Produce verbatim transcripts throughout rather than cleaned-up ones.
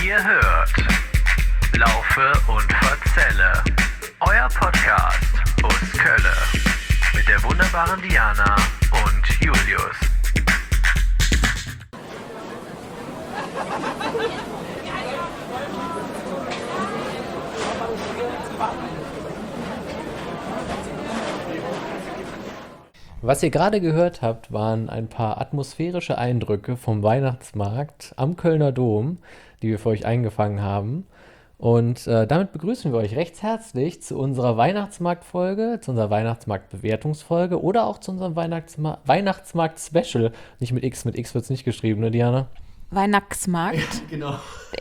Ihr hört Laufe und Verzelle, euer Podcast aus Kölle mit der wunderbaren Diana und Julius. Was ihr gerade gehört habt, waren ein paar atmosphärische Eindrücke vom Weihnachtsmarkt am Kölner Dom, die wir für euch eingefangen haben. Und äh, damit begrüßen wir euch recht herzlich zu unserer Weihnachtsmarkt-Folge, zu unserer Weihnachtsmarkt-Bewertungsfolge oder auch zu unserem Weihnachtsma- Weihnachtsmarkt-Special. Nicht mit X, mit X wird es nicht geschrieben, ne, Diana? Weihnachtsmarkt. Ja, genau.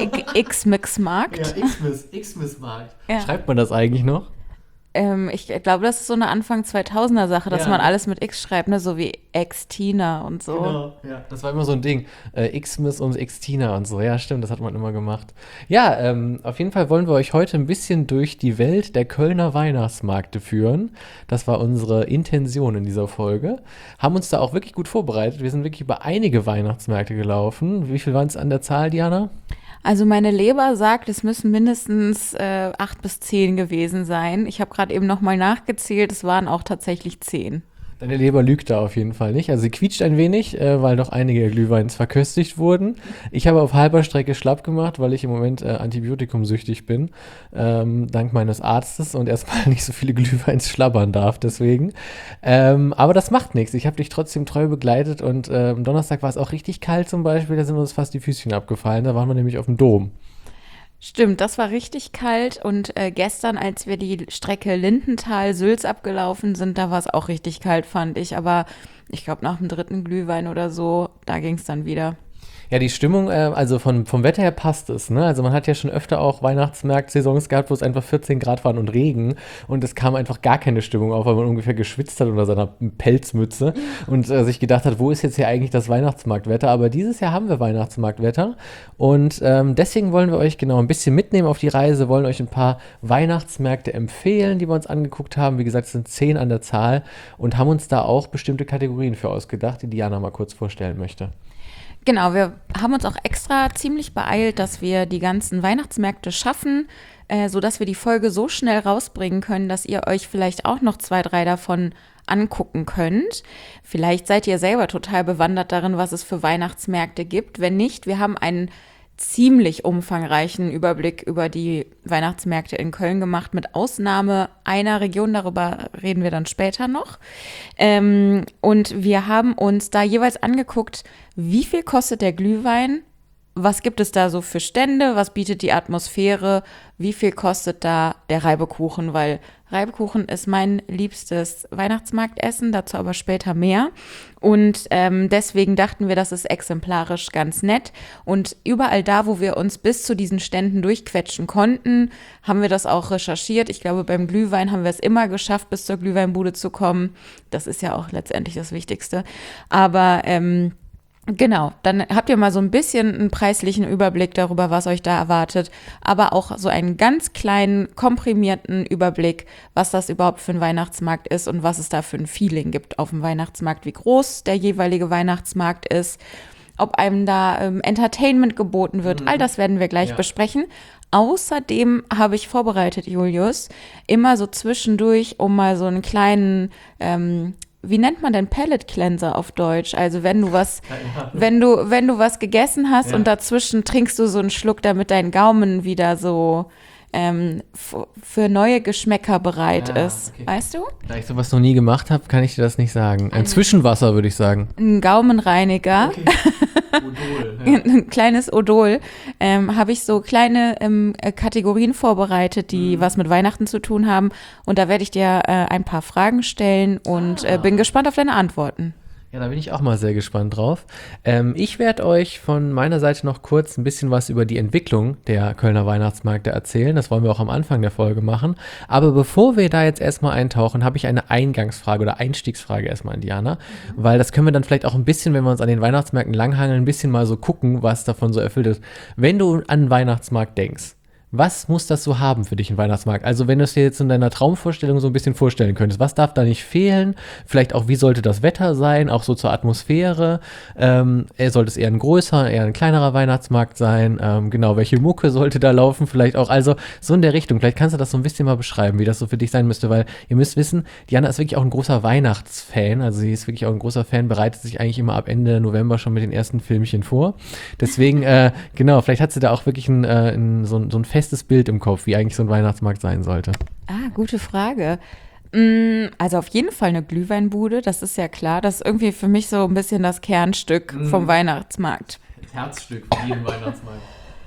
X-Mix-Markt. Ja, Xmas, Xmas-Markt. Ja. Schreibt man das eigentlich noch? Ähm, ich glaube, das ist so eine Anfang zweitausender Sache, dass Ja. man alles mit X schreibt, ne? So wie Ex-Tina und so. Genau, ja. Das war immer so ein Ding. Äh, Xmas und Xtina und so. Ja, stimmt, das hat man immer gemacht. Ja, ähm, auf jeden Fall wollen wir euch heute ein bisschen durch die Welt der Kölner Weihnachtsmärkte führen. Das war unsere Intention in dieser Folge. Haben uns da auch wirklich gut vorbereitet. Wir sind wirklich über einige Weihnachtsmärkte gelaufen. Wie viel waren es an der Zahl, Diana? Also meine Leber sagt, es müssen mindestens äh, acht bis zehn gewesen sein. Ich habe gerade eben nochmal nachgezählt, es waren auch tatsächlich zehn. Deine Leber lügt da auf jeden Fall nicht. Also sie quietscht ein wenig, äh, weil doch einige Glühweins verköstigt wurden. Ich habe auf halber Strecke schlapp gemacht, weil ich im Moment äh, antibiotikumsüchtig bin, ähm, dank meines Arztes und erstmal nicht so viele Glühweins schlabbern darf deswegen. Ähm, aber das macht nichts. Ich habe dich trotzdem treu begleitet und äh, am Donnerstag war es auch richtig kalt zum Beispiel. Da sind uns fast die Füßchen abgefallen. Da waren wir nämlich auf dem Dom. Stimmt, das war richtig kalt und äh, gestern, als wir die Strecke Lindenthal-Sülz abgelaufen sind, da war es auch richtig kalt, fand ich. Aber ich glaube, nach dem dritten Glühwein oder so, da ging es dann wieder. Ja, die Stimmung, äh, also von, vom Wetter her passt es, ne? Also man hat ja schon öfter auch Weihnachtsmarkt-Saisons gehabt, wo es einfach vierzehn Grad waren und Regen und es kam einfach gar keine Stimmung auf, weil man ungefähr geschwitzt hat unter seiner Pelzmütze und äh, sich gedacht hat, wo ist jetzt hier eigentlich das Weihnachtsmarktwetter? Aber dieses Jahr haben wir Weihnachtsmarktwetter und ähm, deswegen wollen wir euch genau ein bisschen mitnehmen auf die Reise, wollen euch ein paar Weihnachtsmärkte empfehlen, die wir uns angeguckt haben. Wie gesagt, es sind zehn an der Zahl und haben uns da auch bestimmte Kategorien für ausgedacht, die Diana mal kurz vorstellen möchte. Genau, wir haben uns auch extra ziemlich beeilt, dass wir die ganzen Weihnachtsmärkte schaffen, äh, sodass wir die Folge so schnell rausbringen können, dass ihr euch vielleicht auch noch zwei, drei davon angucken könnt. Vielleicht seid ihr selber total bewandert darin, was es für Weihnachtsmärkte gibt. Wenn nicht, wir haben einen ziemlich umfangreichen Überblick über die Weihnachtsmärkte in Köln gemacht, mit Ausnahme einer Region, darüber reden wir dann später noch. Ähm, und wir haben uns da jeweils angeguckt, wie viel kostet der Glühwein, was gibt es da so für Stände, was bietet die Atmosphäre, wie viel kostet da der Reibekuchen, weil Reibekuchen ist mein liebstes Weihnachtsmarktessen, dazu aber später mehr. Und ähm, deswegen dachten wir, das ist exemplarisch ganz nett. Und überall da, wo wir uns bis zu diesen Ständen durchquetschen konnten, haben wir das auch recherchiert. Ich glaube, beim Glühwein haben wir es immer geschafft, bis zur Glühweinbude zu kommen. Das ist ja auch letztendlich das Wichtigste. Aber ähm, Genau, dann habt ihr mal so ein bisschen einen preislichen Überblick darüber, was euch da erwartet, aber auch so einen ganz kleinen, komprimierten Überblick, was das überhaupt für ein Weihnachtsmarkt ist und was es da für ein Feeling gibt auf dem Weihnachtsmarkt, wie groß der jeweilige Weihnachtsmarkt ist, ob einem da ähm, Entertainment geboten wird, mhm. all das werden wir gleich ja. besprechen. Außerdem habe ich vorbereitet, Julius, immer so zwischendurch, um mal so einen kleinen ähm, wie nennt man denn Palate Cleanser auf Deutsch? Also wenn du was, ja. wenn du, wenn du was gegessen hast ja. und dazwischen trinkst du so einen Schluck, damit dein Gaumen wieder so ähm, f- für neue Geschmäcker bereit ja, ist. Okay. Weißt du? Da ich sowas noch nie gemacht habe, kann ich dir das nicht sagen. Ein, ein Zwischenwasser, würde ich sagen. Ein Gaumenreiniger. Okay. Odol. Ja. Ein kleines Odol. Ähm, habe ich so kleine ähm, Kategorien vorbereitet, die mhm. was mit Weihnachten zu tun haben. Und da werde ich dir äh, ein paar Fragen stellen und ah. äh, bin gespannt auf deine Antworten. Ja, da bin ich auch mal sehr gespannt drauf. Ähm, ich werde euch von meiner Seite noch kurz ein bisschen was über die Entwicklung der Kölner Weihnachtsmärkte erzählen. Das wollen wir auch am Anfang der Folge machen. Aber bevor wir da jetzt erstmal eintauchen, habe ich eine Eingangsfrage oder Einstiegsfrage erstmal an Diana. Mhm. Weil das können wir dann vielleicht auch ein bisschen, wenn wir uns an den Weihnachtsmärkten langhangeln, ein bisschen mal so gucken, was davon so erfüllt ist. Wenn du an einen Weihnachtsmarkt denkst, Was muss das so haben für dich, ein Weihnachtsmarkt? Also wenn du es dir jetzt in deiner Traumvorstellung so ein bisschen vorstellen könntest, was darf da nicht fehlen? Vielleicht auch, wie sollte das Wetter sein, auch so zur Atmosphäre? Ähm, sollte es eher ein größer, eher ein kleinerer Weihnachtsmarkt sein? Ähm, genau, welche Mucke sollte da laufen? Vielleicht auch, also so in der Richtung. Vielleicht kannst du das so ein bisschen mal beschreiben, wie das so für dich sein müsste, weil ihr müsst wissen, Diana ist wirklich auch ein großer Weihnachtsfan, also sie ist wirklich auch ein großer Fan, bereitet sich eigentlich immer ab Ende November schon mit den ersten Filmchen vor. Deswegen, äh, genau, vielleicht hat sie da auch wirklich ein, äh, ein, so, ein, so ein festes Bild im Kopf, wie eigentlich so ein Weihnachtsmarkt sein sollte. Ah, gute Frage. Mm, Also auf jeden Fall eine Glühweinbude, das ist ja klar. Das ist irgendwie für mich so ein bisschen das Kernstück Mm. vom Weihnachtsmarkt. Das Herzstück von jedem Weihnachtsmarkt.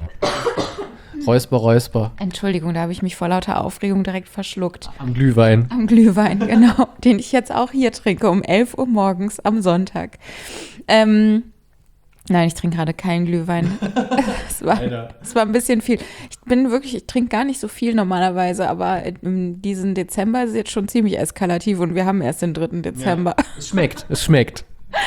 Räusper, Räusper. Entschuldigung, da habe ich mich vor lauter Aufregung direkt verschluckt. Am Glühwein. Am Glühwein, genau. Den ich jetzt auch hier trinke, um elf Uhr morgens am Sonntag. Ähm, nein, ich trinke gerade keinen Glühwein. Es war, es war ein bisschen viel. Ich bin wirklich, ich trinke gar nicht so viel normalerweise, aber in diesem Dezember ist es jetzt schon ziemlich eskalativ und wir haben erst den dritten Dezember. Ja, es schmeckt, es schmeckt.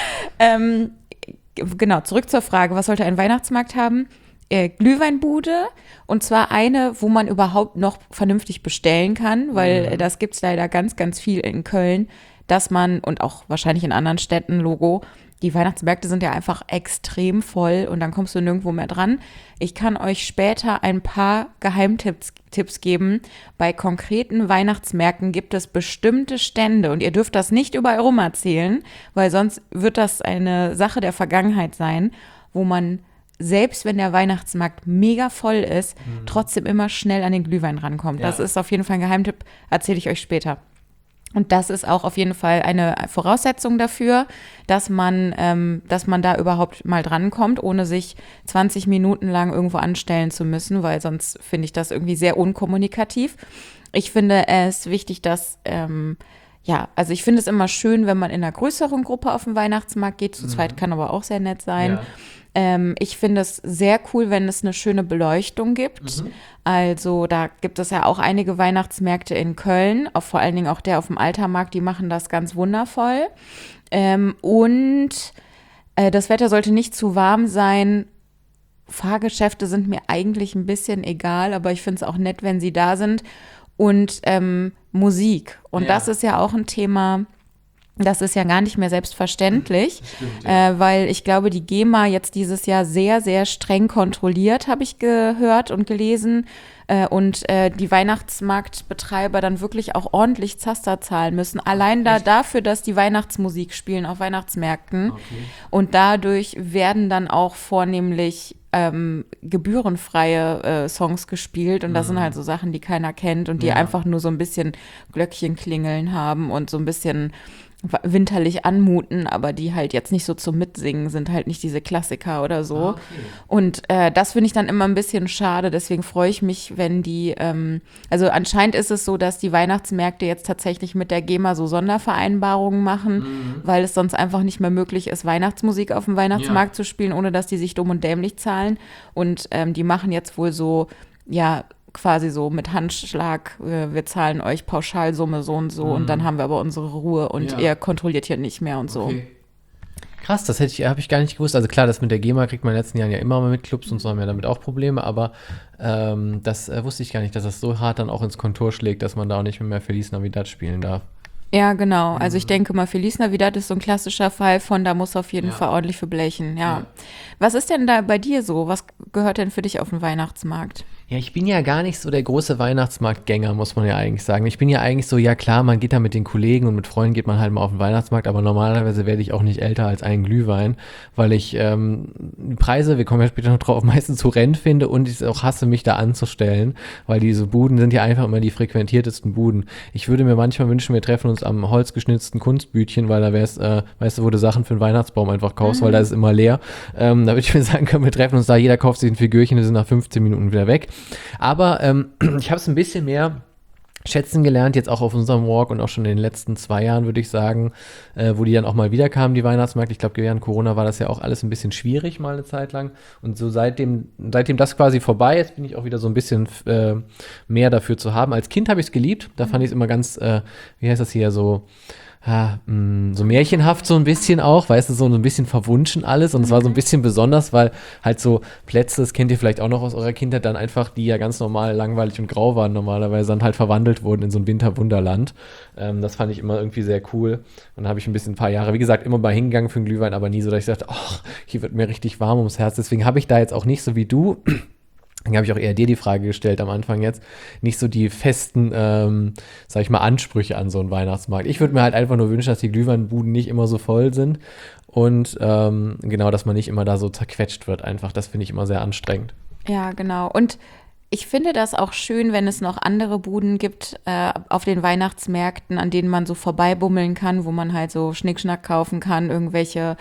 ähm, genau, zurück zur Frage, was sollte ein Weihnachtsmarkt haben? Äh, Glühweinbude, und zwar eine, wo man überhaupt noch vernünftig bestellen kann, weil Mhm. das gibt es leider ganz, ganz viel in Köln, dass man, und auch wahrscheinlich in anderen Städten, Logo, die Weihnachtsmärkte sind ja einfach extrem voll und dann kommst du nirgendwo mehr dran. Ich kann euch später ein paar Geheimtipps Tipps geben. Bei konkreten Weihnachtsmärkten gibt es bestimmte Stände und ihr dürft das nicht überall rum erzählen, weil sonst wird das eine Sache der Vergangenheit sein, wo man, selbst wenn der Weihnachtsmarkt mega voll ist, mhm. trotzdem immer schnell an den Glühwein rankommt. Ja. Das ist auf jeden Fall ein Geheimtipp, erzähle ich euch später. Und das ist auch auf jeden Fall eine Voraussetzung dafür, dass man, ähm, dass man da überhaupt mal drankommt, ohne sich zwanzig Minuten lang irgendwo anstellen zu müssen, weil sonst finde ich das irgendwie sehr unkommunikativ. Ich finde es wichtig, dass, ähm, ja, also ich finde es immer schön, wenn man in einer größeren Gruppe auf den Weihnachtsmarkt geht. Zu mhm. zweit kann aber auch sehr nett sein. Ja. Ähm, ich finde es sehr cool, wenn es eine schöne Beleuchtung gibt. Mhm. Also da gibt es ja auch einige Weihnachtsmärkte in Köln, auch vor allen Dingen auch der auf dem Altermarkt, die machen das ganz wundervoll. Ähm, und äh, das Wetter sollte nicht zu warm sein. Fahrgeschäfte sind mir eigentlich ein bisschen egal, aber ich finde es auch nett, wenn sie da sind. Und ähm, Musik. Und ja. das ist ja auch ein Thema, das ist ja gar nicht mehr selbstverständlich, stimmt, ja. äh, weil ich glaube, die GEMA jetzt dieses Jahr sehr, sehr streng kontrolliert, habe ich gehört und gelesen. Äh, und äh, die Weihnachtsmarktbetreiber dann wirklich auch ordentlich Zaster zahlen müssen. Allein da dafür, dass die Weihnachtsmusik spielen auf Weihnachtsmärkten. Okay. Und dadurch werden dann auch vornehmlich ähm, gebührenfreie äh, Songs gespielt. Und mhm. das sind halt so Sachen, die keiner kennt und die ja. einfach nur so ein bisschen Glöckchenklingeln haben und so ein bisschen winterlich anmuten, aber die halt jetzt nicht so zum Mitsingen sind, halt nicht diese Klassiker oder so. Okay. Und äh, das finde ich dann immer ein bisschen schade, deswegen freue ich mich, wenn die, ähm, also anscheinend ist es so, dass die Weihnachtsmärkte jetzt tatsächlich mit der GEMA so Sondervereinbarungen machen, mhm. weil es sonst einfach nicht mehr möglich ist, Weihnachtsmusik auf dem Weihnachtsmarkt ja. zu spielen, ohne dass die sich dumm und dämlich zahlen. Und ähm, die machen jetzt wohl so, ja, quasi so mit Handschlag, wir zahlen euch Pauschalsumme so und so mhm. und dann haben wir aber unsere Ruhe und ja. ihr kontrolliert hier nicht mehr und so. Okay. Krass, das hätte ich, habe ich gar nicht gewusst. Also klar, das mit der GEMA kriegt man in den letzten Jahren ja immer mal mit Clubs und so haben ja damit auch Probleme, aber ähm, das äh, wusste ich gar nicht, dass das so hart dann auch ins Kontor schlägt, dass man da auch nicht mehr, mehr Feliz Navidad spielen darf. Ja, genau. Also ich denke mal, Feliz Navidad ist so ein klassischer Fall von, da muss auf jeden ja. Fall ordentlich für blechen, ja. ja. Was ist denn da bei dir so? Was gehört denn für dich auf den Weihnachtsmarkt? Ja, ich bin ja gar nicht so der große Weihnachtsmarktgänger, muss man ja eigentlich sagen. Ich bin ja eigentlich so, ja klar, man geht da mit den Kollegen und mit Freunden geht man halt mal auf den Weihnachtsmarkt, aber normalerweise werde ich auch nicht älter als einen Glühwein, weil ich ähm, die Preise, wir kommen ja später noch drauf, meistens horrend finde und ich auch hasse, mich da anzustellen, weil diese Buden sind ja einfach immer die frequentiertesten Buden. Ich würde mir manchmal wünschen, wir treffen uns am holzgeschnitzten Kunstbütchen, weil da wäre es, äh, weißt du, wo du Sachen für den Weihnachtsbaum einfach kaufst, mhm. weil da ist immer leer. Ähm, da würde ich mir sagen können, wir treffen uns da, jeder kauft sich ein Figürchen, wir sind nach fünfzehn Minuten wieder weg. Aber ähm, ich habe es ein bisschen mehr schätzen gelernt, jetzt auch auf unserem Walk und auch schon in den letzten zwei Jahren, würde ich sagen, äh, wo die dann auch mal wieder kamen, die Weihnachtsmärkte. Ich glaube, während Corona war das ja auch alles ein bisschen schwierig mal eine Zeit lang. Und so seitdem, seitdem das quasi vorbei ist, bin ich auch wieder so ein bisschen äh, mehr dafür zu haben. Als Kind habe ich es geliebt. Da fand ich es immer ganz, äh, wie heißt das hier, so ja, mh, so märchenhaft so ein bisschen auch, weißt du, so ein bisschen verwunschen alles und es war so ein bisschen besonders, weil halt so Plätze, das kennt ihr vielleicht auch noch aus eurer Kindheit, dann einfach, die ja ganz normal langweilig und grau waren normalerweise, dann halt verwandelt wurden in so ein Winterwunderland. Ähm, das fand ich immer irgendwie sehr cool und da habe ich ein bisschen ein paar Jahre, wie gesagt, immer mal hingegangen für einen Glühwein, aber nie so, dass ich dachte, ach, hier wird mir richtig warm ums Herz, deswegen habe ich da jetzt auch nicht so wie du, dann habe ich auch eher dir die Frage gestellt am Anfang jetzt, nicht so die festen, ähm, sag ich mal, Ansprüche an so einen Weihnachtsmarkt. Ich würde mir halt einfach nur wünschen, dass die Glühweinbuden nicht immer so voll sind und ähm, genau, dass man nicht immer da so zerquetscht wird einfach. Das finde ich immer sehr anstrengend. Ja, genau. Und ich finde das auch schön, wenn es noch andere Buden gibt äh, auf den Weihnachtsmärkten, an denen man so vorbeibummeln kann, wo man halt so Schnickschnack kaufen kann, irgendwelche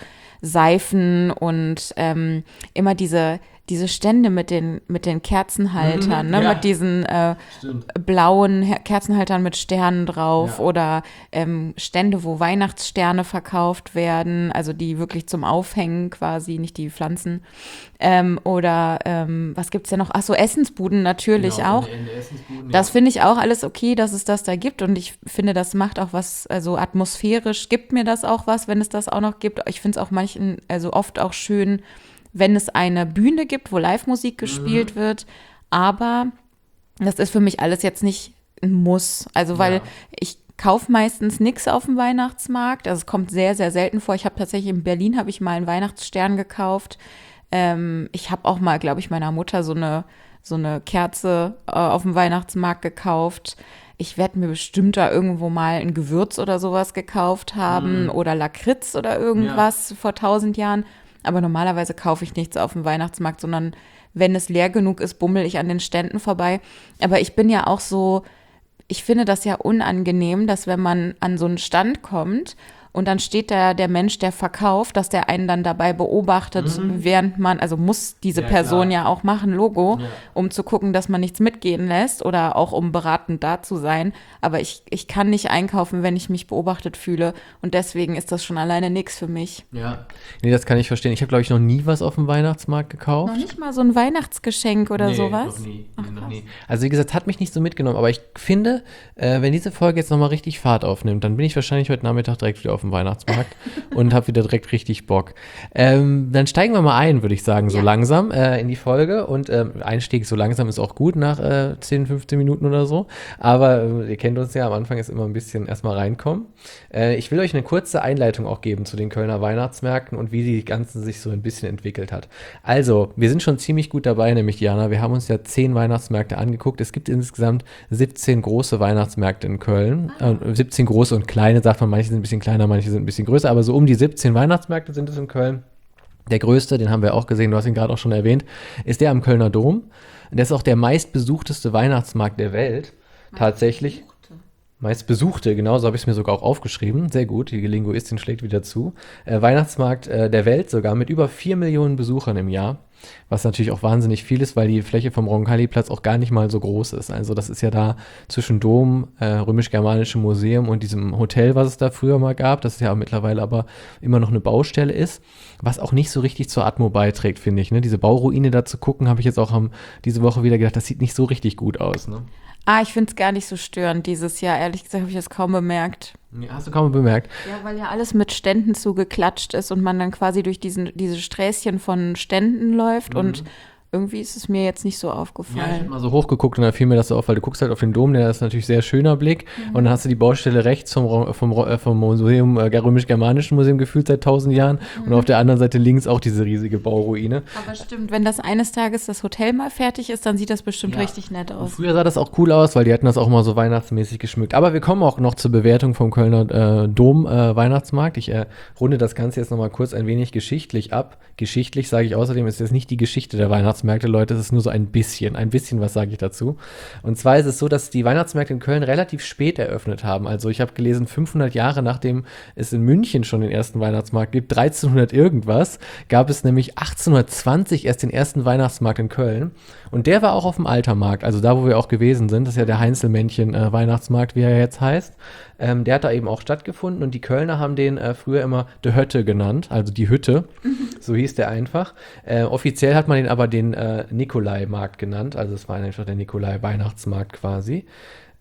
Seifen und ähm, immer diese diese Stände mit den, mit den Kerzenhaltern, Mhm, ne? ja. Mit diesen äh, Stimmt. blauen Her- Kerzenhaltern mit Sternen drauf Ja. oder ähm, Stände, wo Weihnachtssterne verkauft werden, also die wirklich zum Aufhängen quasi, nicht die Pflanzen. Ähm, oder ähm, was gibt's denn noch? Ach so, Essensbuden natürlich Genau, auch. in- in Essensbuden, Das ja. finde ich auch alles okay, dass es das da gibt und ich finde, das macht auch was, also atmosphärisch gibt mir das auch was, wenn es das auch noch gibt. Ich finde es auch manchen, also oft auch schön, wenn es eine Bühne gibt, wo Live-Musik gespielt Mhm. wird, aber das ist für mich alles jetzt nicht ein Muss. Also, weil Ja. ich kaufe meistens nichts auf dem Weihnachtsmarkt. Also, es kommt sehr, sehr selten vor. Ich habe tatsächlich in Berlin habe ich mal einen Weihnachtsstern gekauft. Ähm, ich habe auch mal, glaube ich, meiner Mutter so eine, so eine Kerze äh, auf dem Weihnachtsmarkt gekauft. Ich werde mir bestimmt da irgendwo mal ein Gewürz oder sowas gekauft haben oder Lakritz oder irgendwas vor tausend Jahren. Aber normalerweise kaufe ich nichts auf dem Weihnachtsmarkt, sondern wenn es leer genug ist, bummel ich an den Ständen vorbei. Aber ich bin ja auch so, ich finde das ja unangenehm, dass wenn man an so einen Stand kommt und dann steht da der Mensch, der verkauft, dass der einen dann dabei beobachtet, während man, also muss diese Ja, Person klar. ja auch machen, Logo, Ja. um zu gucken, dass man nichts mitgehen lässt oder auch um beratend da zu sein. Aber ich, ich kann nicht einkaufen, wenn ich mich beobachtet fühle und deswegen ist das schon alleine nichts für mich. Ja. Nee, das kann ich verstehen. Ich habe, glaube ich, noch nie was auf dem Weihnachtsmarkt gekauft. Noch nicht mal so ein Weihnachtsgeschenk oder Nee, sowas? Noch nie. Ach, Nee, noch krass. nie. Also wie gesagt, hat mich nicht so mitgenommen, aber ich finde, äh, wenn diese Folge jetzt nochmal richtig Fahrt aufnimmt, dann bin ich wahrscheinlich heute Nachmittag direkt wieder auf dem Weihnachtsmarkt und habe wieder direkt richtig Bock. Ähm, dann steigen wir mal ein, würde ich sagen, so Ja. langsam äh, in die Folge und ähm, Einstieg so langsam ist auch gut nach äh, zehn, fünfzehn Minuten oder so, aber äh, ihr kennt uns ja, am Anfang ist immer ein bisschen erstmal reinkommen. Äh, ich will euch eine kurze Einleitung auch geben zu den Kölner Weihnachtsmärkten und wie die ganzen sich so ein bisschen entwickelt hat. Also, wir sind schon ziemlich gut dabei, nämlich Diana, wir haben uns ja zehn Weihnachtsmärkte angeguckt. Es gibt insgesamt siebzehn große Weihnachtsmärkte in Köln. Äh, siebzehn große und kleine, sagt man, manche sind ein bisschen kleiner, manche sind ein bisschen größer, aber so um die siebzehn Weihnachtsmärkte sind es in Köln. Der größte, den haben wir auch gesehen, du hast ihn gerade auch schon erwähnt, ist der am Kölner Dom. Der ist auch der meistbesuchteste Weihnachtsmarkt der Welt. Tatsächlich. Meistbesuchte, genau, so habe ich es mir sogar auch aufgeschrieben. Sehr gut, die Linguistin schlägt wieder zu. Äh, Weihnachtsmarkt äh, der Welt sogar mit über vier Millionen Besuchern im Jahr. Was natürlich auch wahnsinnig viel ist, weil die Fläche vom Roncalli-Platz auch gar nicht mal so groß ist. Also das ist ja da zwischen Dom, äh, Römisch-Germanischem Museum und diesem Hotel, was es da früher mal gab, das ja mittlerweile aber immer noch eine Baustelle ist, was auch nicht so richtig zur Atmo beiträgt, finde ich. Ne? Diese Bauruine da zu gucken, habe ich jetzt auch am, diese Woche wieder gedacht, das sieht nicht so richtig gut aus. Ne? Ah, ich finde es gar nicht so störend dieses Jahr. Ehrlich gesagt habe ich das kaum bemerkt. Ja, hast du kaum bemerkt. Ja, weil ja alles mit Ständen zugeklatscht ist und man dann quasi durch diesen, diese Sträßchen von Ständen läuft und irgendwie ist es mir jetzt nicht so Ja, ich habe aufgefallen. mal so hochgeguckt und da fiel mir das so auf, weil du guckst halt auf den Dom, der ist natürlich sehr schöner Blick und dann hast du die Baustelle rechts vom, Ro- vom, Ro- äh, vom Museum, äh, Römisch-Germanischen Museum gefühlt seit tausend Jahren und auf der anderen Seite links auch diese riesige Bauruine. Aber stimmt, wenn das eines Tages das Hotel mal fertig ist, dann sieht das bestimmt Ja. richtig nett Und aus. früher sah das auch cool aus, weil die hatten das auch mal so weihnachtsmäßig geschmückt. Aber wir kommen auch noch zur Bewertung vom Kölner äh, Dom äh, Weihnachtsmarkt. Ich äh, runde das Ganze jetzt nochmal kurz ein wenig geschichtlich ab. Geschichtlich sage ich außerdem, ist jetzt nicht die Geschichte der Weihnachtsmärkte, Leute, es ist nur so ein bisschen, ein bisschen, was sage ich dazu. Und zwar ist es so, dass die Weihnachtsmärkte in Köln relativ spät eröffnet haben. Also ich habe gelesen, fünfhundert Jahre nachdem es in München schon den ersten Weihnachtsmarkt gibt, dreizehnhundert irgendwas, gab es nämlich achtzehnhundertzwanzig erst den ersten Weihnachtsmarkt in Köln. Und der war auch auf dem Altermarkt, also da, wo wir auch gewesen sind. Das ist ja der Heinzelmännchen-Weihnachtsmarkt, wie er jetzt heißt. Ähm, der hat da eben auch stattgefunden und die Kölner haben den äh, früher immer de Hötte genannt, also die Hütte, so hieß der einfach. Äh, offiziell hat man den aber den äh, Nikolai-Markt genannt, also es war einfach der Nikolai-Weihnachtsmarkt quasi.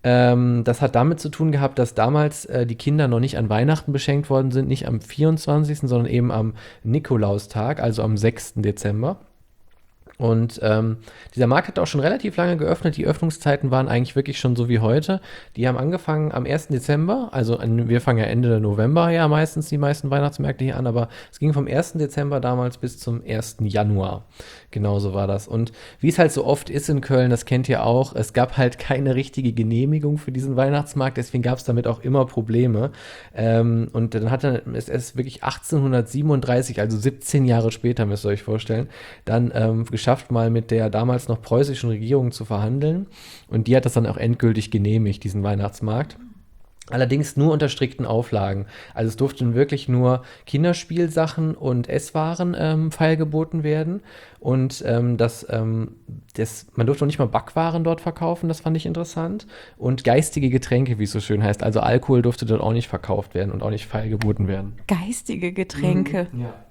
Ähm, das hat damit zu tun gehabt, dass damals äh, die Kinder noch nicht an Weihnachten beschenkt worden sind, nicht am vierundzwanzigsten, sondern eben am Nikolaustag, also am sechsten Dezember. Und ähm, dieser Markt hat auch schon relativ lange geöffnet. Die Öffnungszeiten waren eigentlich wirklich schon so wie heute. Die haben angefangen am ersten Dezember, also an, wir fangen ja Ende November ja meistens die meisten Weihnachtsmärkte hier an, aber es ging vom ersten Dezember damals bis zum ersten Januar. Genauso war das. Und wie es halt so oft ist in Köln, das kennt ihr auch, es gab halt keine richtige Genehmigung für diesen Weihnachtsmarkt, deswegen gab es damit auch immer Probleme. Ähm, und dann hat er es ist wirklich achtzehnhundertsiebenunddreißig, also siebzehn Jahre später, müsst ihr euch vorstellen, dann ähm, geschafft, mal mit der damals noch preußischen Regierung zu verhandeln. Und die hat das dann auch endgültig genehmigt, diesen Weihnachtsmarkt. Allerdings nur unter strikten Auflagen. Also es durften wirklich nur Kinderspielsachen und Esswaren ähm, feilgeboten werden. Und ähm, das, ähm, das, man durfte auch nicht mal Backwaren dort verkaufen, das fand ich interessant. Und geistige Getränke, wie es so schön heißt. Also Alkohol durfte dort auch nicht verkauft werden und auch nicht feilgeboten werden. Geistige Getränke. Mhm, ja.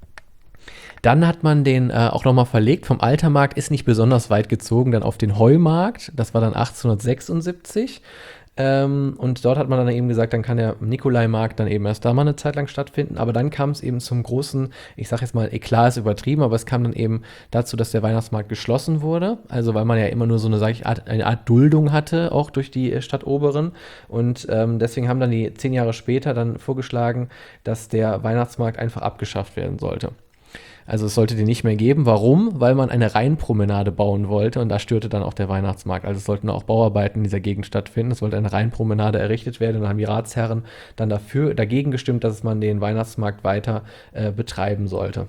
Dann hat man den äh, auch nochmal verlegt. Vom Altermarkt ist nicht besonders weit gezogen, dann auf den Heumarkt. Das war dann achtzehnhundertsechsundsiebzig. Ähm, und dort hat man dann eben gesagt, dann kann der Nikolaimarkt dann eben erst da mal eine Zeit lang stattfinden. Aber dann kam es eben zum großen, ich sag jetzt mal, Eklat ist übertrieben, aber es kam dann eben dazu, dass der Weihnachtsmarkt geschlossen wurde. Also weil man ja immer nur so eine, sag ich, Art, eine Art Duldung hatte, auch durch die Stadtoberen. Und ähm, deswegen haben dann die zehn Jahre später dann vorgeschlagen, dass der Weihnachtsmarkt einfach abgeschafft werden sollte. Also es sollte den nicht mehr geben. Warum? Weil man eine Rheinpromenade bauen wollte und da störte dann auch der Weihnachtsmarkt. Also es sollten auch Bauarbeiten in dieser Gegend stattfinden. Es sollte eine Rheinpromenade errichtet werden und dann haben die Ratsherren dann dafür, dagegen gestimmt, dass man den Weihnachtsmarkt weiter äh, betreiben sollte.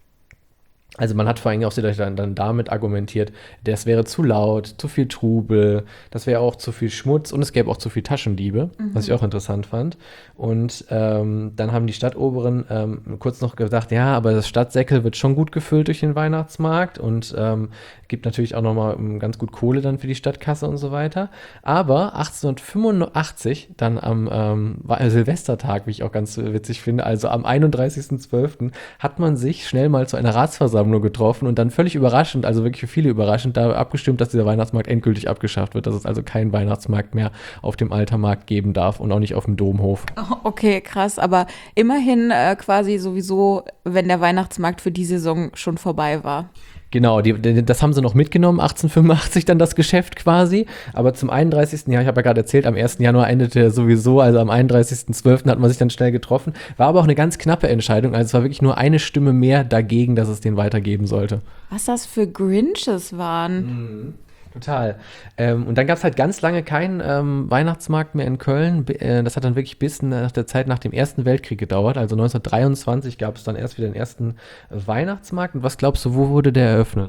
Also man hat vor allem auch dann, dann damit argumentiert, das wäre zu laut, zu viel Trubel, das wäre auch zu viel Schmutz und es gäbe auch zu viel Taschendiebe, mhm. was ich auch interessant fand. Und ähm, dann haben die Stadtoberen ähm, kurz noch gesagt, ja, aber das Stadtsäckel wird schon gut gefüllt durch den Weihnachtsmarkt und ähm, gibt natürlich auch nochmal ganz gut Kohle dann für die Stadtkasse und so weiter. Aber achtzehnhundertfünfundachtzig, dann am ähm, Silvestertag, wie ich auch ganz witzig finde, also am einunddreißigsten zwölften hat man sich schnell mal zu einer Ratsversammlung nur getroffen und dann völlig überraschend, also wirklich für viele überraschend, da abgestimmt, dass dieser Weihnachtsmarkt endgültig abgeschafft wird, dass es also keinen Weihnachtsmarkt mehr auf dem Altermarkt geben darf und auch nicht auf dem Domhof. Okay, krass, aber immerhin äh, quasi sowieso, wenn der Weihnachtsmarkt für die Saison schon vorbei war. Genau, die, die, das haben sie noch mitgenommen, achtzehnhundertfünfundachtzig dann das Geschäft quasi, aber zum einunddreißigsten Jahr, ich habe ja gerade erzählt, am ersten Januar endete er sowieso, also am einunddreißigsten zwölften hat man sich dann schnell getroffen, war aber auch eine ganz knappe Entscheidung, also es war wirklich nur eine Stimme mehr dagegen, dass es den weitergeben sollte. Was das für Grinches waren. Mhm. Total. Ähm, und dann gab es halt ganz lange keinen ähm, Weihnachtsmarkt mehr in Köln. B- äh, das hat dann wirklich bis nach der Zeit nach dem Ersten Weltkrieg gedauert. Also neunzehnhundertdreiundzwanzig gab es dann erst wieder den ersten Weihnachtsmarkt. Und was glaubst du, wo wurde der eröffnet?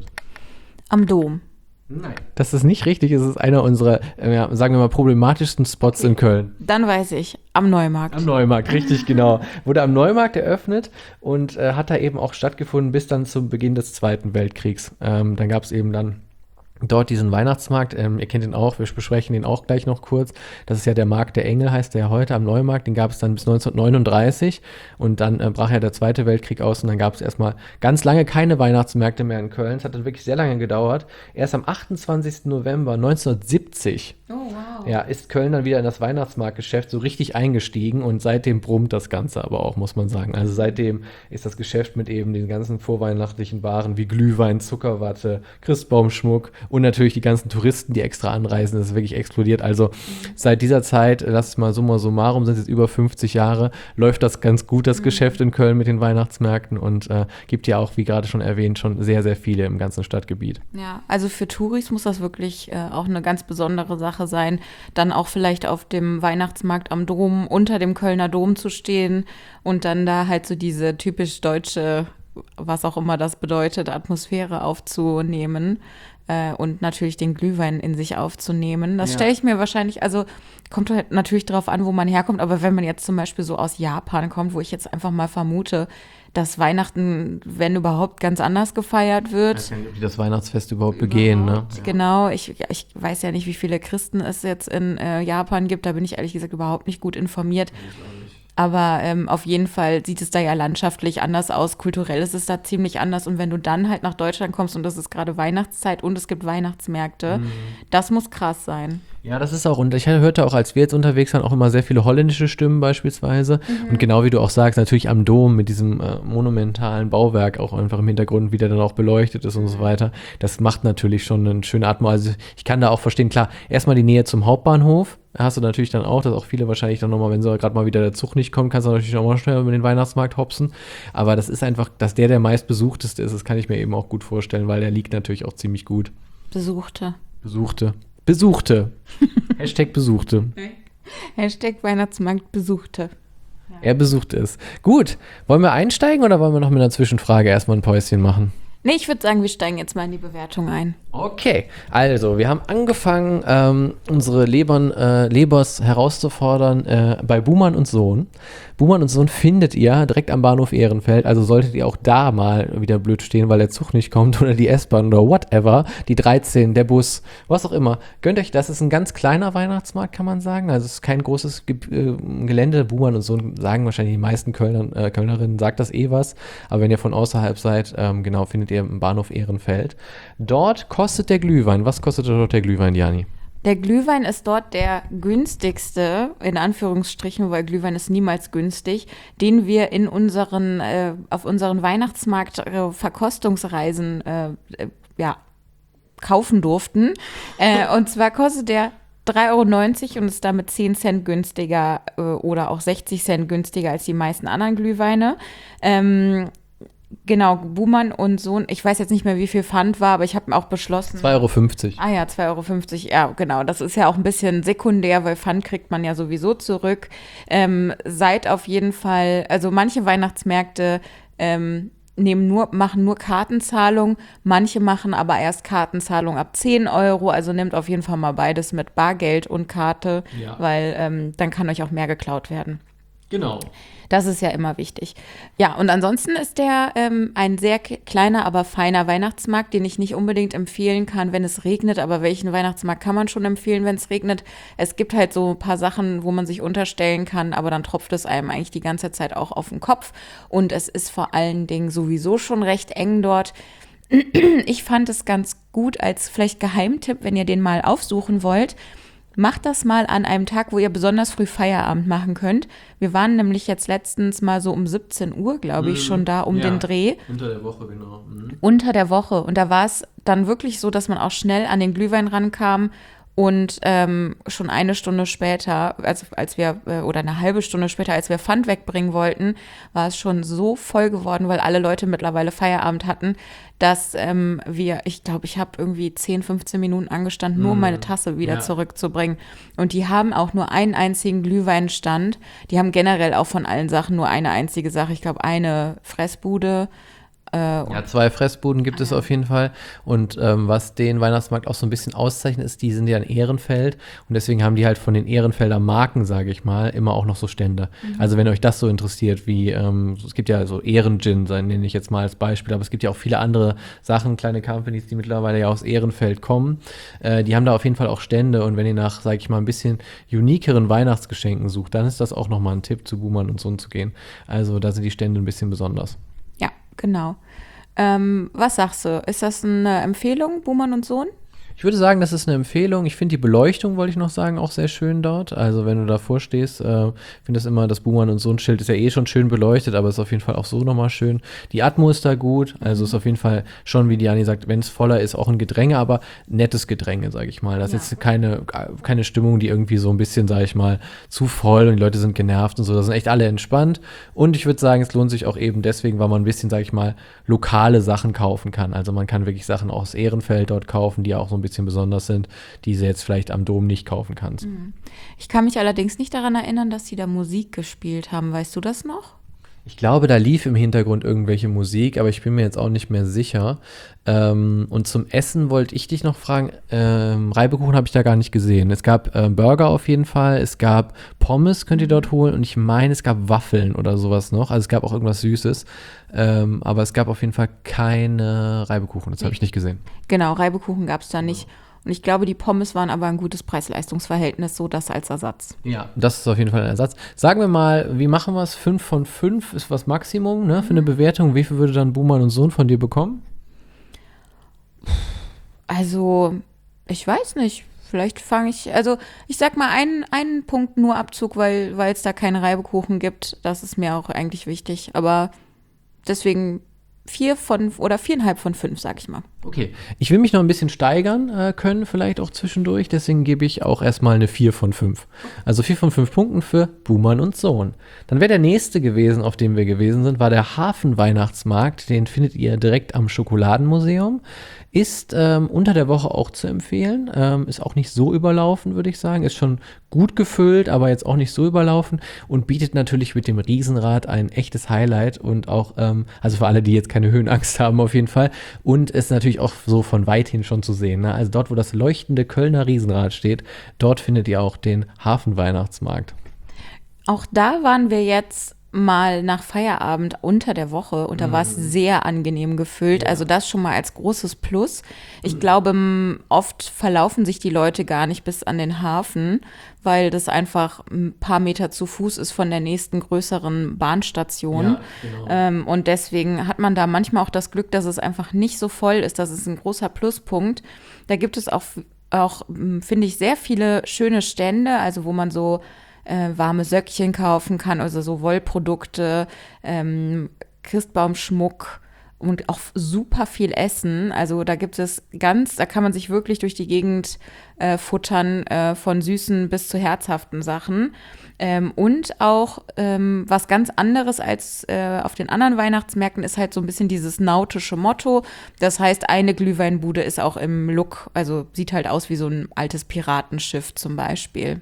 Am Dom. Nein. Das ist nicht richtig. Es ist einer unserer, äh, ja, sagen wir mal, problematischsten Spots in Köln. Dann weiß ich, am Neumarkt. Am Neumarkt, richtig, genau. Wurde am Neumarkt eröffnet und äh, hat da eben auch stattgefunden bis dann zum Beginn des Zweiten Weltkriegs. Ähm, dann gab es eben dann dort diesen Weihnachtsmarkt, ähm, ihr kennt ihn auch, wir besprechen den auch gleich noch kurz. Das ist ja der Markt der Engel, heißt der ja heute am Neumarkt. Den gab es dann bis neunzehnhundertneununddreißig und dann äh, brach ja der Zweite Weltkrieg aus und dann gab es erstmal ganz lange keine Weihnachtsmärkte mehr in Köln. Es hat dann wirklich sehr lange gedauert. Erst am achtundzwanzigsten November neunzehnhundertsiebzig oh, wow. ja, ist Köln dann wieder in das Weihnachtsmarktgeschäft so richtig eingestiegen und seitdem brummt das Ganze aber auch, muss man sagen. Also seitdem ist das Geschäft mit eben den ganzen vorweihnachtlichen Waren wie Glühwein, Zuckerwatte, Christbaumschmuck und natürlich die ganzen Touristen, die extra anreisen, das ist wirklich explodiert. Also seit dieser Zeit, lass es mal summa summarum, sind es jetzt über fünfzig Jahre, läuft das ganz gut, das mhm. Geschäft in Köln mit den Weihnachtsmärkten und äh, gibt ja auch, wie gerade schon erwähnt, schon sehr, sehr viele im ganzen Stadtgebiet. Ja, also für Touris muss das wirklich äh, auch eine ganz besondere Sache sein, dann auch vielleicht auf dem Weihnachtsmarkt am Dom unter dem Kölner Dom zu stehen und dann da halt so diese typisch deutsche, was auch immer das bedeutet, Atmosphäre aufzunehmen. Und natürlich den Glühwein in sich aufzunehmen. Das ja. stelle ich mir wahrscheinlich, also kommt halt natürlich drauf an, wo man herkommt, aber wenn man jetzt zum Beispiel so aus Japan kommt, wo ich jetzt einfach mal vermute, dass Weihnachten, wenn überhaupt, ganz anders gefeiert wird. Ich weiß nicht, ob die das Weihnachtsfest überhaupt begehen, ne? Genau, ich, ich weiß ja nicht, wie viele Christen es jetzt in äh, Japan gibt, da bin ich ehrlich gesagt überhaupt nicht gut informiert. Aber ähm, auf jeden Fall sieht es da ja landschaftlich anders aus. Kulturell ist es da ziemlich anders. Und wenn du dann halt nach Deutschland kommst und es ist gerade Weihnachtszeit und es gibt Weihnachtsmärkte, mhm. das muss krass sein. Ja, das ist auch, und ich hörte auch, als wir jetzt unterwegs waren, auch immer sehr viele holländische Stimmen beispielsweise. Mhm. Und genau wie du auch sagst, natürlich am Dom mit diesem äh, monumentalen Bauwerk auch einfach im Hintergrund, wie der dann auch beleuchtet ist und so weiter. Das macht natürlich schon eine schöne Atmosphäre. Also ich kann da auch verstehen, klar, erstmal die Nähe zum Hauptbahnhof hast du natürlich dann auch, dass auch viele wahrscheinlich dann nochmal, wenn so gerade mal wieder der Zug nicht kommt, kannst du natürlich auch mal schnell über den Weihnachtsmarkt hopsen. Aber das ist einfach, dass der der meistbesuchteste ist, das kann ich mir eben auch gut vorstellen, weil der liegt natürlich auch ziemlich gut. Besuchte. Besuchte. Besuchte. Hashtag Besuchte. Hashtag Weihnachtsmarkt Besuchte. Ja. Er besuchte es. Gut, wollen wir einsteigen oder wollen wir noch mit einer Zwischenfrage erstmal ein Päuschen machen? Nee, ich würde sagen, wir steigen jetzt mal in die Bewertung ein. Okay, also wir haben angefangen, ähm, unsere Lebern, äh, Lebers herauszufordern äh, bei Buhmann und Sohn. Buhmann und Sohn findet ihr direkt am Bahnhof Ehrenfeld, also solltet ihr auch da mal wieder blöd stehen, weil der Zug nicht kommt oder die S-Bahn oder whatever, die dreizehn, der Bus, was auch immer. Gönnt euch, das ist ein ganz kleiner Weihnachtsmarkt, kann man sagen, also es ist kein großes Ge- äh, Gelände. Buhmann und Sohn sagen wahrscheinlich die meisten Kölner, äh, Kölnerinnen, sagt das eh was, aber wenn ihr von außerhalb seid, ähm, genau, findet ihr im Bahnhof Ehrenfeld. Dort kostet der Glühwein, was kostet dort der Glühwein, Diani? Der Glühwein ist dort der günstigste, in Anführungsstrichen, weil Glühwein ist niemals günstig, den wir in unseren, äh, auf unseren Weihnachtsmarkt-Verkostungsreisen äh, äh, ja, kaufen durften. Äh, und zwar kostet der drei Euro neunzig und ist damit zehn Cent günstiger äh, oder auch sechzig Cent günstiger als die meisten anderen Glühweine. Ähm, Genau, Buhmann und Sohn, ich weiß jetzt nicht mehr, wie viel Pfand war, aber ich habe auch beschlossen. zwei Euro fünfzig. Ah ja, zwei Euro fünfzig, ja, genau. Das ist ja auch ein bisschen sekundär, weil Pfand kriegt man ja sowieso zurück. Ähm, seid auf jeden Fall, also manche Weihnachtsmärkte ähm, nehmen nur, machen nur Kartenzahlung, manche machen aber erst Kartenzahlung ab zehn Euro, also nehmt auf jeden Fall mal beides mit Bargeld und Karte, ja. weil ähm, dann kann euch auch mehr geklaut werden. Genau. Das ist ja immer wichtig. Ja, und ansonsten ist der ähm, ein sehr k- kleiner, aber feiner Weihnachtsmarkt, den ich nicht unbedingt empfehlen kann, wenn es regnet. Aber welchen Weihnachtsmarkt kann man schon empfehlen, wenn es regnet? Es gibt halt so ein paar Sachen, wo man sich unterstellen kann, aber dann tropft es einem eigentlich die ganze Zeit auch auf den Kopf. Und es ist vor allen Dingen sowieso schon recht eng dort. Ich fand es ganz gut als vielleicht Geheimtipp, wenn ihr den mal aufsuchen wollt. Macht das mal an einem Tag, wo ihr besonders früh Feierabend machen könnt. Wir waren nämlich jetzt letztens mal so um siebzehn Uhr, glaube ich, schon da um ja, den Dreh. Unter der Woche, genau. Mhm. Unter der Woche. Und da war es dann wirklich so, dass man auch schnell an den Glühwein rankam. Und ähm, schon eine Stunde später, als, als wir, äh, oder eine halbe Stunde später, als wir Pfand wegbringen wollten, war es schon so voll geworden, weil alle Leute mittlerweile Feierabend hatten, dass ähm, wir, ich glaube, ich habe irgendwie zehn, fünfzehn Minuten angestanden, nur um meine Tasse wieder ja. zurückzubringen. Und die haben auch nur einen einzigen Glühweinstand. Die haben generell auch von allen Sachen nur eine einzige Sache. Ich glaube, eine Fressbude. Ja, zwei Fressbuden gibt es auf jeden Fall. Und ähm, was den Weihnachtsmarkt auch so ein bisschen auszeichnet, ist, die sind ja in Ehrenfeld. Und deswegen haben die halt von den Ehrenfelder Marken, sage ich mal, immer auch noch so Stände. Mhm. Also wenn euch das so interessiert, wie, ähm, es gibt ja so Ehrengin, nenne ich jetzt mal als Beispiel, aber es gibt ja auch viele andere Sachen, kleine Companies, die mittlerweile ja aus Ehrenfeld kommen. Äh, die haben da auf jeden Fall auch Stände. Und wenn ihr nach, sage ich mal, ein bisschen unikeren Weihnachtsgeschenken sucht, dann ist das auch nochmal ein Tipp, zu Buhmann und Sohn zu gehen. Also da sind die Stände ein bisschen besonders. Genau. Ähm, was sagst du? Ist das eine Empfehlung, Buhmann und Sohn? Ich würde sagen, das ist eine Empfehlung. Ich finde die Beleuchtung, wollte ich noch sagen, auch sehr schön dort. Also wenn du davor stehst, äh, finde das immer, das Buhmann und Sohn Schild ist ja eh schon schön beleuchtet, aber ist auf jeden Fall auch so nochmal schön. Die Atmo ist da gut, also ist auf jeden Fall schon, wie Diani sagt, wenn es voller ist, auch ein Gedränge, aber nettes Gedränge, sage ich mal. Das ist ja. jetzt keine, keine Stimmung, die irgendwie so ein bisschen, sage ich mal, zu voll und die Leute sind genervt und so. Da sind echt alle entspannt. Und ich würde sagen, es lohnt sich auch eben deswegen, weil man ein bisschen, sage ich mal, lokale Sachen kaufen kann. Also man kann wirklich Sachen aus Ehrenfeld dort kaufen, die ja auch so ein bisschen besonders sind, die sie jetzt vielleicht am Dom nicht kaufen kannst. Ich kann mich allerdings nicht daran erinnern, dass sie da Musik gespielt haben. Weißt du das noch? Ich glaube, da lief im Hintergrund irgendwelche Musik, aber ich bin mir jetzt auch nicht mehr sicher. Ähm, und zum Essen wollte ich dich noch fragen, ähm, Reibekuchen habe ich da gar nicht gesehen. Es gab äh, Burger auf jeden Fall, es gab Pommes, könnt ihr dort holen, und ich meine, es gab Waffeln oder sowas noch. Also es gab auch irgendwas Süßes, ähm, aber es gab auf jeden Fall keine Reibekuchen, das habe ich nicht gesehen. Genau, Reibekuchen gab es da nicht. Und ich glaube, die Pommes waren aber ein gutes Preis-Leistungs-Verhältnis, so das als Ersatz. Ja, das ist auf jeden Fall ein Ersatz. Sagen wir mal, wie machen wir es? fünf von fünf ist was Maximum, ne, für eine Bewertung. Wie viel würde dann Buhmann und Sohn von dir bekommen? Also, ich weiß nicht. Vielleicht fange ich, also ich sag mal einen, einen Punkt nur Abzug, weil weil es da keine Reibekuchen gibt. Das ist mir auch eigentlich wichtig. Aber deswegen vier von oder viereinhalb von fünf, sag ich mal. Okay, ich will mich noch ein bisschen steigern äh, können, vielleicht auch zwischendurch. Deswegen gebe ich auch erstmal eine vier von fünf. Also vier von fünf Punkten für Buhmann und Sohn. Dann wäre der nächste gewesen, auf dem wir gewesen sind, war der Hafen-Weihnachtsmarkt. Den findet ihr direkt am Schokoladenmuseum. Ist ähm, unter der Woche auch zu empfehlen. Ähm, ist auch nicht so überlaufen, würde ich sagen. Ist schon gut gefüllt, aber jetzt auch nicht so überlaufen. Und bietet natürlich mit dem Riesenrad ein echtes Highlight. Und auch, ähm, also für alle, die jetzt keine Höhenangst haben auf jeden Fall. Und ist natürlich auch so von weithin schon zu sehen. Ne? Also dort, wo das leuchtende Kölner Riesenrad steht, dort findet ihr auch den Hafenweihnachtsmarkt. Auch da waren wir jetzt mal nach Feierabend unter der Woche und da war es sehr angenehm gefüllt. Ja. Also das schon mal als großes Plus. Ich glaube, m, oft verlaufen sich die Leute gar nicht bis an den Hafen, weil das einfach ein paar Meter zu Fuß ist von der nächsten größeren Bahnstation. Ja, genau. Ähm, und deswegen hat man da manchmal auch das Glück, dass es einfach nicht so voll ist. Das ist ein großer Pluspunkt. Da gibt es auch, auch finde ich, sehr viele schöne Stände, also wo man so Äh, warme Söckchen kaufen kann, also so Wollprodukte, ähm, Christbaumschmuck und auch super viel Essen. Also da gibt es ganz, da kann man sich wirklich durch die Gegend äh, futtern, äh, von süßen bis zu herzhaften Sachen. Ähm, und auch ähm, was ganz anderes als äh, auf den anderen Weihnachtsmärkten ist halt so ein bisschen dieses nautische Motto. Das heißt, eine Glühweinbude ist auch im Look, also sieht halt aus wie so ein altes Piratenschiff zum Beispiel.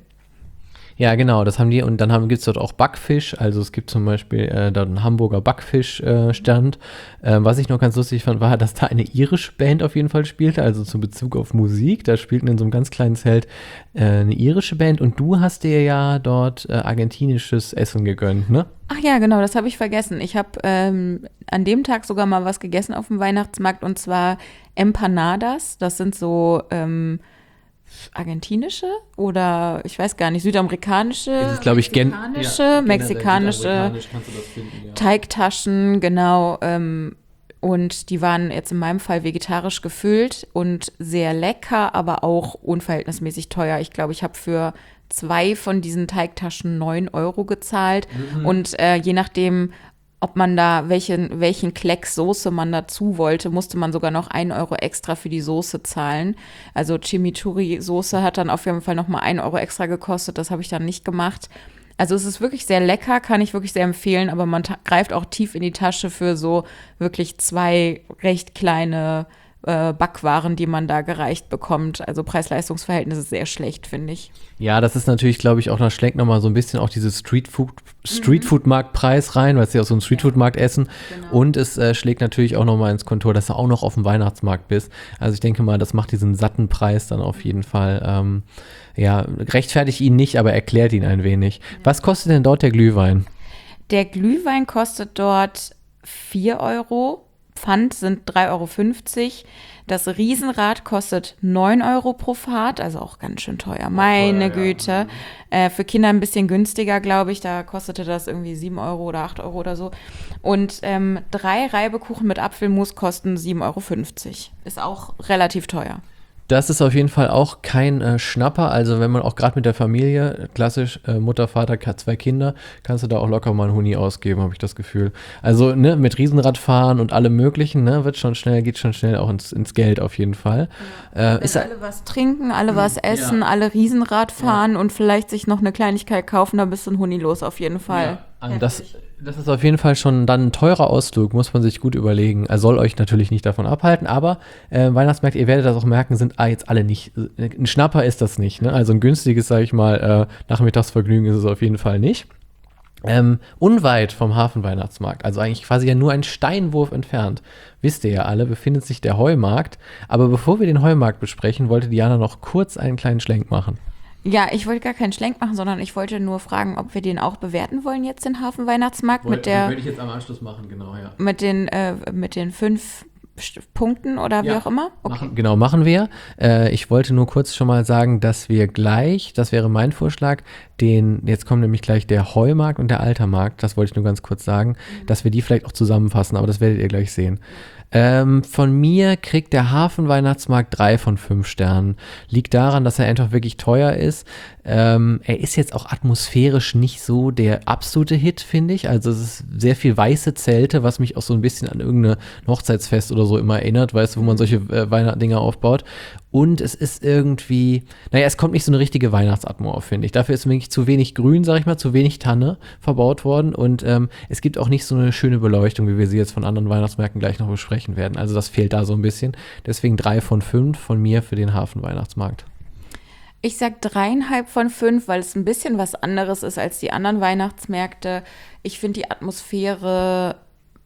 Ja, genau, das haben die. Und dann gibt es dort auch Backfisch. Also es gibt zum Beispiel äh, dort einen Hamburger Backfischstand. Äh, ähm, was ich noch ganz lustig fand, war, dass da eine irische Band auf jeden Fall spielte, also zum Bezug auf Musik. Da spielten in so einem ganz kleinen Zelt äh, eine irische Band. Und du hast dir ja dort äh, argentinisches Essen gegönnt, ne? Ach ja, genau, das habe ich vergessen. Ich habe ähm, an dem Tag sogar mal was gegessen auf dem Weihnachtsmarkt und zwar Empanadas. Das sind so ähm, argentinische oder ich weiß gar nicht, südamerikanische, Das ist, glaube ich, gen- mexikanische, ja, mexikanische südamerikanisch kannst du das finden, ja. Teigtaschen, genau. Ähm, und die waren jetzt in meinem Fall vegetarisch gefüllt und sehr lecker, aber auch unverhältnismäßig teuer. Ich glaube, ich habe für zwei von diesen Teigtaschen neun Euro gezahlt. Mhm. Und äh, je nachdem, ob man da, welchen, welchen Klecks Soße man dazu wollte, musste man sogar noch ein Euro extra für die Soße zahlen. Also Chimichurri-Soße hat dann auf jeden Fall noch mal ein Euro extra gekostet. Das habe ich dann nicht gemacht. Also es ist wirklich sehr lecker, kann ich wirklich sehr empfehlen, aber man ta- greift auch tief in die Tasche für so wirklich zwei recht kleine äh, Backwaren, die man da gereicht bekommt. Also Preis-Leistungs-Verhältnis ist sehr schlecht, finde ich. Ja, das ist natürlich, glaube ich, auch, das schlägt nochmal so ein bisschen auch dieses Streetfood, Streetfood-Marktpreis rein, weil es ja auch so ein Streetfood-Markt essen. Genau. Und es äh, schlägt natürlich auch nochmal ins Kontor, dass du auch noch auf dem Weihnachtsmarkt bist. Also ich denke mal, das macht diesen satten Preis dann auf jeden Fall, ähm, ja, rechtfertigt ihn nicht, aber erklärt ihn ein wenig. Ja. Was kostet denn dort der Glühwein? Der Glühwein kostet dort vier Euro. Pfand sind drei Euro fünfzig. Das Riesenrad kostet neun Euro pro Fahrt, also auch ganz schön teuer. Meine teuer, Güte. Ja. Äh, für Kinder ein bisschen günstiger, glaube ich. Da kostete das irgendwie sieben Euro oder acht Euro oder so. Und ähm, drei Reibekuchen mit Apfelmus kosten sieben Euro fünfzig. Ist auch relativ teuer. Das ist auf jeden Fall auch kein äh, Schnapper. Also wenn man auch gerade mit der Familie, klassisch äh, Mutter, Vater, zwei Kinder, kannst du da auch locker mal einen Huni ausgeben, habe ich das Gefühl. Also ne, mit Riesenradfahren und allem möglichen, ne, wird schon schnell, geht schon schnell auch ins, ins Geld auf jeden Fall. Ja. Äh, ist alle was trinken, alle was essen, ja. alle Riesenrad fahren ja. und vielleicht sich noch eine Kleinigkeit kaufen, da bist du ein Huni los auf jeden Fall. Ja. Also das, das ist auf jeden Fall schon dann ein teurer Ausflug, muss man sich gut überlegen. Er soll euch natürlich nicht davon abhalten, aber äh, Weihnachtsmärkte, ihr werdet das auch merken, sind ah, jetzt alle nicht, ein Schnapper ist das nicht, ne? Also ein günstiges, sage ich mal, äh, Nachmittagsvergnügen ist es auf jeden Fall nicht. Ähm, unweit vom Hafenweihnachtsmarkt, also eigentlich quasi ja nur ein Steinwurf entfernt, wisst ihr ja alle, befindet sich der Heumarkt. Aber bevor wir den Heumarkt besprechen, wollte Diana noch kurz einen kleinen Schlenk machen. Ja, ich wollte gar keinen Schlenk machen, sondern ich wollte nur fragen, ob wir den auch bewerten wollen jetzt, den Hafenweihnachtsmarkt. Wollt, mit der würde ich jetzt am Anschluss machen, genau, ja. Mit den, äh, mit den fünf punkten oder wie Ja. auch immer? Okay. Machen, genau, machen wir. Äh, ich wollte nur kurz schon mal sagen, dass wir gleich, das wäre mein Vorschlag, den, jetzt kommt nämlich gleich der Heumarkt und der Altermarkt, das wollte ich nur ganz kurz sagen, mhm. dass wir die vielleicht auch zusammenfassen, aber das werdet ihr gleich sehen. Ähm, von mir kriegt der Hafenweihnachtsmarkt drei von fünf Sternen. Liegt daran, dass er einfach wirklich teuer ist. Ähm, er ist jetzt auch atmosphärisch nicht so der absolute Hit, finde ich. Also es ist sehr viel weiße Zelte, was mich auch so ein bisschen an irgendein Hochzeitsfest oder so immer erinnert, weißt du, wo man solche äh, Weihnachtsdinger aufbaut. Und es ist irgendwie, naja, es kommt nicht so eine richtige Weihnachtsatmo auf, finde ich. Dafür ist wirklich zu wenig Grün, sag ich mal, zu wenig Tanne verbaut worden. Und ähm, es gibt auch nicht so eine schöne Beleuchtung, wie wir sie jetzt von anderen Weihnachtsmärkten gleich noch besprechen werden. Also das fehlt da so ein bisschen. Deswegen drei von fünf von mir für den Hafenweihnachtsmarkt. Ich sag dreieinhalb von fünf, weil es ein bisschen was anderes ist als die anderen Weihnachtsmärkte. Ich finde die Atmosphäre,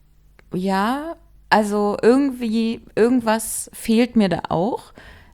ja, also irgendwie, irgendwas fehlt mir da auch.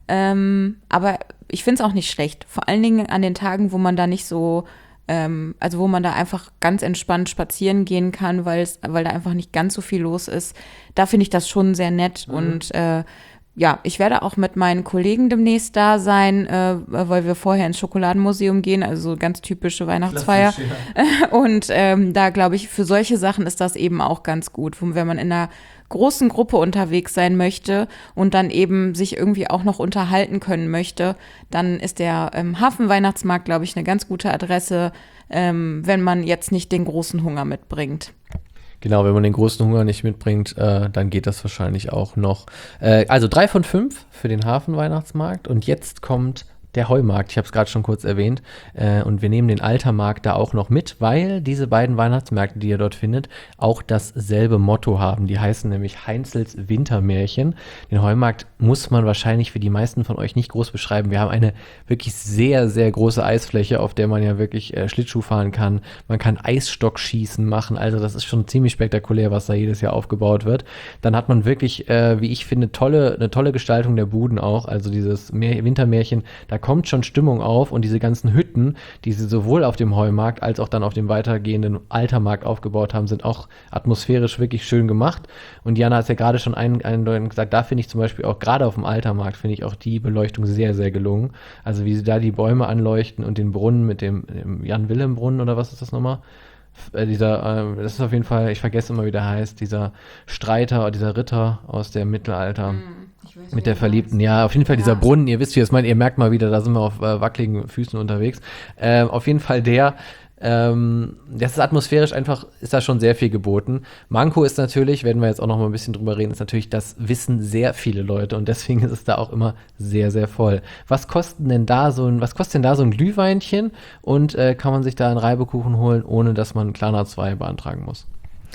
Ähm, aber ich finde es auch nicht schlecht. Vor allen Dingen an den Tagen, wo man da nicht so, ähm, also wo man da einfach ganz entspannt spazieren gehen kann, weil es, weil da einfach nicht ganz so viel los ist. Da finde ich das schon sehr nett. Mhm. Und äh, ja, ich werde auch mit meinen Kollegen demnächst da sein, äh, weil wir vorher ins Schokoladenmuseum gehen, also ganz typische Weihnachtsfeier. Ja. Und ähm, da glaube ich, für solche Sachen ist das eben auch ganz gut, wenn man in einer großen Gruppe unterwegs sein möchte und dann eben sich irgendwie auch noch unterhalten können möchte, dann ist der ähm, Hafenweihnachtsmarkt, glaube ich, eine ganz gute Adresse, ähm, wenn man jetzt nicht den großen Hunger mitbringt. Genau, wenn man den großen Hunger nicht mitbringt, äh, dann geht das wahrscheinlich auch noch. Äh, also drei von fünf für den Hafenweihnachtsmarkt und jetzt kommt der Heumarkt, ich habe es gerade schon kurz erwähnt, äh, und wir nehmen den Altermarkt da auch noch mit, weil diese beiden Weihnachtsmärkte, die ihr dort findet, auch dasselbe Motto haben. Die heißen nämlich Heinzels Wintermärchen. Den Heumarkt muss man wahrscheinlich für die meisten von euch nicht groß beschreiben. Wir haben eine wirklich sehr, sehr große Eisfläche, auf der man ja wirklich äh, Schlittschuh fahren kann. Man kann Eisstockschießen machen, also das ist schon ziemlich spektakulär, was da jedes Jahr aufgebaut wird. Dann hat man wirklich, äh, wie ich finde, tolle, eine tolle Gestaltung der Buden auch, also dieses Meer- Wintermärchen, da kommt schon Stimmung auf und diese ganzen Hütten, die sie sowohl auf dem Heumarkt als auch dann auf dem weitergehenden Altermarkt aufgebaut haben, sind auch atmosphärisch wirklich schön gemacht. Und Jana hat ja gerade schon einen, einen gesagt, da finde ich zum Beispiel auch gerade auf dem Altermarkt, finde ich auch die Beleuchtung sehr, sehr gelungen. Also wie sie da die Bäume anleuchten und den Brunnen mit dem, dem Jan-Willem-Brunnen oder was ist das nochmal? Äh, dieser, äh, das ist auf jeden Fall, ich vergesse immer, wie der heißt, dieser Streiter, dieser Ritter aus dem Mittelalter. Mm. Weiß, mit der Verliebten, ja, auf jeden Fall ja. Dieser Brunnen, ihr wisst, wie ihr es meint, ihr merkt mal wieder, da sind wir auf äh, wackeligen Füßen unterwegs. Äh, auf jeden Fall der, ähm, das ist atmosphärisch einfach, ist da schon sehr viel geboten. Manko ist natürlich, werden wir jetzt auch noch mal ein bisschen drüber reden, ist natürlich, das wissen sehr viele Leute und deswegen ist es da auch immer sehr, sehr voll. Was kostet denn da so ein, was kostet denn da so ein Glühweinchen und äh, kann man sich da einen Reibekuchen holen, ohne dass man Klarna zwei beantragen muss?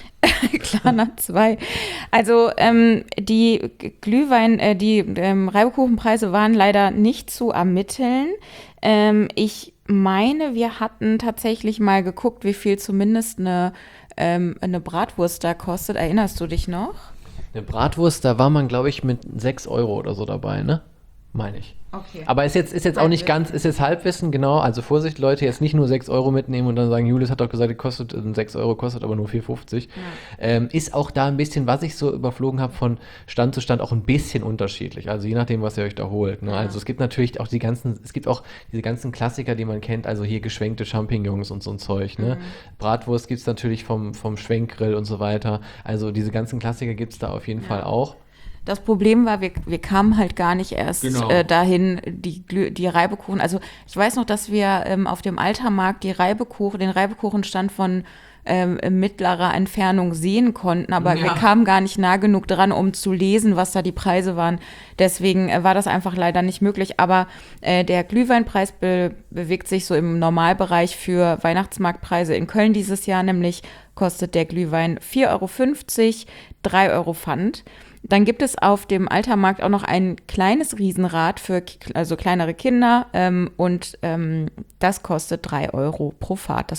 Klarna zwei. Also ähm, die Glühwein, äh, die ähm, Reibekuchenpreise waren leider nicht zu ermitteln. Ähm, ich meine, wir hatten tatsächlich mal geguckt, wie viel zumindest eine, ähm, eine Bratwurst da kostet. Erinnerst du dich noch? Eine Bratwurst, da war man, glaube ich, mit sechs Euro oder so dabei, ne? Meine ich. Okay. Aber ist jetzt, ist jetzt auch nicht ganz, ist jetzt Halbwissen, genau. Also Vorsicht, Leute, jetzt nicht nur sechs Euro mitnehmen und dann sagen, Julius hat doch gesagt, kostet sechs Euro, kostet aber nur vier fünfzig. Ja. Ähm, ist auch da ein bisschen, was ich so überflogen habe, von Stand zu Stand auch ein bisschen unterschiedlich. Also je nachdem, was ihr euch da holt. Ne? Ja. Also es gibt natürlich auch die ganzen, es gibt auch diese ganzen Klassiker, die man kennt, also hier geschwenkte Champignons und so ein Zeug. Ne? Mhm. Bratwurst gibt es natürlich vom, vom Schwenkgrill und so weiter. Also diese ganzen Klassiker gibt es da auf jeden ja. Fall auch. Das Problem war, wir, wir kamen halt gar nicht erst genau. äh, dahin, die, die Reibekuchen. Also ich weiß noch, dass wir ähm, auf dem Altermarkt die Reibekuchen, den Reibekuchenstand von ähm, mittlerer Entfernung sehen konnten, aber ja. wir kamen gar nicht nah genug dran, um zu lesen, was da die Preise waren. Deswegen äh, war das einfach leider nicht möglich. Aber äh, der Glühweinpreis be- bewegt sich so im Normalbereich für Weihnachtsmarktpreise in Köln dieses Jahr, nämlich kostet der Glühwein vier Euro fünfzig, drei Euro Pfand. Dann gibt es auf dem Altermarkt auch noch ein kleines Riesenrad für also kleinere Kinder ähm, und ähm, das kostet drei Euro pro Fahrt. Das finde ich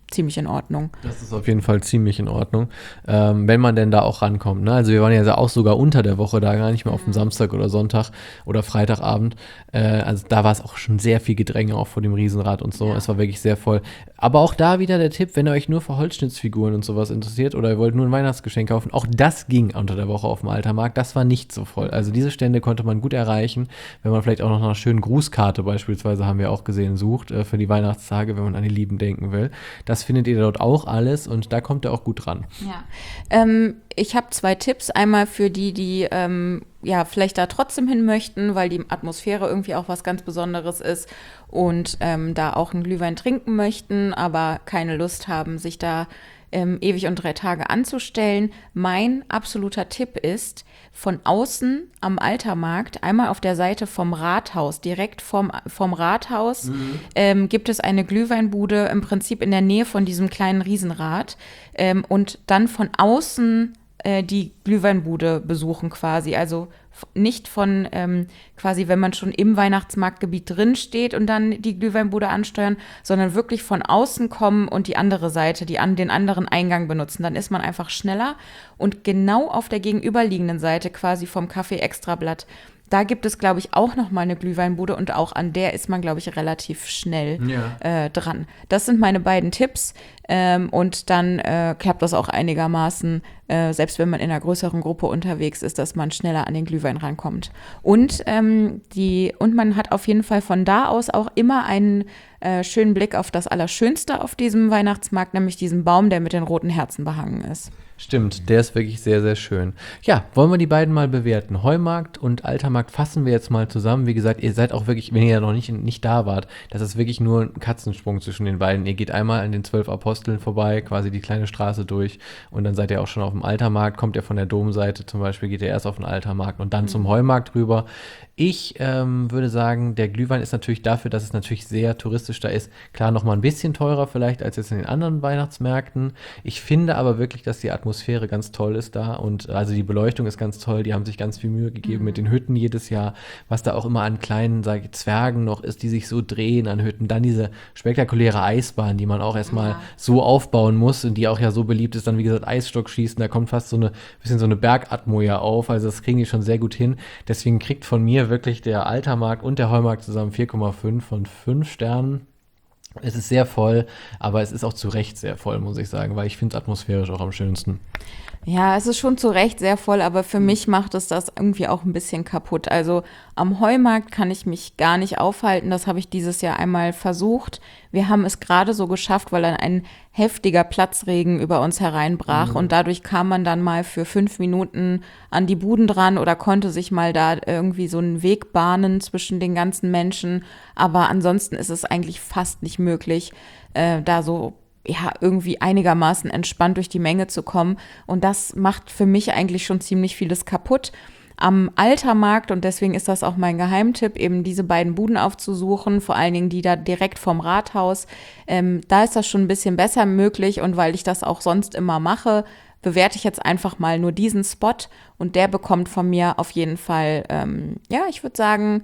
ziemlich in Ordnung. Das ist auf jeden Fall ziemlich in Ordnung, ähm, wenn man denn da auch rankommt. Ne? Also wir waren ja auch sogar unter der Woche da, gar nicht mehr auf dem Samstag oder Sonntag oder Freitagabend. Äh, also da war es auch schon sehr viel Gedränge, auch vor dem Riesenrad und so. Ja. Es war wirklich sehr voll. Aber auch da wieder der Tipp, wenn ihr euch nur für Holzschnittsfiguren und sowas interessiert oder ihr wollt nur ein Weihnachtsgeschenk kaufen, auch das ging unter der Woche auf dem Altermarkt. Das war nicht so voll. Also diese Stände konnte man gut erreichen, wenn man vielleicht auch noch nach einer schönen Grußkarte beispielsweise, haben wir auch gesehen, sucht äh, für die Weihnachtstage, wenn man an die Lieben denken will. Das findet ihr dort auch alles und da kommt ihr auch gut ran. Ja. Ähm, ich habe zwei Tipps. Einmal für die, die ähm, ja vielleicht da trotzdem hin möchten, weil die Atmosphäre irgendwie auch was ganz Besonderes ist und ähm, da auch einen Glühwein trinken möchten, aber keine Lust haben, sich da ähm, ewig und drei Tage anzustellen. Mein absoluter Tipp ist, von außen am Altermarkt, einmal auf der Seite vom Rathaus, direkt vom, vom Rathaus, mhm. ähm, gibt es eine Glühweinbude im Prinzip in der Nähe von diesem kleinen Riesenrad ähm, und dann von außen äh, die Glühweinbude besuchen quasi, also nicht von ähm, quasi, wenn man schon im Weihnachtsmarktgebiet drin steht und dann die Glühweinbude ansteuern, sondern wirklich von außen kommen und die andere Seite, die an den anderen Eingang benutzen. Dann ist man einfach schneller und genau auf der gegenüberliegenden Seite quasi vom Café Extrablatt, da gibt es, glaube ich, auch noch mal eine Glühweinbude und auch an der ist man, glaube ich, relativ schnell ja. äh, dran. Das sind meine beiden Tipps ähm, und dann äh, klappt das auch einigermaßen, äh, selbst wenn man in einer größeren Gruppe unterwegs ist, dass man schneller an den Glühwein rankommt. Und, ähm, die, und man hat auf jeden Fall von da aus auch immer einen äh, schönen Blick auf das Allerschönste auf diesem Weihnachtsmarkt, nämlich diesen Baum, der mit den roten Herzen behangen ist. Stimmt, der ist wirklich sehr, sehr schön. Ja, wollen wir die beiden mal bewerten. Heumarkt und Altermarkt fassen wir jetzt mal zusammen. Wie gesagt, ihr seid auch wirklich, wenn ihr ja noch nicht, nicht da wart, das ist wirklich nur ein Katzensprung zwischen den beiden. Ihr geht einmal an den zwölf Aposteln vorbei, quasi die kleine Straße durch und dann seid ihr auch schon auf dem Altermarkt. Kommt ihr von der Domseite zum Beispiel, geht ihr erst auf den Altermarkt und dann mhm. zum Heumarkt rüber. Ich ähm, würde sagen, der Glühwein ist natürlich dafür, dass es natürlich sehr touristisch da ist, klar nochmal ein bisschen teurer vielleicht als jetzt in den anderen Weihnachtsmärkten. Ich finde aber wirklich, dass die Atmosphäre ganz toll ist da und also die Beleuchtung ist ganz toll. Die haben sich ganz viel Mühe gegeben mhm. mit den Hütten jedes Jahr, was da auch immer an kleinen, sage ich, Zwergen noch ist, die sich so drehen an Hütten. Dann diese spektakuläre Eisbahn, die man auch erstmal ja. so aufbauen muss und die auch ja so beliebt ist. Dann, wie gesagt, Eisstockschießen, da kommt fast so eine bisschen so eine Bergatmo ja auf. Also das kriegen die schon sehr gut hin. Deswegen kriegt von mir wirklich der Altermarkt und der Heumarkt zusammen vier Komma fünf von fünf Sternen. Es ist sehr voll, aber es ist auch zu Recht sehr voll, muss ich sagen, weil ich finde es atmosphärisch auch am schönsten. Ja, es ist schon zu Recht sehr voll, aber für mich macht es das irgendwie auch ein bisschen kaputt. Also am Heumarkt kann ich mich gar nicht aufhalten. Das habe ich dieses Jahr einmal versucht. Wir haben es gerade so geschafft, weil dann ein heftiger Platzregen über uns hereinbrach mhm. und dadurch kam man dann mal für fünf Minuten an die Buden dran oder konnte sich mal da irgendwie so einen Weg bahnen zwischen den ganzen Menschen. Aber ansonsten ist es eigentlich fast nicht möglich, äh, da so ja, irgendwie einigermaßen entspannt durch die Menge zu kommen. Und das macht für mich eigentlich schon ziemlich vieles kaputt. Am Altermarkt, und deswegen ist das auch mein Geheimtipp, eben diese beiden Buden aufzusuchen, vor allen Dingen die da direkt vom Rathaus. Ähm, da ist das schon ein bisschen besser möglich und weil ich das auch sonst immer mache, bewerte ich jetzt einfach mal nur diesen Spot und der bekommt von mir auf jeden Fall, ähm, ja, ich würde sagen,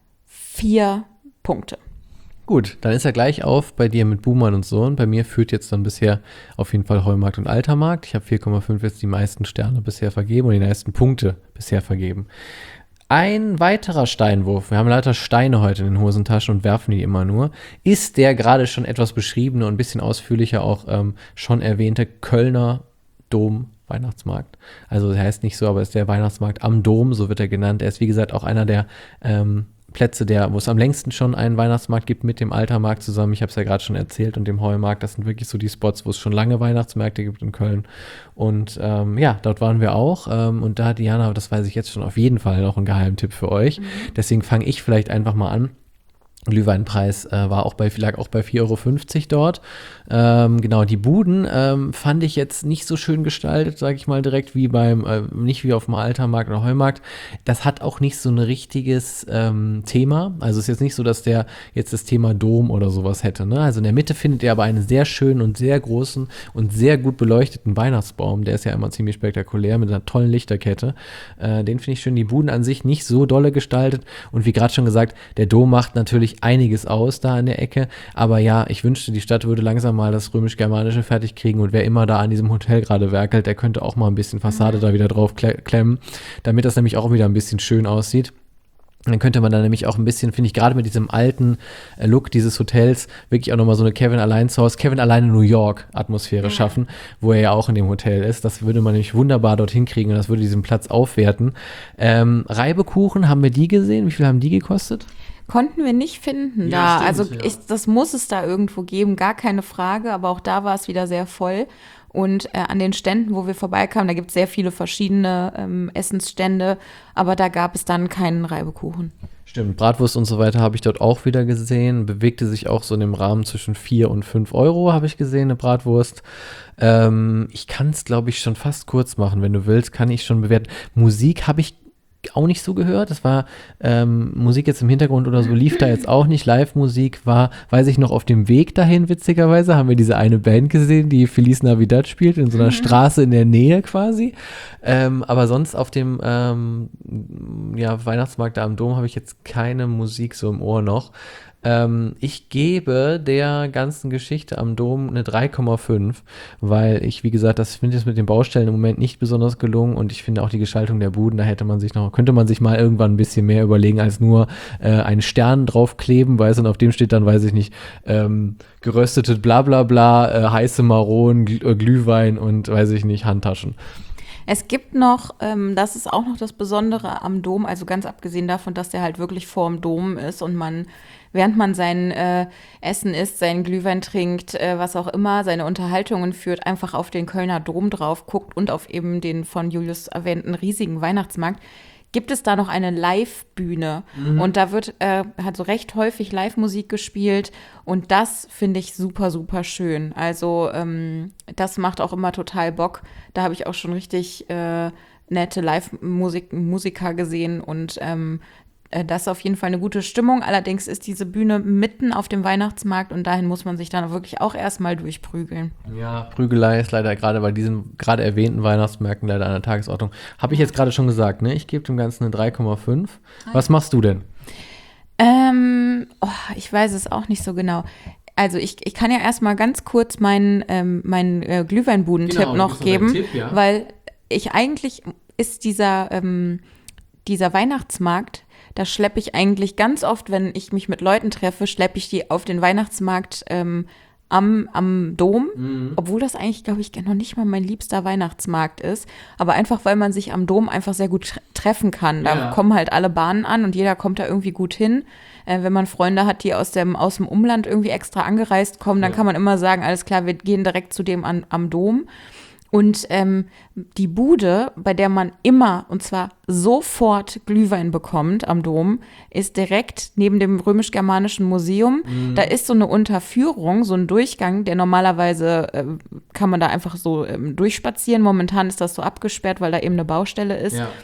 vier Punkte. Gut, dann ist er gleich auf bei dir mit Buhmann und Sohn. Bei mir führt jetzt dann bisher auf jeden Fall Heumarkt und Altermarkt. Ich habe vier Komma fünf jetzt die meisten Sterne bisher vergeben und die meisten Punkte bisher vergeben. Ein weiterer Steinwurf, wir haben lauter Steine heute in den Hosentaschen und werfen die immer nur, ist der gerade schon etwas beschriebene und ein bisschen ausführlicher auch ähm, schon erwähnte Kölner Dom Weihnachtsmarkt. Also der heißt nicht so, aber es ist der Weihnachtsmarkt am Dom, so wird er genannt. Er ist wie gesagt auch einer der ähm, Plätze, der, wo es am längsten schon einen Weihnachtsmarkt gibt mit dem Altermarkt zusammen. Ich habe es ja gerade schon erzählt und dem Heumarkt. Das sind wirklich so die Spots, wo es schon lange Weihnachtsmärkte gibt in Köln. Und ähm, ja, dort waren wir auch. Ähm, und da hat Diana, das weiß ich jetzt schon, auf jeden Fall noch einen Geheimtipp für euch. Mhm. Deswegen fange ich vielleicht einfach mal an. Glühweinpreis äh, war auch bei, lag auch bei vier Euro fünfzig dort. Ähm, genau, die Buden ähm, fand ich jetzt nicht so schön gestaltet, sage ich mal direkt, wie beim, äh, nicht wie auf dem Altermarkt oder Heumarkt. Das hat auch nicht so ein richtiges ähm, Thema. Also es ist jetzt nicht so, dass der jetzt das Thema Dom oder sowas hätte. Ne? Also in der Mitte findet ihr aber einen sehr schönen und sehr großen und sehr gut beleuchteten Weihnachtsbaum. Der ist ja immer ziemlich spektakulär mit einer tollen Lichterkette. Äh, den finde ich schön. Die Buden an sich nicht so dolle gestaltet. Und wie gerade schon gesagt, der Dom macht natürlich wirklich einiges aus da an der Ecke. Aber ja, ich wünschte, die Stadt würde langsam mal das Römisch-Germanische fertig kriegen und wer immer da an diesem Hotel gerade werkelt, der könnte auch mal ein bisschen Fassade mhm. da wieder drauf kle- klemmen, damit das nämlich auch wieder ein bisschen schön aussieht. Dann könnte man da nämlich auch ein bisschen, finde ich, gerade mit diesem alten äh, Look dieses Hotels wirklich auch nochmal so eine Kevin allein zu Hause, Kevin allein in New York Atmosphäre mhm. schaffen, wo er ja auch in dem Hotel ist. Das würde man nämlich wunderbar dorthin kriegen und das würde diesen Platz aufwerten. Ähm, Reibekuchen, haben wir die gesehen? Wie viel haben die gekostet? Konnten wir nicht finden Ja, da. stimmt, also ja. ich, das muss es da irgendwo geben, gar keine Frage. Aber auch da war es wieder sehr voll. Und äh, an den Ständen, wo wir vorbeikamen, da gibt es sehr viele verschiedene ähm, Essensstände, aber da gab es dann keinen Reibekuchen. Stimmt, Bratwurst und so weiter habe ich dort auch wieder gesehen, bewegte sich auch so in dem Rahmen zwischen vier und fünf Euro, habe ich gesehen, eine Bratwurst. Ähm, ich kann es, glaube ich, schon fast kurz machen, wenn du willst, kann ich schon bewerten. Musik habe ich auch nicht so gehört. Das war ähm, Musik jetzt im Hintergrund oder so, lief da jetzt auch nicht. Live-Musik war, weiß ich noch, auf dem Weg dahin, witzigerweise, haben wir diese eine Band gesehen, die Feliz Navidad spielt, in so einer mhm. Straße in der Nähe quasi. Ähm, aber sonst auf dem ähm, ja, Weihnachtsmarkt da am Dom habe ich jetzt keine Musik so im Ohr noch. Ähm, ich gebe der ganzen Geschichte am Dom eine drei Komma fünf, weil ich, wie gesagt, das finde ich mit den Baustellen im Moment nicht besonders gelungen und ich finde auch die Gestaltung der Buden, da hätte man sich noch, könnte man sich mal irgendwann ein bisschen mehr überlegen, als nur äh, einen Stern draufkleben, weißt du, und auf dem steht dann, weiß ich nicht, ähm, geröstete bla bla bla, äh, heiße Maronen, Gl- Glühwein und, weiß ich nicht, Handtaschen. Es gibt noch, ähm, das ist auch noch das Besondere am Dom, also ganz abgesehen davon, dass der halt wirklich vorm Dom ist und man, während man sein äh, Essen isst, seinen Glühwein trinkt, äh, was auch immer, seine Unterhaltungen führt, einfach auf den Kölner Dom drauf guckt und auf eben den von Julius erwähnten riesigen Weihnachtsmarkt, gibt es da noch eine Live-Bühne. Mhm. Und da wird äh, hat so recht häufig Live-Musik gespielt. Und das finde ich super, super schön. Also ähm, das macht auch immer total Bock. Da habe ich auch schon richtig äh, nette Live-Musiker gesehen. Und ähm, das ist auf jeden Fall eine gute Stimmung. Allerdings ist diese Bühne mitten auf dem Weihnachtsmarkt und dahin muss man sich dann wirklich auch erstmal durchprügeln. Ja, Prügelei ist leider gerade bei diesen gerade erwähnten Weihnachtsmärkten leider an der Tagesordnung. Habe ich jetzt gerade schon gesagt, ne? Ich gebe dem Ganzen eine drei Komma fünf. Was machst du denn? Ähm, oh, ich weiß es auch nicht so genau. Also ich, ich kann ja erstmal ganz kurz meinen, ähm, meinen äh, Glühweinbudentipp Genau, noch geben, Tipp, ja. weil ich eigentlich ist dieser, ähm, dieser Weihnachtsmarkt, da schleppe ich eigentlich ganz oft, wenn ich mich mit Leuten treffe, schleppe ich die auf den Weihnachtsmarkt ähm, am, am Dom, mhm. obwohl das eigentlich, glaube ich, noch nicht mal mein liebster Weihnachtsmarkt ist, aber einfach, weil man sich am Dom einfach sehr gut tre- treffen kann. Da ja. kommen halt alle Bahnen an und jeder kommt da irgendwie gut hin. Äh, wenn man Freunde hat, die aus dem, aus dem Umland irgendwie extra angereist kommen, dann ja. kann man immer sagen, alles klar, wir gehen direkt zu dem an, am Dom. Und ähm, die Bude, bei der man immer, und zwar sofort Glühwein bekommt am Dom, ist direkt neben dem Römisch-Germanischen Museum. Mhm. Da ist so eine Unterführung, so ein Durchgang, der normalerweise äh, kann man da einfach so ähm, durchspazieren. Momentan ist das so abgesperrt, weil da eben eine Baustelle ist. Ja.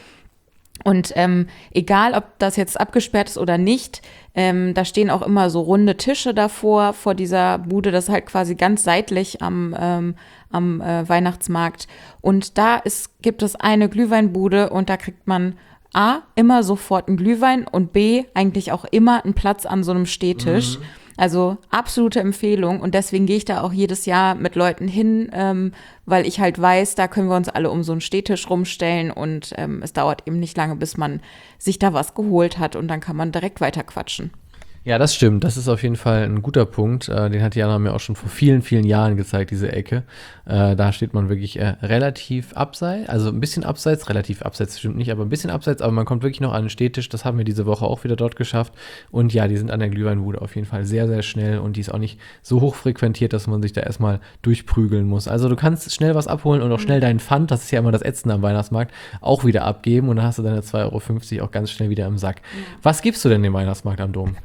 Und ähm, egal, ob das jetzt abgesperrt ist oder nicht, ähm, da stehen auch immer so runde Tische davor, vor dieser Bude. Das ist halt quasi ganz seitlich am, ähm, am äh, Weihnachtsmarkt. Und da ist, gibt es eine Glühweinbude und da kriegt man A, immer sofort einen Glühwein und B, eigentlich auch immer einen Platz an so einem Stehtisch. Mhm. Also absolute Empfehlung und deswegen gehe ich da auch jedes Jahr mit Leuten hin, ähm, weil ich halt weiß, da können wir uns alle um so einen Stehtisch rumstellen und ähm, es dauert eben nicht lange, bis man sich da was geholt hat und dann kann man direkt weiter quatschen. Ja, das stimmt. Das ist auf jeden Fall ein guter Punkt. Äh, den hat Jana mir auch schon vor vielen, vielen Jahren gezeigt, diese Ecke. Äh, da steht man wirklich äh, relativ abseits, also ein bisschen abseits, relativ abseits stimmt nicht, aber ein bisschen abseits, aber man kommt wirklich noch an den Stehtisch. Das haben wir diese Woche auch wieder dort geschafft. Und ja, die sind an der Glühweinbude auf jeden Fall sehr, sehr schnell und die ist auch nicht so hoch frequentiert, dass man sich da erstmal durchprügeln muss. Also du kannst schnell was abholen und auch schnell deinen Pfand, das ist ja immer das Ätzende am Weihnachtsmarkt, auch wieder abgeben und dann hast du deine zwei Euro fünfzig auch ganz schnell wieder im Sack. Was gibst du denn dem Weihnachtsmarkt am Dom?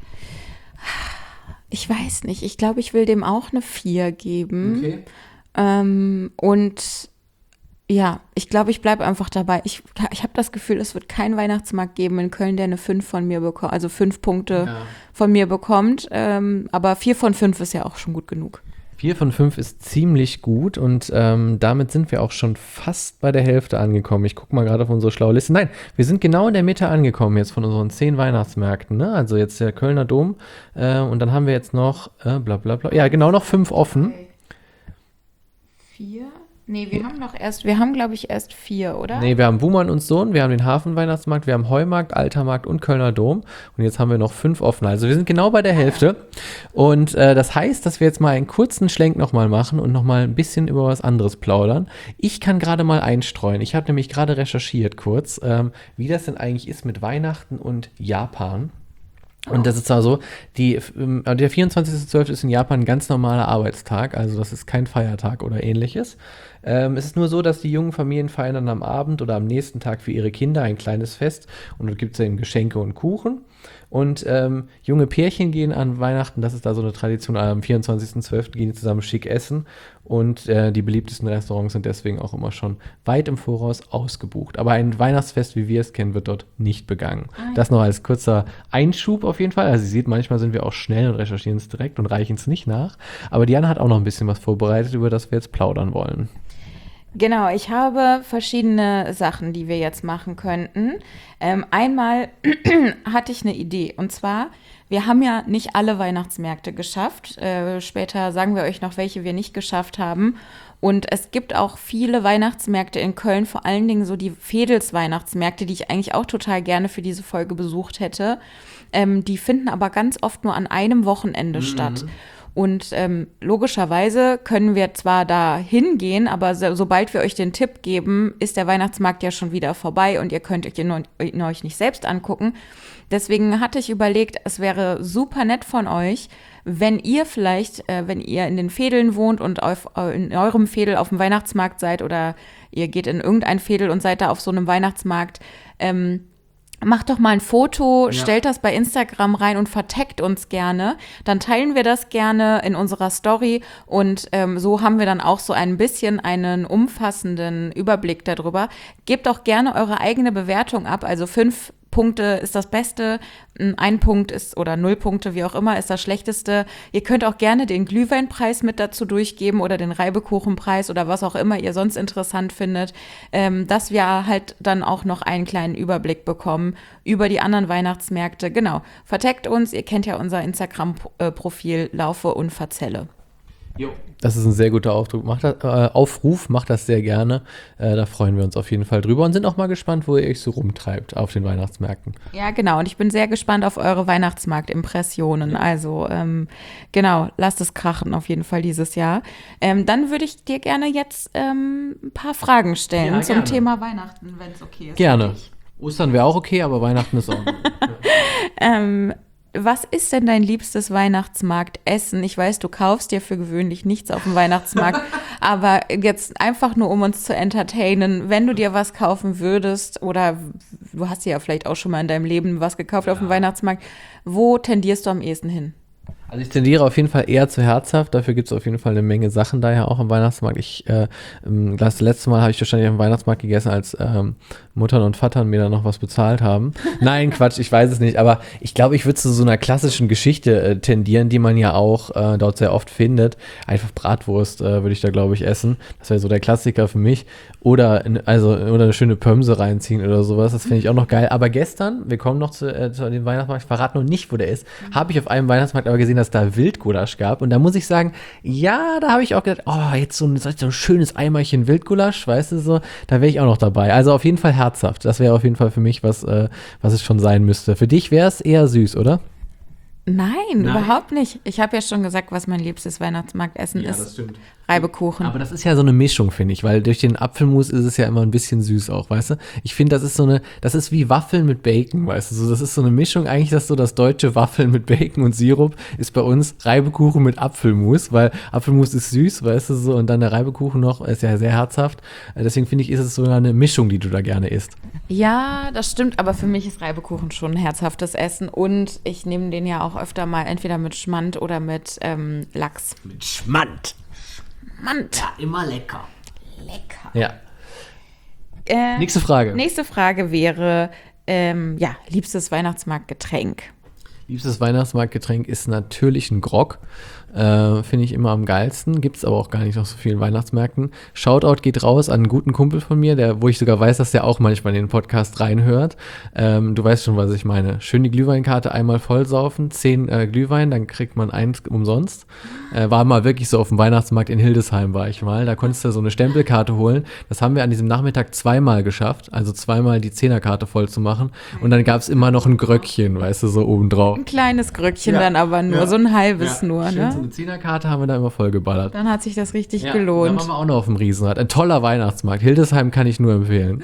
Ich weiß nicht. Ich glaube, ich will dem auch eine vier geben. Okay. Ähm, und ja, ich glaube, ich bleibe einfach dabei. Ich, ich habe das Gefühl, es wird keinen Weihnachtsmarkt geben in Köln, der eine fünf von mir bekommt, also fünf Punkte ja. von mir bekommt. Ähm, aber vier von fünf ist ja auch schon gut genug. Vier von fünf ist ziemlich gut und ähm, damit sind wir auch schon fast bei der Hälfte angekommen. Ich gucke mal gerade auf unsere schlaue Liste. Nein, wir sind genau in der Mitte angekommen jetzt von unseren zehn Weihnachtsmärkten. Ne? Also jetzt der Kölner Dom äh, und dann haben wir jetzt noch, äh, bla bla bla, ja genau, noch fünf offen. Vier? Nee, wir haben noch erst, wir haben glaube ich erst vier, oder? Nee, wir haben Buhmann und Sohn, wir haben den Hafenweihnachtsmarkt, wir haben Heumarkt, Altermarkt und Kölner Dom und jetzt haben wir noch fünf offen. Also wir sind genau bei der Hälfte und äh, das heißt, dass wir jetzt mal einen kurzen Schlenk nochmal machen und nochmal ein bisschen über was anderes plaudern. Ich kann gerade mal einstreuen, ich habe nämlich gerade recherchiert kurz, ähm, wie das denn eigentlich ist mit Weihnachten und Japan. Und das ist zwar so, die, der vierundzwanzigster zwölfte ist in Japan ein ganz normaler Arbeitstag, also das ist kein Feiertag oder ähnliches. Ähm, es ist nur so, dass die jungen Familien feiern dann am Abend oder am nächsten Tag für ihre Kinder ein kleines Fest und dort gibt es eben Geschenke und Kuchen. Und ähm, junge Pärchen gehen an Weihnachten, das ist da so eine Tradition, am vierundzwanzigster zwölfter gehen die zusammen schick essen und äh, die beliebtesten Restaurants sind deswegen auch immer schon weit im Voraus ausgebucht. Aber ein Weihnachtsfest, wie wir es kennen, wird dort nicht begangen. Ah, ja. Das noch als kurzer Einschub auf jeden Fall. Also ihr seht, manchmal sind wir auch schnell und recherchieren es direkt und reichen es nicht nach. Aber Diana hat auch noch ein bisschen was vorbereitet, über das wir jetzt plaudern wollen. Genau, ich habe verschiedene Sachen, die wir jetzt machen könnten. Ähm, einmal hatte ich eine Idee und zwar, wir haben ja nicht alle Weihnachtsmärkte geschafft. Äh, später sagen wir euch noch, welche wir nicht geschafft haben. Und es gibt auch viele Weihnachtsmärkte in Köln, vor allen Dingen so die Veedels-Weihnachtsmärkte, die ich eigentlich auch total gerne für diese Folge besucht hätte. Ähm, die finden aber ganz oft nur an einem Wochenende mhm. statt. Und ähm, logischerweise können wir zwar da hingehen, aber so, sobald wir euch den Tipp geben, ist der Weihnachtsmarkt ja schon wieder vorbei und ihr könnt euch ihn, ihn euch nicht selbst angucken. Deswegen hatte ich überlegt, es wäre super nett von euch, wenn ihr vielleicht, äh, wenn ihr in den Veedeln wohnt und auf, in eurem Veedel auf dem Weihnachtsmarkt seid oder ihr geht in irgendein Veedel und seid da auf so einem Weihnachtsmarkt, ähm, macht doch mal ein Foto, ja. stellt das bei Instagram rein und vertaggt uns gerne. Dann teilen wir das gerne in unserer Story und ähm, so haben wir dann auch so ein bisschen einen umfassenden Überblick darüber. Gebt auch gerne eure eigene Bewertung ab, also fünf Punkte ist das Beste, ein Punkt ist oder null Punkte, wie auch immer, ist das Schlechteste. Ihr könnt auch gerne den Glühweinpreis mit dazu durchgeben oder den Reibekuchenpreis oder was auch immer ihr sonst interessant findet, ähm, dass wir halt dann auch noch einen kleinen Überblick bekommen über die anderen Weihnachtsmärkte. Genau, vertaggt uns, ihr kennt ja unser Instagram-Profil Laufe und Verzelle. Jo. Das ist ein sehr guter Aufdruck. Macht das, äh, Aufruf, macht das sehr gerne. Äh, da freuen wir uns auf jeden Fall drüber und sind auch mal gespannt, wo ihr euch so rumtreibt auf den Weihnachtsmärkten. Ja, genau. Und ich bin sehr gespannt auf eure Weihnachtsmarktimpressionen. Ja. Also, ähm, genau, lasst es krachen auf jeden Fall dieses Jahr. Ähm, dann würde ich dir gerne jetzt ähm, ein paar Fragen stellen ja, zum gerne. Thema Weihnachten, wenn es okay ist. Gerne. Ostern wäre auch okay, aber Weihnachten ist auch gut. ähm, Was ist denn dein liebstes Weihnachtsmarktessen? Ich weiß, du kaufst dir für gewöhnlich nichts auf dem Weihnachtsmarkt, aber jetzt einfach nur, um uns zu entertainen, wenn du dir was kaufen würdest oder du hast dir ja vielleicht auch schon mal in deinem Leben was gekauft ja. auf dem Weihnachtsmarkt, wo tendierst du am ehesten hin? Also ich tendiere auf jeden Fall eher zu herzhaft, dafür gibt es auf jeden Fall eine Menge Sachen daher auch am Weihnachtsmarkt. Ich, äh, das letzte Mal habe ich wahrscheinlich am Weihnachtsmarkt gegessen, als ähm, Muttern und Vatern mir dann noch was bezahlt haben. Nein, Quatsch, ich weiß es nicht, aber ich glaube, ich würde zu so einer klassischen Geschichte äh, tendieren, die man ja auch äh, dort sehr oft findet. Einfach Bratwurst äh, würde ich da, glaube ich, essen. Das wäre so der Klassiker für mich. Oder, also, oder eine schöne Pömse reinziehen oder sowas, das finde ich auch noch geil. Aber gestern, wir kommen noch zu, äh, zu dem Weihnachtsmarkt, ich verrate noch nicht, wo der ist, mhm. habe ich auf einem Weihnachtsmarkt aber gesehen, dass da Wildgulasch gab. Und da muss ich sagen, ja, da habe ich auch gedacht, oh, jetzt so ein, so ein schönes Eimerchen Wildgulasch, weißt du so, da wäre ich auch noch dabei. Also auf jeden Fall herzhaft. Das wäre auf jeden Fall für mich was, äh, was es schon sein müsste. Für dich wäre es eher süß, oder? Nein, Nein, überhaupt nicht. Ich habe ja schon gesagt, was mein liebstes Weihnachtsmarktessen ja, ist. Das stimmt. Reibekuchen. Aber das ist ja so eine Mischung, finde ich, weil durch den Apfelmus ist es ja immer ein bisschen süß auch, weißt du? Ich finde, das ist so eine, das ist wie Waffeln mit Bacon, weißt du? So, das ist so eine Mischung, eigentlich das so das deutsche Waffeln mit Bacon und Sirup ist bei uns Reibekuchen mit Apfelmus, weil Apfelmus ist süß, weißt du, so, und dann der Reibekuchen noch ist ja sehr herzhaft. Deswegen finde ich, ist es so eine Mischung, die du da gerne isst. Ja, das stimmt, aber für mich ist Reibekuchen schon ein herzhaftes Essen und ich nehme den ja auch öfter mal entweder mit Schmand oder mit ähm, Lachs. Mit Schmand. Schmand. Ja, immer lecker. Lecker. Ja. Äh, nächste Frage. Nächste Frage wäre, ähm, ja, liebstes Weihnachtsmarktgetränk. Liebstes Weihnachtsmarktgetränk ist natürlich ein Grog. Äh, Finde ich immer am geilsten. Gibt es aber auch gar nicht auf so vielen Weihnachtsmärkten. Shoutout geht raus an einen guten Kumpel von mir, der, wo ich sogar weiß, dass der auch manchmal in den Podcast reinhört. Ähm, du weißt schon, was ich meine. Schön die Glühweinkarte einmal vollsaufen, zehn äh, Glühwein, dann kriegt man eins umsonst. Äh, war mal wirklich so auf dem Weihnachtsmarkt in Hildesheim war ich mal. Da konntest du so eine Stempelkarte holen. Das haben wir an diesem Nachmittag zweimal geschafft. Also zweimal die Zehnerkarte voll zu machen. Und dann gab es immer noch ein Gröckchen, weißt du, so obendrauf. Ein kleines Gröckchen Ja. dann aber nur, Ja. so ein halbes Ja, nur, schön, ne? so eine Zehnerkarte haben wir da immer voll geballert. Dann hat sich das richtig Ja, gelohnt. Da waren wir auch noch auf dem Riesenrad. Ein toller Weihnachtsmarkt. Hildesheim kann ich nur empfehlen.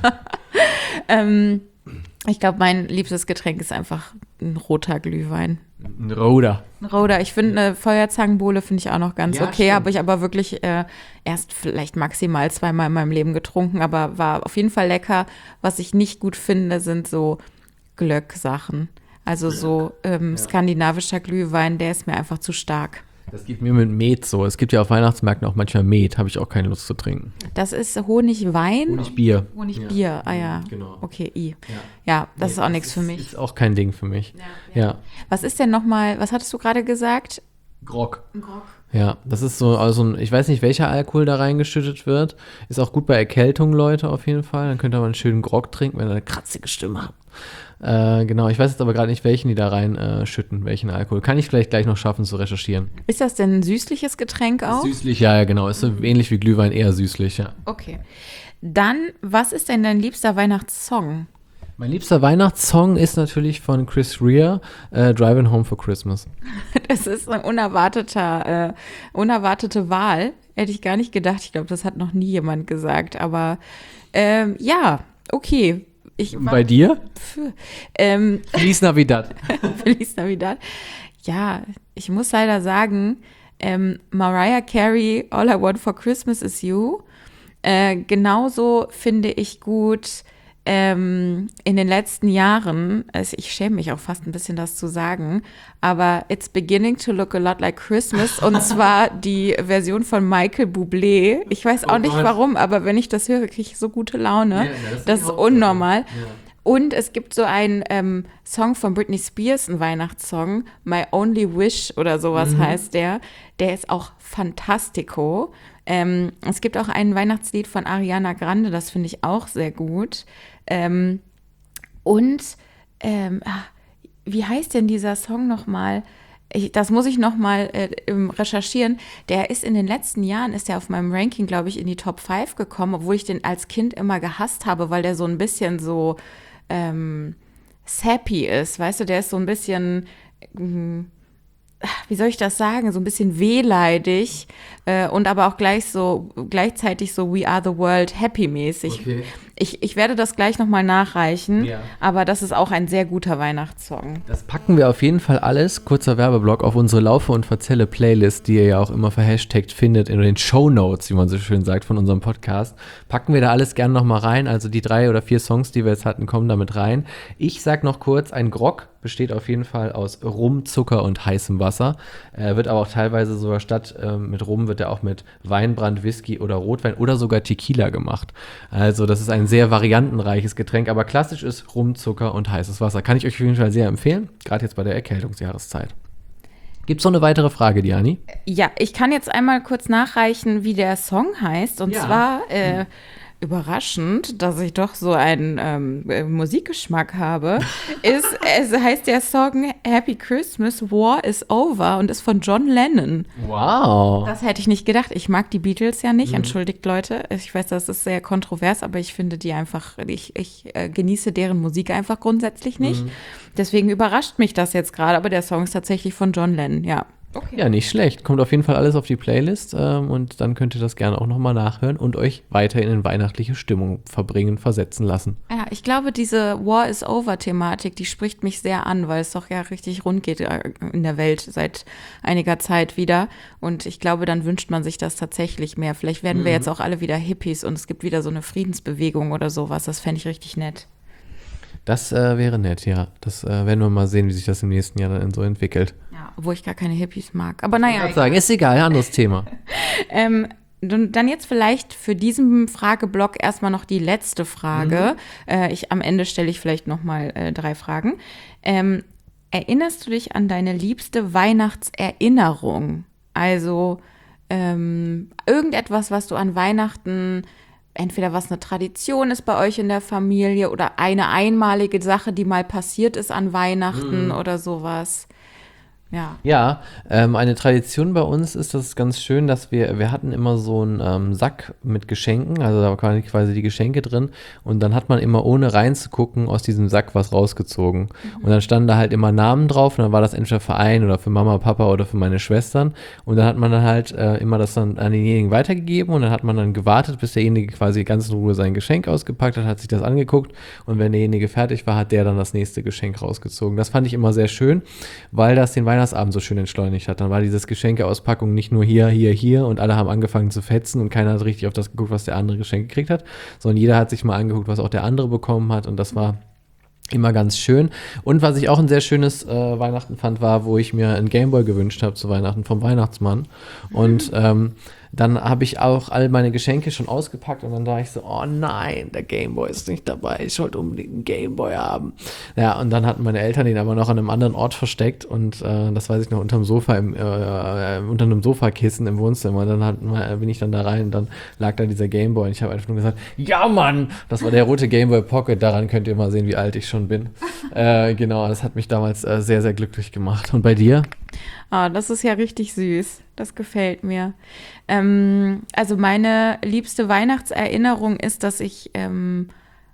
ähm, ich glaube, mein liebstes Getränk ist einfach ein roter Glühwein. Ein Roder. Ein Roder. Ich finde eine Feuerzangenbowle finde ich auch noch ganz Ja, okay. stimmt. Habe ich aber wirklich äh, erst vielleicht maximal zweimal in meinem Leben getrunken, aber war auf jeden Fall lecker. Was ich nicht gut finde, sind so Glöck-Sachen. Also so ähm, skandinavischer Glühwein, der ist mir einfach zu stark. Das geht mir mit Met so. Es gibt ja auf Weihnachtsmärkten auch manchmal Met. Habe ich auch keine Lust zu trinken. Das ist Honigwein? Honigbier. Honigbier, ah ja. Genau. Okay, i. Ja. Ja, das Nee, ist auch nichts für mich. Ist auch kein Ding für mich. Ja. Was ist denn nochmal, was hattest du gerade gesagt? Grog. Grog. Ja, das ist so, also ein, ich weiß nicht, welcher Alkohol da reingeschüttet wird. Ist auch gut bei Erkältung, Leute, auf jeden Fall. Dann könnt ihr mal einen schönen Grog trinken, wenn ihr eine kratzige Stimme habt. Äh, genau, ich weiß jetzt aber gerade nicht, welchen die da reinschütten, äh, schütten, welchen Alkohol. Kann ich vielleicht gleich noch schaffen zu recherchieren. Ist das denn ein süßliches Getränk auch? Süßlich, ja, ja, genau. Ist so ähnlich wie Glühwein, eher süßlich, ja. Okay. Dann, was ist denn dein liebster Weihnachtssong? Mein liebster Weihnachtssong ist natürlich von Chris Rea, äh, Driving Home for Christmas. Das ist ein unerwarteter, äh, unerwartete Wahl. Hätte ich gar nicht gedacht. Ich glaube, das hat noch nie jemand gesagt. Aber ähm, ja, okay. Ich Und bei dir? Pf, ähm, Feliz Navidad. Feliz Navidad. Ja, ich muss leider sagen, ähm, Mariah Carey, All I Want for Christmas is You. Äh, genauso finde ich gut ähm, in den letzten Jahren, also ich schäme mich auch fast ein bisschen, das zu sagen, aber It's Beginning to Look a Lot Like Christmas und zwar die Version von Michael Bublé. Ich weiß auch Oh nicht Gott. warum, aber wenn ich das höre, kriege ich so gute Laune. Ja, ja, das ist das ist die Hauptsache. unnormal. Ja. Und es gibt so einen ähm, Song von Britney Spears, einen Weihnachtssong, My Only Wish oder sowas Mhm. heißt der. Der ist auch fantastico. Ähm, es gibt auch ein Weihnachtslied von Ariana Grande, das finde ich auch sehr gut. Ähm, und ähm, ah, wie heißt denn dieser Song nochmal? Ich, das muss ich nochmal äh, ähm, recherchieren. Der ist in den letzten Jahren, ist der auf meinem Ranking, glaube ich, in die Top fünf gekommen, obwohl ich den als Kind immer gehasst habe, weil der so ein bisschen so ähm, sappy ist, weißt du, der ist so ein bisschen, ähm, wie soll ich das sagen, so ein bisschen wehleidig äh, und aber auch gleich so, gleichzeitig so We Are the World Happy-mäßig. Okay. Ich, ich werde das gleich nochmal nachreichen, Ja. aber das ist auch ein sehr guter Weihnachtssong. Das packen wir auf jeden Fall alles, kurzer Werbeblock, auf unsere Laufe und Verzelle Playlist, die ihr ja auch immer verhashtagt findet in den Shownotes, wie man so schön sagt, von unserem Podcast. Packen wir da alles gerne nochmal rein, also die drei oder vier Songs, die wir jetzt hatten, kommen damit rein. Ich sag noch kurz, ein Grog besteht auf jeden Fall aus Rum, Zucker und heißem Wasser. Äh, wird aber auch teilweise sogar statt äh, mit Rum, wird er auch mit Weinbrand, Whisky oder Rotwein oder sogar Tequila gemacht. Also das ist ein sehr variantenreiches Getränk, aber klassisch ist Rum, Zucker und heißes Wasser. Kann ich euch auf jeden Fall sehr empfehlen, gerade jetzt bei der Erkältungsjahreszeit. Gibt es noch eine weitere Frage, Diani? Ja, ich kann jetzt einmal kurz nachreichen, wie der Song heißt. Und Ja. zwar äh, überraschend, dass ich doch so einen ähm, äh, Musikgeschmack habe, ist, es heißt der Song Happy Christmas, War is Over und ist von John Lennon. Wow. Das hätte ich nicht gedacht. Ich mag die Beatles ja nicht, entschuldigt Leute. Ich weiß, das ist sehr kontrovers, aber ich finde die einfach, ich, ich äh, genieße deren Musik einfach grundsätzlich nicht. Deswegen überrascht mich das jetzt gerade, aber der Song ist tatsächlich von John Lennon, ja. Ja, nicht schlecht. Kommt auf jeden Fall alles auf die Playlist ähm, und dann könnt ihr das gerne auch nochmal nachhören und euch weiter in weihnachtliche Stimmung verbringen, versetzen lassen. Ja, ich glaube, diese War is Over-Thematik, die spricht mich sehr an, weil es doch ja richtig rund geht äh, in der Welt seit einiger Zeit wieder. Und ich glaube, dann wünscht man sich das tatsächlich mehr. Vielleicht werden wir jetzt auch alle wieder Hippies und es gibt wieder so eine Friedensbewegung oder sowas. Das fände ich richtig nett. Das äh, wäre nett, ja. Das äh, werden wir mal sehen, wie sich das im nächsten Jahr dann so entwickelt. Ja, obwohl ich gar keine Hippies mag. Aber Ich naja. würde sagen, ist egal, anderes Thema. Ähm, dann dann jetzt vielleicht für diesen Frageblock erstmal noch die letzte Frage. Äh, ich, am Ende stelle ich vielleicht noch mal äh, drei Fragen. Ähm, erinnerst du dich an deine liebste Weihnachtserinnerung? Also ähm, irgendetwas, was du an Weihnachten, entweder was eine Tradition ist bei euch in der Familie oder eine einmalige Sache, die mal passiert ist an Weihnachten Mhm. oder sowas. Ja. Ja, ähm, eine Tradition bei uns ist das ganz schön, dass wir, wir hatten immer so einen ähm, Sack mit Geschenken, also da waren quasi die Geschenke drin und dann hat man immer ohne reinzugucken aus diesem Sack was rausgezogen. Und dann standen da halt immer Namen drauf und dann war das entweder für einen oder für Mama, Papa oder für meine Schwestern und dann hat man dann halt äh, immer das dann an denjenigen weitergegeben und dann hat man dann gewartet, bis derjenige quasi ganz in Ruhe sein Geschenk ausgepackt hat, hat sich das angeguckt und wenn derjenige fertig war, hat der dann das nächste Geschenk rausgezogen. Das fand ich immer sehr schön, weil das den Weihnachtsabend so schön entschleunigt hat. Dann war dieses Geschenkeauspackung nicht nur hier, hier, hier und alle haben angefangen zu fetzen und keiner hat richtig auf das geguckt, was der andere geschenkt gekriegt hat, sondern jeder hat sich mal angeguckt, was auch der andere bekommen hat und das war immer ganz schön. Und was ich auch ein sehr schönes äh, Weihnachten fand, war, wo ich mir einen Gameboy gewünscht habe zu Weihnachten vom Weihnachtsmann. Und ähm, dann habe ich auch all meine Geschenke schon ausgepackt und dann dachte ich so, oh nein, der Gameboy ist nicht dabei, ich wollte unbedingt einen Gameboy haben. Ja, und dann hatten meine Eltern ihn aber noch an einem anderen Ort versteckt und äh, das weiß ich noch, unterm Sofa, im, äh, unter einem Sofakissen im Wohnzimmer. Und dann hat, bin ich dann da rein und dann lag da dieser Gameboy und ich habe einfach nur gesagt, ja Mann, das war der rote Gameboy Pocket, daran könnt ihr mal sehen, wie alt ich schon bin. äh, genau, das hat mich damals äh, sehr, sehr glücklich gemacht. Und bei dir? Ah, das ist ja richtig süß. Das gefällt mir. Ähm, also meine liebste Weihnachtserinnerung ist, dass ich, ähm,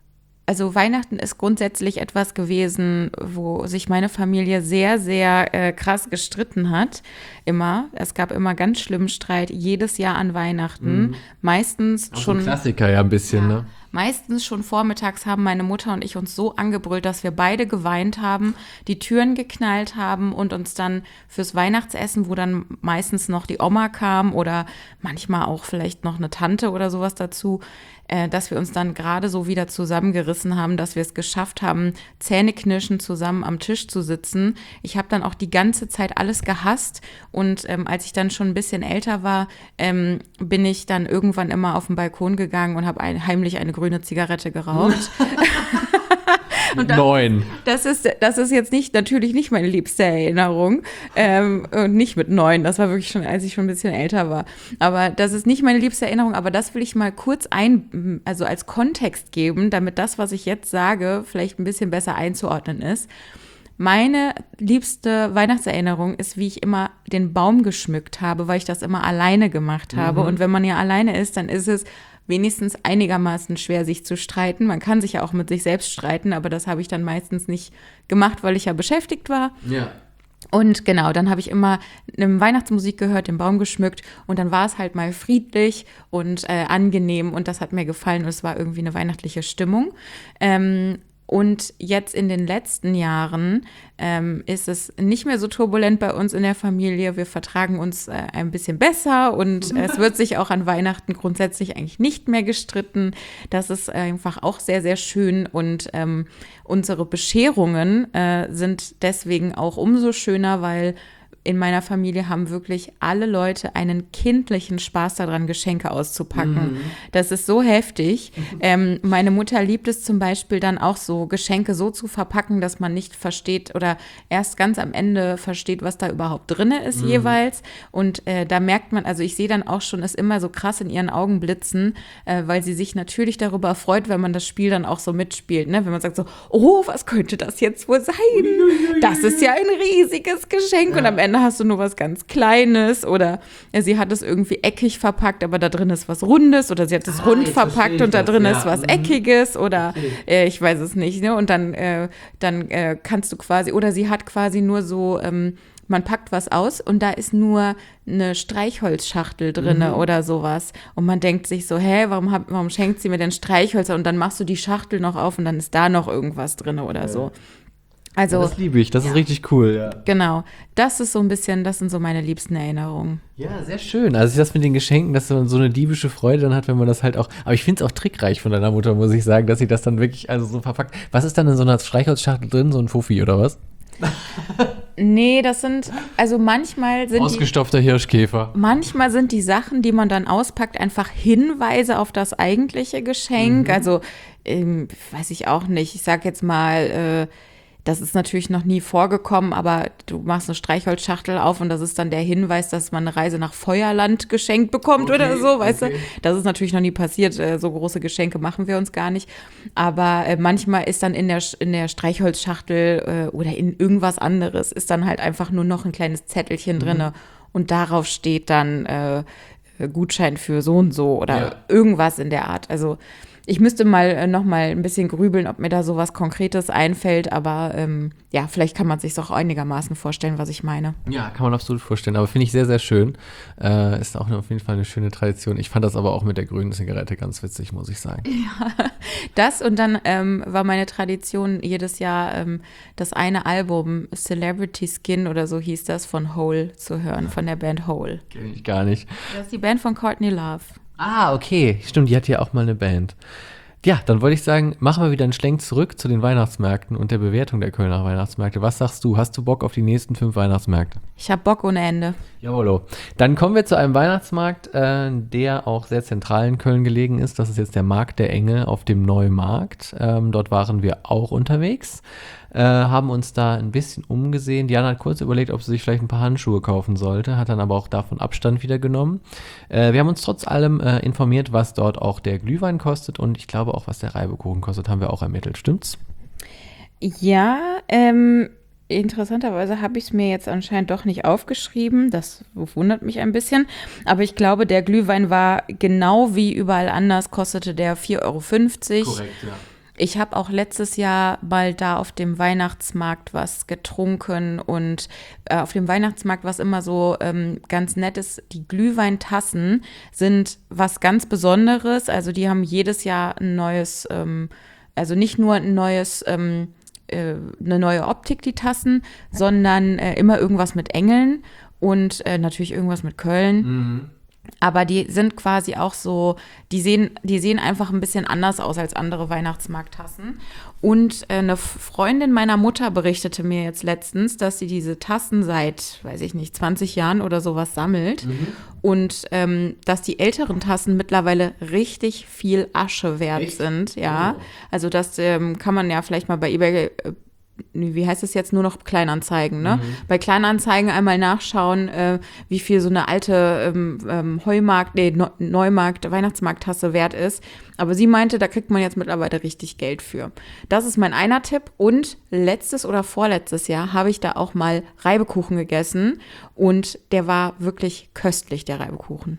also Weihnachten ist grundsätzlich etwas gewesen, wo sich meine Familie sehr, sehr äh, krass gestritten hat. Immer. Es gab immer ganz schlimmen Streit, jedes Jahr an Weihnachten. Mhm. Meistens Auch schon. ein Klassiker ja ein bisschen, Ja. ne? Meistens schon vormittags haben meine Mutter und ich uns so angebrüllt, dass wir beide geweint haben, die Türen geknallt haben und uns dann fürs Weihnachtsessen, wo dann meistens noch die Oma kam oder manchmal auch vielleicht noch eine Tante oder sowas dazu, äh, dass wir uns dann gerade so wieder zusammengerissen haben, dass wir es geschafft haben, zähneknirschend zusammen am Tisch zu sitzen. Ich habe dann auch die ganze Zeit alles gehasst und ähm, als ich dann schon ein bisschen älter war, ähm, bin ich dann irgendwann immer auf den Balkon gegangen und habe ein, heimlich eine grüne Zigarette geraucht. Mit das, neun. Das ist, das ist jetzt nicht, natürlich nicht meine liebste Erinnerung. Ähm, und nicht mit neun. Das war wirklich schon, als ich schon ein bisschen älter war. Aber das ist nicht meine liebste Erinnerung. Aber das will ich mal kurz ein, also als Kontext geben, damit das, was ich jetzt sage, vielleicht ein bisschen besser einzuordnen ist. Meine liebste Weihnachtserinnerung ist, wie ich immer den Baum geschmückt habe, weil ich das immer alleine gemacht habe. Mhm. Und wenn man ja alleine ist, dann ist es wenigstens einigermaßen schwer, sich zu streiten. Man kann sich ja auch mit sich selbst streiten, aber das habe ich dann meistens nicht gemacht, weil ich ja beschäftigt war. Ja. Und genau, dann habe ich immer eine Weihnachtsmusik gehört, den Baum geschmückt und dann war es halt mal friedlich und äh, angenehm und das hat mir gefallen und es war irgendwie eine weihnachtliche Stimmung. Ähm, Und jetzt in den letzten Jahren ähm, ist es nicht mehr so turbulent bei uns in der Familie. Wir vertragen uns äh, ein bisschen besser und es wird sich auch an Weihnachten grundsätzlich eigentlich nicht mehr gestritten. Das ist einfach auch sehr, sehr schön und ähm, unsere Bescherungen äh, sind deswegen auch umso schöner, weil in meiner Familie haben wirklich alle Leute einen kindlichen Spaß daran, Geschenke auszupacken. Mhm. Das ist so heftig. Mhm. Ähm, meine Mutter liebt es zum Beispiel dann auch so, Geschenke so zu verpacken, dass man nicht versteht oder erst ganz am Ende versteht, was da überhaupt drin ist mhm. jeweils. Und äh, da merkt man, also ich sehe dann auch schon, es immer so krass in ihren Augen blitzen, äh, weil sie sich natürlich darüber freut, wenn man das Spiel dann auch so mitspielt. Ne? Wenn man sagt so, oh, was könnte das jetzt wohl sein? Das ist ja ein riesiges Geschenk. Ja. Und am Ende hast du nur was ganz Kleines oder ja, sie hat es irgendwie eckig verpackt, aber da drin ist was Rundes oder sie hat es ah, rund verpackt und da drin das. ist ja. was Eckiges oder okay. äh, ich weiß es nicht. Ne? Und dann, äh, dann äh, kannst du quasi, oder sie hat quasi nur so, ähm, man packt was aus und da ist nur eine Streichholzschachtel drin mhm. oder sowas. Und man denkt sich so, hä, warum, hab, warum schenkt sie mir denn Streichhölzer? Und dann machst du die Schachtel noch auf und dann ist da noch irgendwas drin oder ja. so. Also, ja, das liebe ich, das ja. ist richtig cool, ja. Genau, das ist so ein bisschen, das sind so meine liebsten Erinnerungen. Ja, sehr schön. Also das mit den Geschenken, dass man so eine diebische Freude dann hat, wenn man das halt auch, aber ich finde es auch trickreich von deiner Mutter, muss ich sagen, dass sie das dann wirklich also so verpackt. Was ist dann in so einer Streichholzschachtel drin, so ein Fuffi oder was? Nee, das sind, also manchmal sind Ausgestopfter die, Hirschkäfer. Manchmal sind die Sachen, die man dann auspackt, einfach Hinweise auf das eigentliche Geschenk. Mhm. Also, ähm, weiß ich auch nicht, ich sag jetzt mal, äh, das ist natürlich noch nie vorgekommen, aber du machst eine Streichholzschachtel auf und das ist dann der Hinweis, dass man eine Reise nach Feuerland geschenkt bekommt okay, oder so, weißt okay. du? Das ist natürlich noch nie passiert, so große Geschenke machen wir uns gar nicht. Aber manchmal ist dann in der, in der Streichholzschachtel oder in irgendwas anderes, ist dann halt einfach nur noch ein kleines Zettelchen mhm. drin und darauf steht dann äh, Gutschein für so und so oder ja. irgendwas in der Art. Also ich müsste mal äh, noch mal ein bisschen grübeln, ob mir da sowas Konkretes einfällt, aber ähm, ja, vielleicht kann man sich auch einigermaßen vorstellen, was ich meine. Ja, kann man absolut vorstellen, aber finde ich sehr, sehr schön. Äh, ist auch auf jeden Fall eine schöne Tradition. Ich fand das aber auch mit der grünen Zigarette ganz witzig, muss ich sagen. Ja, das und dann ähm, war meine Tradition jedes Jahr ähm, das eine Album Celebrity Skin oder so hieß das von Hole zu hören, von der Band Hole. Kenn ich gar nicht. Das ist die Band von Courtney Love. Ah, okay. Stimmt, die hat ja auch mal eine Band. Ja, dann wollte ich sagen, machen wir wieder einen Schlenk zurück zu den Weihnachtsmärkten und der Bewertung der Kölner Weihnachtsmärkte. Was sagst du? Hast du Bock auf die nächsten fünf Weihnachtsmärkte? Ich habe Bock ohne Ende. Jawollo. Dann kommen wir zu einem Weihnachtsmarkt, äh, der auch sehr zentral in Köln gelegen ist. Das ist jetzt der Markt der Engel auf dem Neumarkt. Ähm, dort waren wir auch unterwegs. Äh, haben uns da ein bisschen umgesehen. Diana hat kurz überlegt, ob sie sich vielleicht ein paar Handschuhe kaufen sollte, hat dann aber auch davon Abstand wieder genommen. Äh, wir haben uns trotz allem äh, informiert, was dort auch der Glühwein kostet und ich glaube auch, was der Reibekuchen kostet, haben wir auch ermittelt. Stimmt's? Ja, ähm, interessanterweise habe ich es mir jetzt anscheinend doch nicht aufgeschrieben. Das wundert mich ein bisschen. Aber ich glaube, der Glühwein war genau wie überall anders, kostete der vier Euro fünfzig. Korrekt, ja. Ich habe auch letztes Jahr mal da auf dem Weihnachtsmarkt was getrunken und äh, auf dem Weihnachtsmarkt, was immer so ähm, ganz nett ist, die Glühweintassen sind was ganz Besonderes. Also die haben jedes Jahr ein neues, ähm, also nicht nur ein neues, ähm, äh, eine neue Optik, die Tassen, sondern äh, immer irgendwas mit Engeln und äh, natürlich irgendwas mit Köln. Mhm. Aber die sind quasi auch so, die sehen, die sehen einfach ein bisschen anders aus als andere Weihnachtsmarkttassen. Und äh, eine Freundin meiner Mutter berichtete mir jetzt letztens, dass sie diese Tassen seit, weiß ich nicht, zwanzig Jahren oder sowas sammelt. Mhm. Und ähm, dass die älteren Tassen mittlerweile richtig viel Asche wert Echt? sind. Ja, oh. Also das ähm, kann man ja vielleicht mal bei eBay äh, wie heißt es jetzt, nur noch Kleinanzeigen, ne? Mhm. Bei Kleinanzeigen einmal nachschauen, äh, wie viel so eine alte ähm, ähm, Heumarkt, nee, no- Neumarkt, Weihnachtsmarkttasse wert ist. Aber sie meinte, da kriegt man jetzt mittlerweile richtig Geld für. Das ist mein einer Tipp. Und letztes oder vorletztes Jahr habe ich da auch mal Reibekuchen gegessen und der war wirklich köstlich, der Reibekuchen.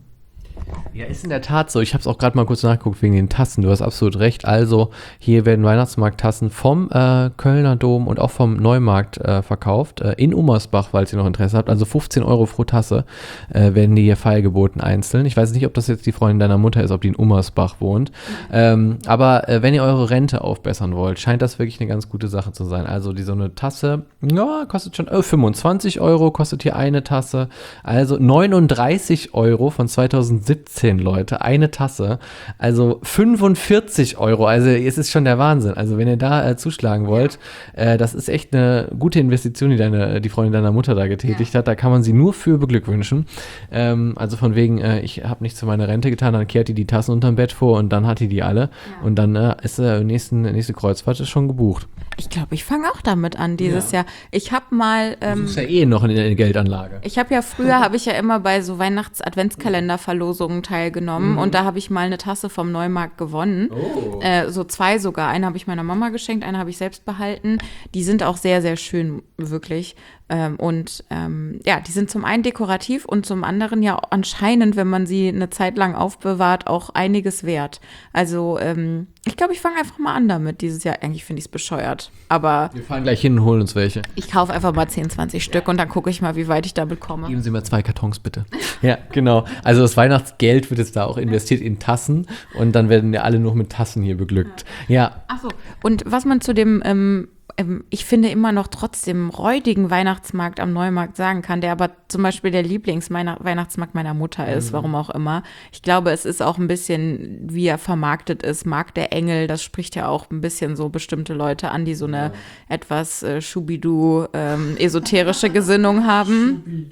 Ja, ist in der Tat so. Ich habe es auch gerade mal kurz nachgeguckt wegen den Tassen. Du hast absolut recht. Also hier werden Weihnachtsmarkttassen vom äh, Kölner Dom und auch vom Neumarkt äh, verkauft. Äh, in Ummersbach, falls ihr noch Interesse habt. Also fünfzehn Euro pro Tasse äh, werden die hier feilgeboten einzeln. Ich weiß nicht, ob das jetzt die Freundin deiner Mutter ist, ob die in Ummersbach wohnt. Ähm, aber äh, wenn ihr eure Rente aufbessern wollt, scheint das wirklich eine ganz gute Sache zu sein. Also die so eine Tasse, ja, kostet schon äh, fünfundzwanzig Euro, kostet hier eine Tasse. Also neununddreißig Euro von zweitausendsiebzehn, Leute, eine Tasse, also fünfundvierzig Euro, also es ist schon der Wahnsinn, also wenn ihr da äh, zuschlagen wollt, äh, das ist echt eine gute Investition, die deine, die Freundin deiner Mutter da getätigt ja. hat, da kann man sie nur für beglückwünschen, ähm, also von wegen, äh, ich habe nichts für meine Rente getan, dann kehrt die die Tassen unterm Bett vor und dann hat die die alle ja. und dann äh, ist äh, nächsten, nächste Kreuzfahrt ist schon gebucht. Ich glaube, ich fange auch damit an dieses ja. Jahr. Ich habe mal ähm, du suchst ja eh noch in der Geldanlage. Ich habe ja früher, habe ich ja immer bei so Weihnachts-Adventskalender-Verlosungen teilgenommen mhm. und da habe ich mal eine Tasse vom Neumarkt gewonnen. Oh. Äh, so zwei sogar. Eine habe ich meiner Mama geschenkt, eine habe ich selbst behalten. Die sind auch sehr, sehr schön, wirklich. Ähm, und ähm, ja, die sind zum einen dekorativ und zum anderen ja anscheinend, wenn man sie eine Zeit lang aufbewahrt, auch einiges wert. Also ähm, ich glaube, ich fange einfach mal an damit dieses Jahr. Eigentlich finde ich es bescheuert, aber wir fahren gleich hin und holen uns welche. Ich kaufe einfach mal zehn, zwanzig Stück und dann gucke ich mal, wie weit ich damit komme. Geben Sie mir zwei Kartons, bitte. Ja, genau. Also das Weihnachtsgeld wird jetzt da auch investiert in Tassen und dann werden ja alle nur mit Tassen hier beglückt. Ja. Ach so. Und was man zu dem ähm, ich finde immer noch trotzdem räudigen Weihnachtsmarkt am Neumarkt sagen kann, der aber zum Beispiel der Lieblingsweihnachtsmarkt meiner Mutter ist, mhm. warum auch immer. Ich glaube, es ist auch ein bisschen, wie er vermarktet ist, Markt der Engel, das spricht ja auch ein bisschen so bestimmte Leute an, die so eine ja. etwas äh, Schubidu ähm, esoterische Gesinnung haben.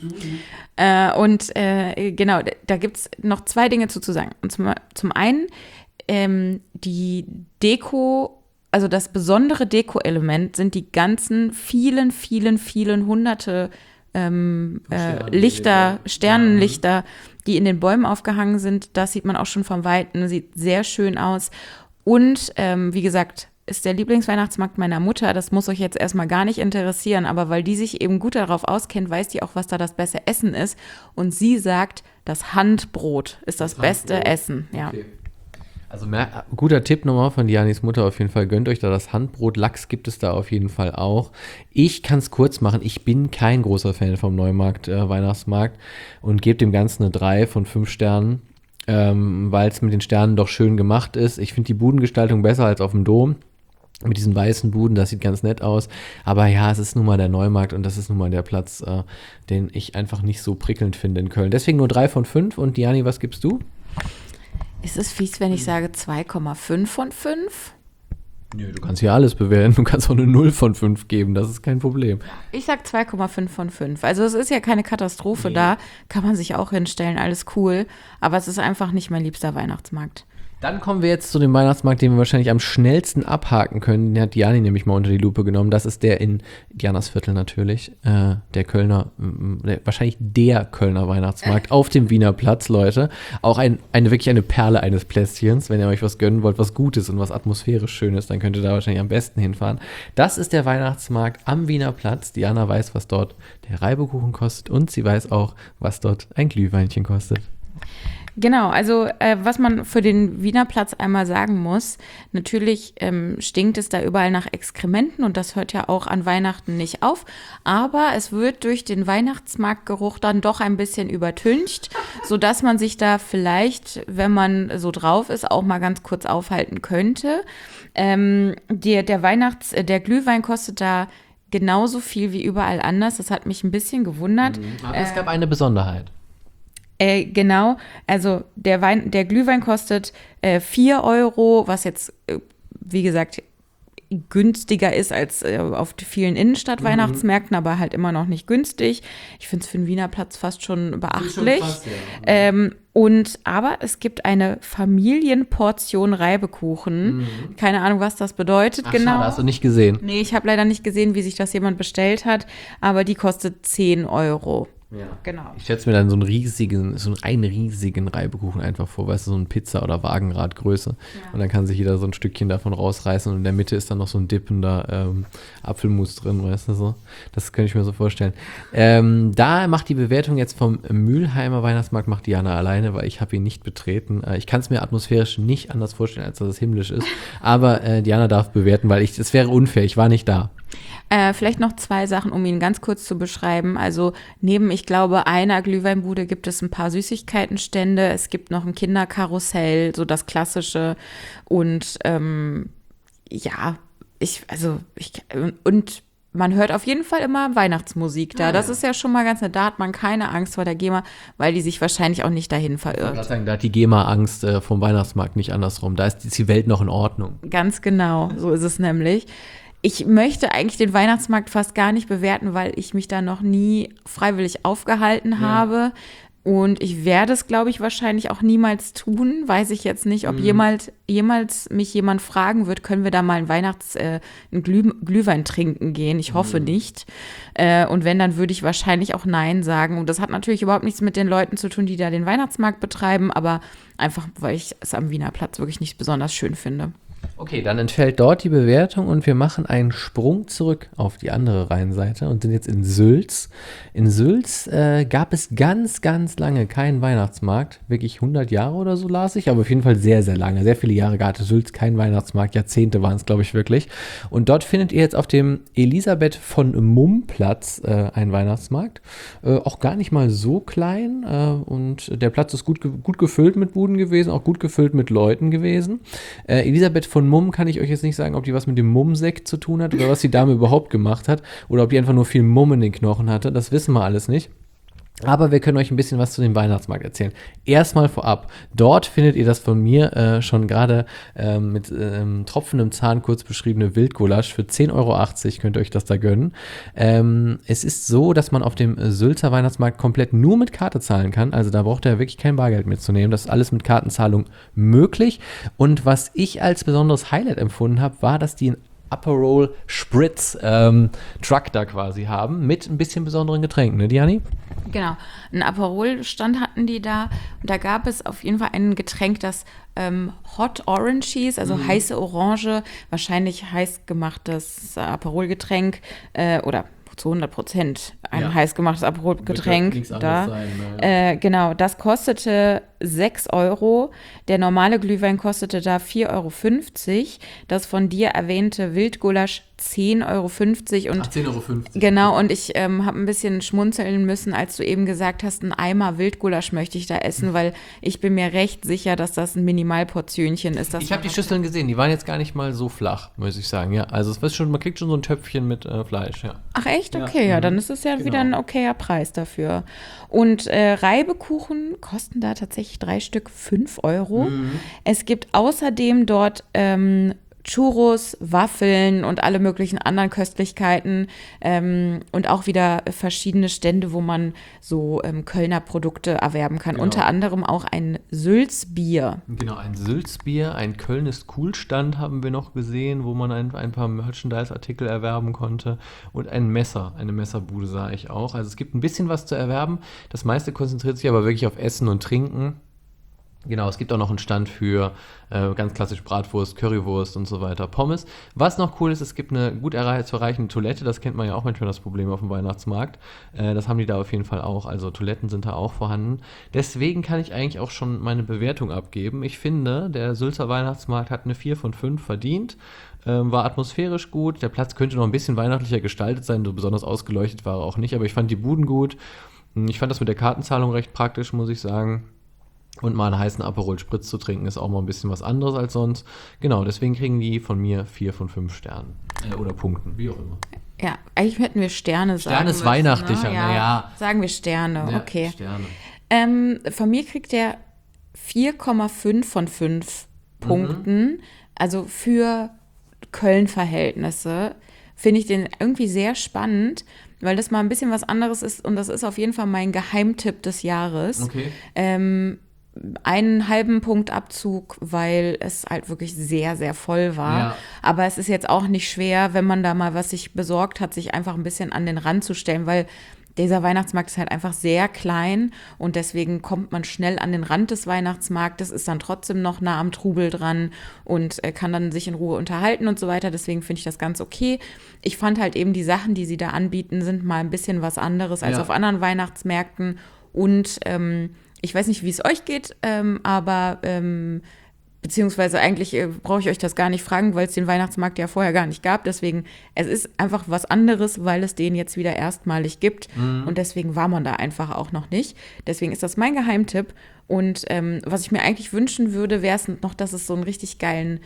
Äh, und äh, genau, da gibt es noch zwei Dinge zu, zu sagen. Und zum, zum einen, ähm, die Deko also das besondere Deko-Element sind die ganzen vielen, vielen, vielen hunderte ähm, äh, Lichter, Sternenlichter, die in den Bäumen aufgehangen sind. Das sieht man auch schon vom Weiten, sieht sehr schön aus. Und ähm, wie gesagt, ist der Lieblingsweihnachtsmarkt meiner Mutter. Das muss euch jetzt erstmal gar nicht interessieren, aber weil die sich eben gut darauf auskennt, weiß die auch, was da das beste Essen ist. Und sie sagt, das Handbrot ist das, das beste Handbrot. Essen. Ja. Okay. Also mehr, guter Tipp nochmal von Dianis Mutter auf jeden Fall. Gönnt euch da das Handbrot. Lachs gibt es da auf jeden Fall auch. Ich kann es kurz machen. Ich bin kein großer Fan vom Neumarkt äh, Weihnachtsmarkt und gebe dem Ganzen eine drei von fünf Sternen, ähm, weil es mit den Sternen doch schön gemacht ist. Ich finde die Budengestaltung besser als auf dem Dom. Mit diesen weißen Buden, das sieht ganz nett aus. Aber ja, es ist nun mal der Neumarkt und das ist nun mal der Platz, äh, den ich einfach nicht so prickelnd finde in Köln. Deswegen nur drei von fünf. Und Diani, was gibst du? Ist es fies, wenn ich sage zwei Komma fünf von fünf? Nö, du kannst hier alles bewerten. Du kannst auch eine null von fünf geben, das ist kein Problem. Ich sag zwei Komma fünf von fünf. Also es ist ja keine Katastrophe nee. Da, kann man sich auch hinstellen, alles cool. Aber es ist einfach nicht mein liebster Weihnachtsmarkt. Dann kommen wir jetzt zu dem Weihnachtsmarkt, den wir wahrscheinlich am schnellsten abhaken können. Den hat Diani nämlich mal unter die Lupe genommen. Das ist der in Dianersviertel natürlich. Äh, der Kölner, der, wahrscheinlich der Kölner Weihnachtsmarkt auf dem Wiener Platz, Leute. Auch ein, eine wirklich eine Perle eines Plätzchens. Wenn ihr euch was gönnen wollt, was Gutes und was atmosphärisch Schönes, dann könnt ihr da wahrscheinlich am besten hinfahren. Das ist der Weihnachtsmarkt am Wiener Platz. Diana weiß, was dort der Reibekuchen kostet und sie weiß auch, was dort ein Glühweinchen kostet. Genau, also äh, was man für den Wiener Platz einmal sagen muss, natürlich ähm, stinkt es da überall nach Exkrementen und das hört ja auch an Weihnachten nicht auf, aber es wird durch den Weihnachtsmarktgeruch dann doch ein bisschen übertüncht, sodass man sich da vielleicht, wenn man so drauf ist, auch mal ganz kurz aufhalten könnte. Ähm, der, der Weihnachts-, der Glühwein kostet da genauso viel wie überall anders, das hat mich ein bisschen gewundert. Aber es gab eine Besonderheit. Äh, genau, also der Wein, der Glühwein kostet äh, vier Euro, was jetzt, äh, wie gesagt, günstiger ist als äh, auf vielen Innenstadt-Weihnachtsmärkten, mhm. aber halt immer noch nicht günstig. Ich finde es für den Wiener Platz fast schon beachtlich. Schon fast, ja. ähm, und aber es gibt eine Familienportion Reibekuchen. Mhm. Keine Ahnung, was das bedeutet. Ach, genau. Schade, hast du nicht gesehen? Nee, ich habe leider nicht gesehen, wie sich das jemand bestellt hat, aber die kostet zehn Euro. Ja. Genau. Ich schätze mir dann so einen riesigen, so einen riesigen Reibekuchen einfach vor, weißt du, so ein Pizza- oder Wagenradgröße. Ja. Und dann kann sich jeder so ein Stückchen davon rausreißen und in der Mitte ist dann noch so ein dippender ähm, Apfelmus drin, weißt du so. Das könnte ich mir so vorstellen. Ähm, da macht die Bewertung jetzt vom Mülheimer Weihnachtsmarkt, macht Diana alleine, weil ich habe ihn nicht betreten. Äh, ich kann es mir atmosphärisch nicht anders vorstellen, als dass es himmlisch ist. Aber äh, Diana darf bewerten, weil ich, es wäre unfair, ich war nicht da. Äh, vielleicht noch zwei Sachen, um ihn ganz kurz zu beschreiben. Also neben, ich glaube, einer Glühweinbude gibt es ein paar Süßigkeitenstände. Es gibt noch ein Kinderkarussell, so das Klassische. Und ähm, ja, ich, also, ich, und man hört auf jeden Fall immer Weihnachtsmusik da. Das ist ja schon mal ganz nett. Da hat man keine Angst vor der GEMA, weil die sich wahrscheinlich auch nicht dahin verirrt. Ich sagen, da hat die GEMA Angst äh, vom Weihnachtsmarkt, nicht andersrum. Da ist die Welt noch in Ordnung. Ganz genau, so ist es nämlich. Ich möchte eigentlich den Weihnachtsmarkt fast gar nicht bewerten, weil ich mich da noch nie freiwillig aufgehalten ja. habe. Und ich werde es, glaube ich, wahrscheinlich auch niemals tun. Weiß ich jetzt nicht, ob mhm. jemals, jemals mich jemand fragen wird, können wir da mal einen Weihnachts-, äh, einen Glüh, Glühwein trinken gehen? Ich hoffe mhm. nicht. Äh, und wenn, dann würde ich wahrscheinlich auch Nein sagen. Und das hat natürlich überhaupt nichts mit den Leuten zu tun, die da den Weihnachtsmarkt betreiben, aber einfach, weil ich es am Wiener Platz wirklich nicht besonders schön finde. Okay, dann entfällt dort die Bewertung und wir machen einen Sprung zurück auf die andere Rheinseite und sind jetzt in Sülz. In Sülz äh, gab es ganz, ganz lange keinen Weihnachtsmarkt. Wirklich hundert Jahre oder so las ich, aber auf jeden Fall sehr, sehr lange. Sehr viele Jahre hatte Sülz keinen Weihnachtsmarkt. Jahrzehnte waren es, glaube ich, wirklich. Und dort findet ihr jetzt auf dem Elisabeth von Mumm Platz äh, einen Weihnachtsmarkt. Äh, auch gar nicht mal so klein. Äh, und der Platz ist gut, gut gefüllt mit Buden gewesen, auch gut gefüllt mit Leuten gewesen. Äh, Elisabeth von Mumm kann ich euch jetzt nicht sagen, ob die was mit dem Mumm-Sekt zu tun hat oder was die Dame überhaupt gemacht hat oder ob die einfach nur viel Mumm in den Knochen hatte. Das wissen wir alles nicht. Aber wir können euch ein bisschen was zu dem Weihnachtsmarkt erzählen. Erstmal vorab, dort findet ihr das von mir äh, schon gerade ähm, mit ähm, tropfendem Zahn kurz beschriebene Wildgulasch für zehn Euro achtzig, könnt ihr euch das da gönnen. Ähm, es ist so, dass man auf dem Sülzer Weihnachtsmarkt komplett nur mit Karte zahlen kann, also da braucht ihr wirklich kein Bargeld mitzunehmen, das ist alles mit Kartenzahlung möglich. Und was ich als besonderes Highlight empfunden habe, war, dass die ein Aperol Spritz ähm, Truck da quasi haben, mit ein bisschen besonderen Getränken, ne, Diani? Genau, einen Aperol-Stand hatten die da. Und da gab es auf jeden Fall ein Getränk, das ähm, Hot Orange hieß, also mhm. heiße Orange, wahrscheinlich heiß gemachtes Aperol-Getränk äh, oder zu hundert Prozent ein ja. heiß gemachtes Aperol-Getränk da. Sein, ne? äh, genau, das kostete sechs Euro. Der normale Glühwein kostete da vier Euro fünfzig. Das von dir erwähnte Wildgulasch zehn Euro fünfzig. Und Ach, zehn Euro fünfzig. Genau, und ich ähm, habe ein bisschen schmunzeln müssen, als du eben gesagt hast, ein Eimer Wildgulasch möchte ich da essen, weil ich bin mir recht sicher, dass das ein Minimalportionchen ist. Ich habe die Schüsseln gesehen, die waren jetzt gar nicht mal so flach, muss ich sagen. Ja, also es ist schon, man kriegt schon so ein Töpfchen mit äh, Fleisch, ja. Ach echt? Okay, ja, ja dann ist es ja genau. wieder ein okayer Preis dafür. Und äh, Reibekuchen kosten da tatsächlich drei Stück fünf Euro. Mhm. Es gibt außerdem dort ähm, Churros, Waffeln und alle möglichen anderen Köstlichkeiten ähm, und auch wieder verschiedene Stände, wo man so ähm, Kölner Produkte erwerben kann. Genau. Unter anderem auch ein Sülzbier. Genau, ein Sülzbier, ein Köln ist cool Stand haben wir noch gesehen, wo man ein, ein paar Merchandise-Artikel erwerben konnte und ein Messer, eine Messerbude sah ich auch. Also es gibt ein bisschen was zu erwerben. Das meiste konzentriert sich aber wirklich auf Essen und Trinken. Genau, es gibt auch noch einen Stand für äh, ganz klassisch Bratwurst, Currywurst und so weiter, Pommes. Was noch cool ist, es gibt eine gut erreich- zu erreichende Toilette, das kennt man ja auch manchmal das Problem auf dem Weihnachtsmarkt. Äh, das haben die da auf jeden Fall auch, also Toiletten sind da auch vorhanden. Deswegen kann ich eigentlich auch schon meine Bewertung abgeben. Ich finde, der Sülzer Weihnachtsmarkt hat eine vier von fünf verdient, ähm, war atmosphärisch gut, der Platz könnte noch ein bisschen weihnachtlicher gestaltet sein, so besonders ausgeleuchtet war er auch nicht, aber ich fand die Buden gut. Ich fand das mit der Kartenzahlung recht praktisch, muss ich sagen. Und mal einen heißen Aperol Spritz zu trinken, ist auch mal ein bisschen was anderes als sonst. Genau, deswegen kriegen die von mir vier von fünf Sternen. Äh, oder Punkten, wie auch immer. Ja, eigentlich hätten wir Sterne sagen Sterne ist müssen, weihnachtlicher, ne? Ja, naja. sagen wir Sterne, Ja, okay. Sterne. Ähm, von mir kriegt der vier Komma fünf von fünf Punkten. Mhm. Also für Köln-Verhältnisse finde ich den irgendwie sehr spannend, weil das mal ein bisschen was anderes ist. Und das ist auf jeden Fall mein Geheimtipp des Jahres. Okay. Ähm, einen halben Punkt Abzug, weil es halt wirklich sehr, sehr voll war. Ja. Aber es ist jetzt auch nicht schwer, wenn man da mal was sich besorgt hat, sich einfach ein bisschen an den Rand zu stellen, weil dieser Weihnachtsmarkt ist halt einfach sehr klein und deswegen kommt man schnell an den Rand des Weihnachtsmarktes, ist dann trotzdem noch nah am Trubel dran und kann dann sich in Ruhe unterhalten und so weiter. Deswegen finde ich das ganz okay. Ich fand halt eben, die Sachen, die sie da anbieten, sind mal ein bisschen was anderes als ja. auf anderen Weihnachtsmärkten und ähm, ich weiß nicht, wie es euch geht, ähm, aber ähm, beziehungsweise eigentlich äh, brauche ich euch das gar nicht fragen, weil es den Weihnachtsmarkt ja vorher gar nicht gab. Deswegen, es ist einfach was anderes, weil es den jetzt wieder erstmalig gibt. Mhm. Und deswegen war man da einfach auch noch nicht. Deswegen ist das mein Geheimtipp. Und ähm, was ich mir eigentlich wünschen würde, wäre es noch, dass es so einen richtig geilen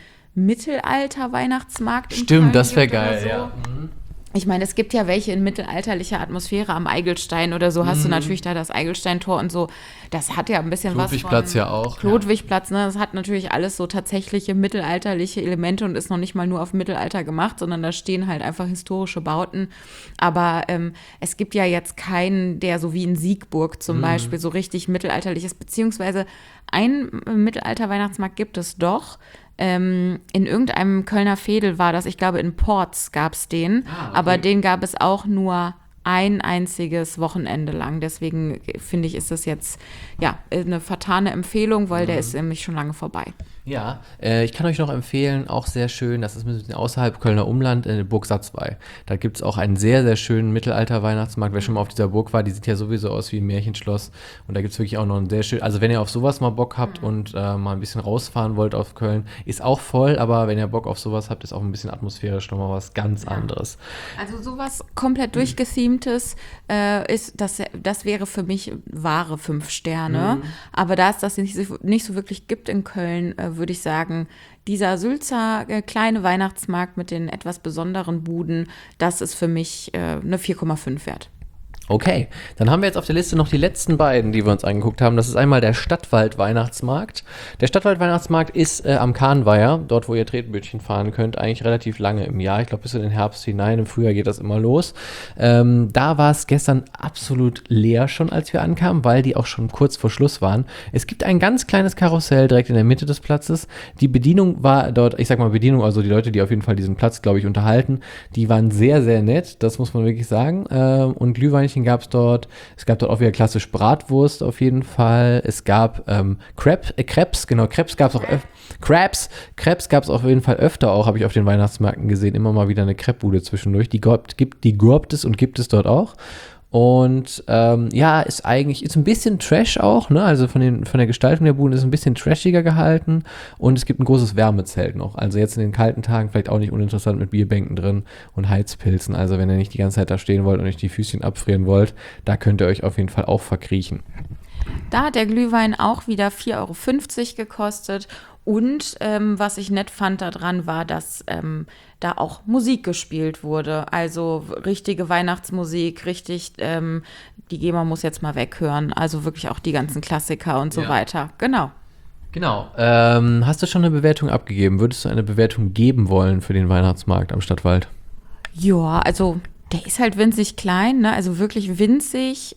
Mittelalter-Weihnachtsmarkt gibt. Stimmt, das wäre geil, so. Ja. Mhm. Ich meine, es gibt ja welche in mittelalterlicher Atmosphäre am Eigelstein oder so. Hast mm. du natürlich da das Eigelsteintor und so. Das hat ja ein bisschen was von Klodwigplatz ja auch. Klodwigplatz, ne? Das hat natürlich alles so tatsächliche mittelalterliche Elemente und ist noch nicht mal nur auf Mittelalter gemacht, sondern da stehen halt einfach historische Bauten. Aber ähm, es gibt ja jetzt keinen, der so wie in Siegburg zum mm. Beispiel so richtig mittelalterlich ist. Beziehungsweise ein Mittelalter-Weihnachtsmarkt gibt es doch. Ähm, in irgendeinem Kölner Veedel war das, ich glaube in Porz gab es den, ah, okay. aber den gab es auch nur ein einziges Wochenende lang. Deswegen finde ich, ist das jetzt ja eine vertane Empfehlung, weil mhm. der ist nämlich schon lange vorbei. Ja, äh, ich kann euch noch empfehlen, auch sehr schön, das ist ein bisschen außerhalb Kölner Umland, in Burg Satzwey. Da gibt es auch einen sehr, sehr schönen Mittelalter-Weihnachtsmarkt. Wer schon mal auf dieser Burg war, die sieht ja sowieso aus wie ein Märchenschloss. Und da gibt es wirklich auch noch einen sehr schön, also wenn ihr auf sowas mal Bock habt mhm. und äh, mal ein bisschen rausfahren wollt auf Köln, ist auch voll, aber wenn ihr Bock auf sowas habt, ist auch ein bisschen atmosphärisch nochmal was ganz ja. anderes. Also sowas komplett mhm. durchgethemtes äh, ist, das, das wäre für mich wahre fünf Sterne. Mhm. Aber da es das nicht so, nicht so wirklich gibt in Köln, äh, würde ich sagen, dieser Sülzer äh, kleine Weihnachtsmarkt mit den etwas besonderen Buden, das ist für mich äh, eine vier Komma fünf wert. Okay, dann haben wir jetzt auf der Liste noch die letzten beiden, die wir uns angeguckt haben. Das ist einmal der Stadtwald-Weihnachtsmarkt. Der Stadtwald-Weihnachtsmarkt ist äh, am Kahnweiher, dort wo ihr Tretbötchen fahren könnt, eigentlich relativ lange im Jahr. Ich glaube bis in den Herbst hinein, im Frühjahr geht das immer los. Ähm, da war es gestern absolut leer schon, als wir ankamen, weil die auch schon kurz vor Schluss waren. Es gibt ein ganz kleines Karussell direkt in der Mitte des Platzes. Die Bedienung war dort, ich sag mal Bedienung, also die Leute, die auf jeden Fall diesen Platz, glaube ich, unterhalten, die waren sehr, sehr nett, das muss man wirklich sagen. Ähm, und Glühweinchen gab es dort. Es gab dort auch wieder klassisch Bratwurst auf jeden Fall. Es gab ähm, Crab, äh, Crepes, genau, Crepes gab es auch öfter. Crabs, Crepes gab es auf jeden Fall öfter auch, habe ich auf den Weihnachtsmärkten gesehen. Immer mal wieder eine Crepe-Bude zwischendurch. Die gibt, die gibt es und gibt es dort auch. Und ähm, ja, ist eigentlich, ist ein bisschen Trash auch, ne? Also von, den, von der Gestaltung der Buden ist ein bisschen trashiger gehalten und es gibt ein großes Wärmezelt noch. Also jetzt in den kalten Tagen vielleicht auch nicht uninteressant mit Bierbänken drin und Heizpilzen. Also wenn ihr nicht die ganze Zeit da stehen wollt und euch die Füßchen abfrieren wollt, da könnt ihr euch auf jeden Fall auch verkriechen. Da hat der Glühwein auch wieder vier Euro fünfzig gekostet. Und ähm, was ich nett fand daran war, dass ähm, da auch Musik gespielt wurde. Also richtige Weihnachtsmusik, richtig, ähm, die GEMA muss jetzt mal weghören. Also wirklich auch die ganzen Klassiker und so Ja. weiter. Genau. Genau. Ähm, hast du schon eine Bewertung abgegeben? Würdest du eine Bewertung geben wollen für den Weihnachtsmarkt am Stadtwald? Ja, also der ist halt winzig klein, ne? Also wirklich winzig,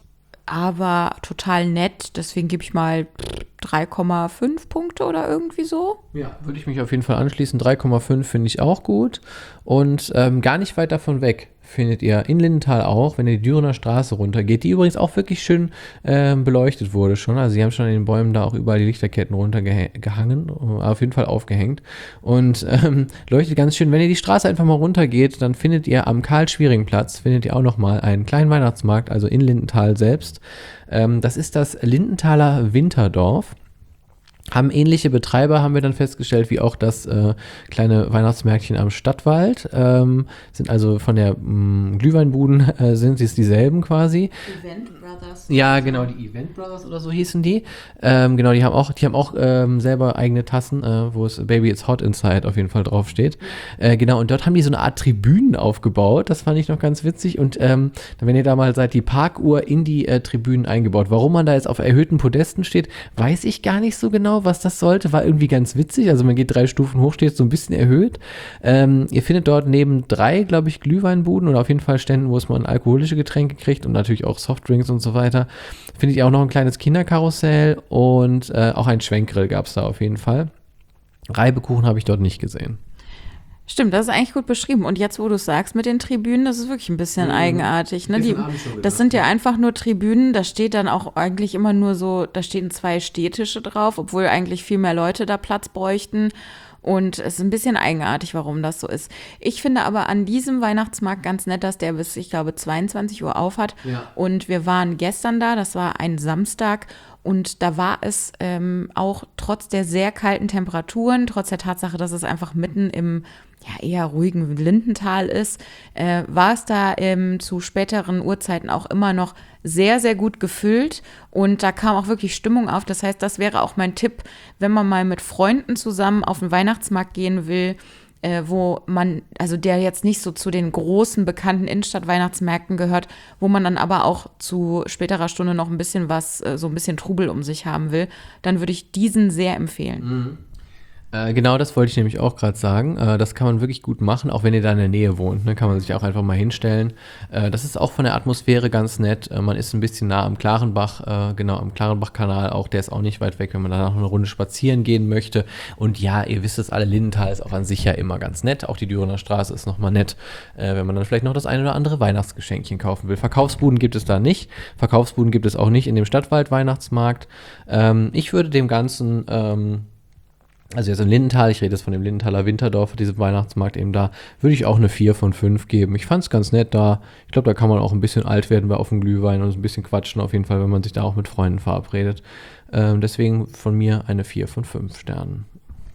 aber total nett. Deswegen gebe ich mal drei Komma fünf Punkte oder irgendwie so. Ja, würde ich mich auf jeden Fall anschließen. drei Komma fünf finde ich auch gut. Und ähm, gar nicht weit davon weg findet ihr in Lindenthal auch, wenn ihr die Dürener Straße runtergeht, die übrigens auch wirklich schön ähm, beleuchtet wurde schon. Also sie haben schon in den Bäumen da auch überall die Lichterketten runtergehangen, auf jeden Fall aufgehängt. Und ähm, leuchtet ganz schön. Wenn ihr die Straße einfach mal runtergeht, dann findet ihr am Karl-Schwiering-Platz, findet ihr auch nochmal einen kleinen Weihnachtsmarkt, also in Lindenthal selbst. Ähm, das ist das Lindenthaler Winterdorf. Haben ähnliche Betreiber, haben wir dann festgestellt, wie auch das äh, kleine Weihnachtsmärkchen am Stadtwald. Ähm, sind also von der mh, Glühweinbuden äh, sind es dieselben quasi. Event Brothers. Ja, genau, die Event Brothers oder so hießen die. Ähm, genau, die haben auch, die haben auch ähm, selber eigene Tassen, äh, wo es Baby It's Hot Inside auf jeden Fall draufsteht. Äh, genau, und dort haben die so eine Art Tribünen aufgebaut. Das fand ich noch ganz witzig. Und ähm, wenn ihr da mal seid, die Parkuhr in die äh, Tribünen eingebaut. Warum man da jetzt auf erhöhten Podesten steht, weiß ich gar nicht so genau, was das sollte. War irgendwie ganz witzig. Also man geht drei Stufen hoch, steht so ein bisschen erhöht. Ähm, ihr findet dort neben drei, glaube ich, Glühweinbuden oder auf jeden Fall Ständen, wo es man alkoholische Getränke kriegt und natürlich auch Softdrinks und so weiter. Findet ihr auch noch ein kleines Kinderkarussell und äh, auch ein Schwenkgrill gab es da auf jeden Fall. Reibekuchen habe ich dort nicht gesehen. Stimmt, das ist eigentlich gut beschrieben. Und jetzt, wo du es sagst mit den Tribünen, das ist wirklich ein bisschen mhm. eigenartig. Ne? Die, das sind ja einfach nur Tribünen, da steht dann auch eigentlich immer nur so, da stehen zwei Stehtische drauf, obwohl eigentlich viel mehr Leute da Platz bräuchten. Und es ist ein bisschen eigenartig, warum das so ist. Ich finde aber an diesem Weihnachtsmarkt ganz nett, dass der bis, ich glaube, zweiundzwanzig Uhr auf hat. Ja. Und wir waren gestern da, das war ein Samstag. Und da war es ähm, auch trotz der sehr kalten Temperaturen, trotz der Tatsache, dass es einfach mitten im ja, eher ruhigen Lindenthal ist, äh, war es da ähm, zu späteren Uhrzeiten auch immer noch sehr, sehr gut gefüllt. Und da kam auch wirklich Stimmung auf. Das heißt, das wäre auch mein Tipp, wenn man mal mit Freunden zusammen auf den Weihnachtsmarkt gehen will, äh, wo man, also der jetzt nicht so zu den großen, bekannten Innenstadt-Weihnachtsmärkten gehört, wo man dann aber auch zu späterer Stunde noch ein bisschen was, äh, so ein bisschen Trubel um sich haben will, dann würde ich diesen sehr empfehlen. Mhm. Äh, genau das wollte ich nämlich auch gerade sagen. Äh, das kann man wirklich gut machen, auch wenn ihr da in der Nähe wohnt. Ne, kann man sich auch einfach mal hinstellen. Äh, das ist auch von der Atmosphäre ganz nett. Äh, man ist ein bisschen nah am Klarenbach, äh, genau, am Klarenbach-Kanal auch. Der ist auch nicht weit weg, wenn man da noch eine Runde spazieren gehen möchte. Und ja, ihr wisst es alle, Lindenthal ist auch an sich ja immer ganz nett. Auch die Dürener Straße ist nochmal nett, äh, wenn man dann vielleicht noch das eine oder andere Weihnachtsgeschenkchen kaufen will. Verkaufsbuden gibt es da nicht. Verkaufsbuden gibt es auch nicht in dem Stadtwald-Weihnachtsmarkt. Ähm, ich würde dem Ganzen... Ähm, Also jetzt in Lindenthal, ich rede jetzt von dem Lindenthaler Winterdorf, diesem Weihnachtsmarkt eben da, würde ich auch eine vier von fünf geben. Ich fand es ganz nett da. Ich glaube, da kann man auch ein bisschen alt werden bei auf dem Glühwein und ein bisschen quatschen auf jeden Fall, wenn man sich da auch mit Freunden verabredet. Ähm, deswegen von mir eine vier von fünf Sternen.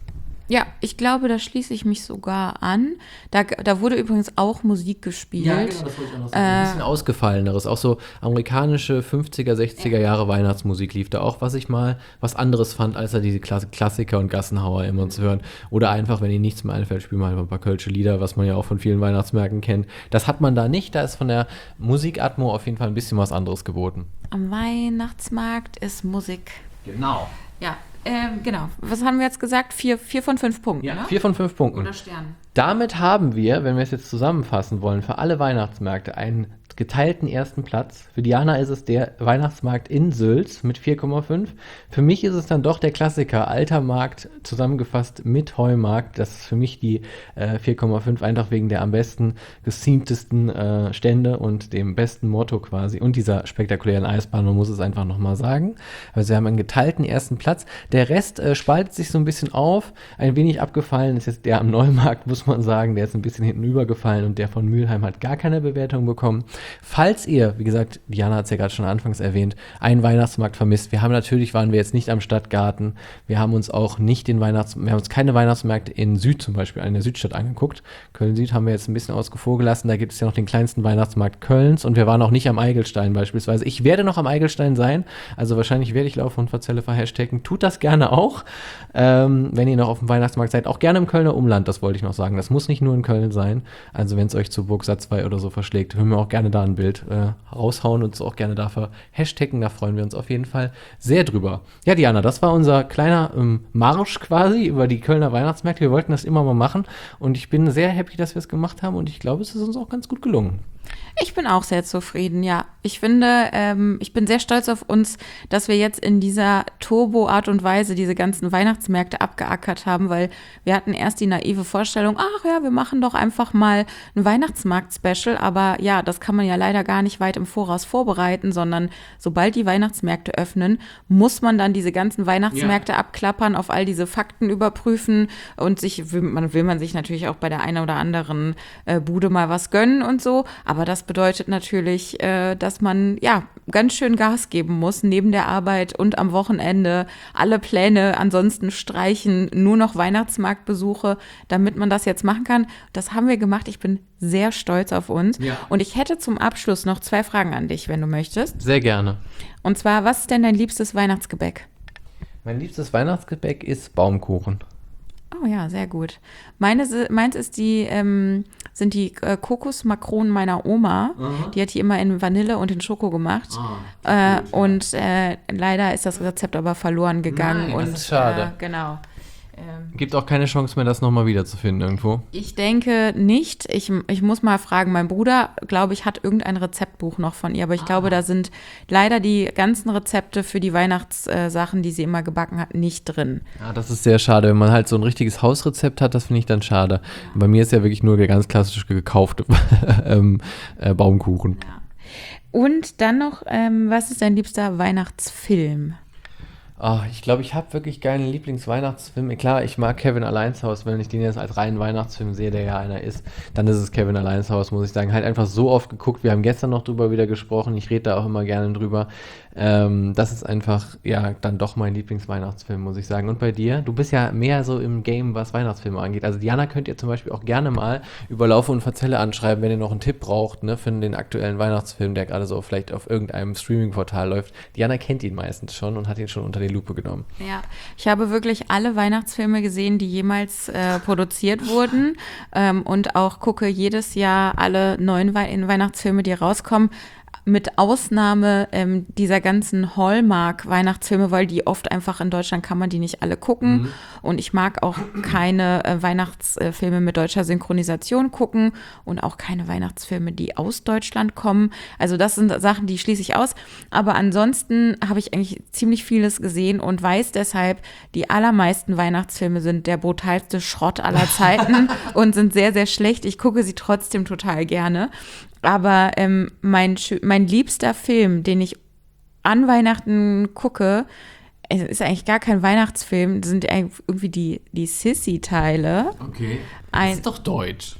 Ja, ich glaube, da schließe ich mich sogar an. Da, da wurde übrigens auch Musik gespielt. Ja, genau, das wollte ich auch noch sagen. Äh, Ein bisschen ausgefalleneres. Auch so amerikanische fünfziger, sechziger Jahre Weihnachtsmusik lief da auch, was ich mal was anderes fand, als da diese Klass- Klassiker und Gassenhauer immer zu hören. Oder einfach, wenn Ihnen nichts mehr einfällt, spielen wir einfach ein paar kölsche Lieder, was man ja auch von vielen Weihnachtsmärkten kennt. Das hat man da nicht. Da ist von der Musikatmo auf jeden Fall ein bisschen was anderes geboten. Am Weihnachtsmarkt ist Musik. Genau. Ja, ähm, genau. Was haben wir jetzt gesagt? Vier, vier von fünf Punkten, Ja, ne? vier von fünf Punkten. Oder Sternen. Damit haben wir, wenn wir es jetzt zusammenfassen wollen, für alle Weihnachtsmärkte einen geteilten ersten Platz. Für Diana ist es der Weihnachtsmarkt in Sülz mit vier Komma fünf. Für mich ist es dann doch der Klassiker Alter Markt zusammengefasst mit Heumarkt. Das ist für mich die äh, vier Komma fünf, einfach wegen der am besten gethemtesten äh, Stände und dem besten Motto quasi und dieser spektakulären Eisbahn. Man muss es einfach nochmal sagen. Also wir haben einen geteilten ersten Platz. Der Rest äh, spaltet sich so ein bisschen auf. Ein wenig abgefallen ist jetzt der am Neumarkt, muss man sagen. Der ist ein bisschen hinten übergefallen und der von Mülheim hat gar keine Bewertung bekommen. Falls ihr, wie gesagt, Diana hat es ja gerade schon anfangs erwähnt, einen Weihnachtsmarkt vermisst, wir haben natürlich, waren wir jetzt nicht am Stadtgarten, wir haben uns auch nicht den Weihnachts, wir haben uns keine Weihnachtsmärkte in Süd zum Beispiel, in der Südstadt angeguckt. Köln-Süd haben wir jetzt ein bisschen außen vor gelassen, da gibt es ja noch den kleinsten Weihnachtsmarkt Kölns und wir waren auch nicht am Eigelstein beispielsweise. Ich werde noch am Eigelstein sein, also wahrscheinlich werde ich Lauf und Verzelle verhashtaggen, tut das gerne auch, ähm, wenn ihr noch auf dem Weihnachtsmarkt seid, auch gerne im Kölner Umland, das wollte ich noch sagen, das muss nicht nur in Köln sein, also wenn es euch zu Burg Satzwey oder so verschlägt, hören wir auch gerne da ein Bild äh, raushauen und es auch gerne dafür hashtaggen, da freuen wir uns auf jeden Fall sehr drüber. Ja, Diana, das war unser kleiner ähm, Marsch quasi über die Kölner Weihnachtsmärkte. Wir wollten das immer mal machen und ich bin sehr happy, dass wir es gemacht haben und ich glaube, es ist uns auch ganz gut gelungen. Ich bin auch sehr zufrieden, ja. Ich finde, ähm, ich bin sehr stolz auf uns, dass wir jetzt in dieser Turbo-Art und Weise diese ganzen Weihnachtsmärkte abgeackert haben, weil wir hatten erst die naive Vorstellung, ach ja, wir machen doch einfach mal ein Weihnachtsmarkt-Special, aber ja, das kann man ja leider gar nicht weit im Voraus vorbereiten, sondern sobald die Weihnachtsmärkte öffnen, muss man dann diese ganzen Weihnachtsmärkte ja. abklappern, auf all diese Fakten überprüfen und sich, will man, will man sich natürlich auch bei der einen oder anderen äh, Bude mal was gönnen und so, aber das bedeutet natürlich, äh, dass man ja ganz schön Gas geben muss neben der Arbeit und am Wochenende alle Pläne ansonsten streichen, nur noch Weihnachtsmarktbesuche, damit man das jetzt machen kann. Das haben wir gemacht. Ich bin sehr stolz auf uns. Ja. Und ich hätte zum Abschluss noch zwei Fragen an dich, wenn du möchtest. Sehr gerne. Und zwar, was ist denn dein liebstes Weihnachtsgebäck? Mein liebstes Weihnachtsgebäck ist Baumkuchen. Oh ja, sehr gut. Meine, meins ist die, ähm, sind die äh, Kokosmakronen meiner Oma. Mhm. Die hat die immer in Vanille und in Schoko gemacht. Oh, äh, gut, und äh, leider ist das Rezept aber verloren gegangen. Nein, und, das ist schade. Äh, genau. Gibt auch keine Chance mehr, das nochmal wiederzufinden irgendwo? Ich denke nicht. Ich, ich muss mal fragen. Mein Bruder, glaube ich, hat irgendein Rezeptbuch noch von ihr. Aber ich ah. glaube, da sind leider die ganzen Rezepte für die Weihnachtssachen, die sie immer gebacken hat, nicht drin. Ja, das ist sehr schade. Wenn man halt so ein richtiges Hausrezept hat, das finde ich dann schade. Ja. Bei mir ist ja wirklich nur der ganz klassische gekaufte ähm, äh, Baumkuchen. Ja. Und dann noch, ähm, was ist dein liebster Weihnachtsfilm? Oh, ich glaube, ich habe wirklich keinen Lieblingsweihnachtsfilm. Klar, ich mag Kevin Alleins Haus, wenn ich den jetzt als reinen Weihnachtsfilm sehe, der ja einer ist, dann ist es Kevin Alleins Haus, muss ich sagen. Halt einfach so oft geguckt. Wir haben gestern noch drüber wieder gesprochen. Ich rede da auch immer gerne drüber. Ähm, das ist einfach, ja, dann doch mein Lieblingsweihnachtsfilm, muss ich sagen. Und bei dir? Du bist ja mehr so im Game, was Weihnachtsfilme angeht. Also Diana könnt ihr zum Beispiel auch gerne mal über Laufe und Verzelle anschreiben, wenn ihr noch einen Tipp braucht, ne, für den aktuellen Weihnachtsfilm, der gerade so vielleicht auf irgendeinem Streaming-Portal läuft. Diana kennt ihn meistens schon und hat ihn schon unter die Lupe genommen. Ja, ich habe wirklich alle Weihnachtsfilme gesehen, die jemals äh, produziert wurden ähm, und auch gucke jedes Jahr alle neuen We- Weihnachtsfilme, die rauskommen. Mit Ausnahme ähm, dieser ganzen Hallmark-Weihnachtsfilme, weil die oft einfach in Deutschland kann man die nicht alle gucken. Mhm. Und ich mag auch keine äh, Weihnachtsfilme mit deutscher Synchronisation gucken und auch keine Weihnachtsfilme, die aus Deutschland kommen. Also das sind Sachen, die schließe ich aus. Aber ansonsten habe ich eigentlich ziemlich vieles gesehen und weiß deshalb, die allermeisten Weihnachtsfilme sind der brutalste Schrott aller Zeiten und sind sehr, sehr schlecht. Ich gucke sie trotzdem total gerne. Aber ähm, mein, mein liebster Film, den ich an Weihnachten gucke, ist eigentlich gar kein Weihnachtsfilm, das sind irgendwie die, die Sissy-Teile. Okay, das Ein, ist doch deutsch.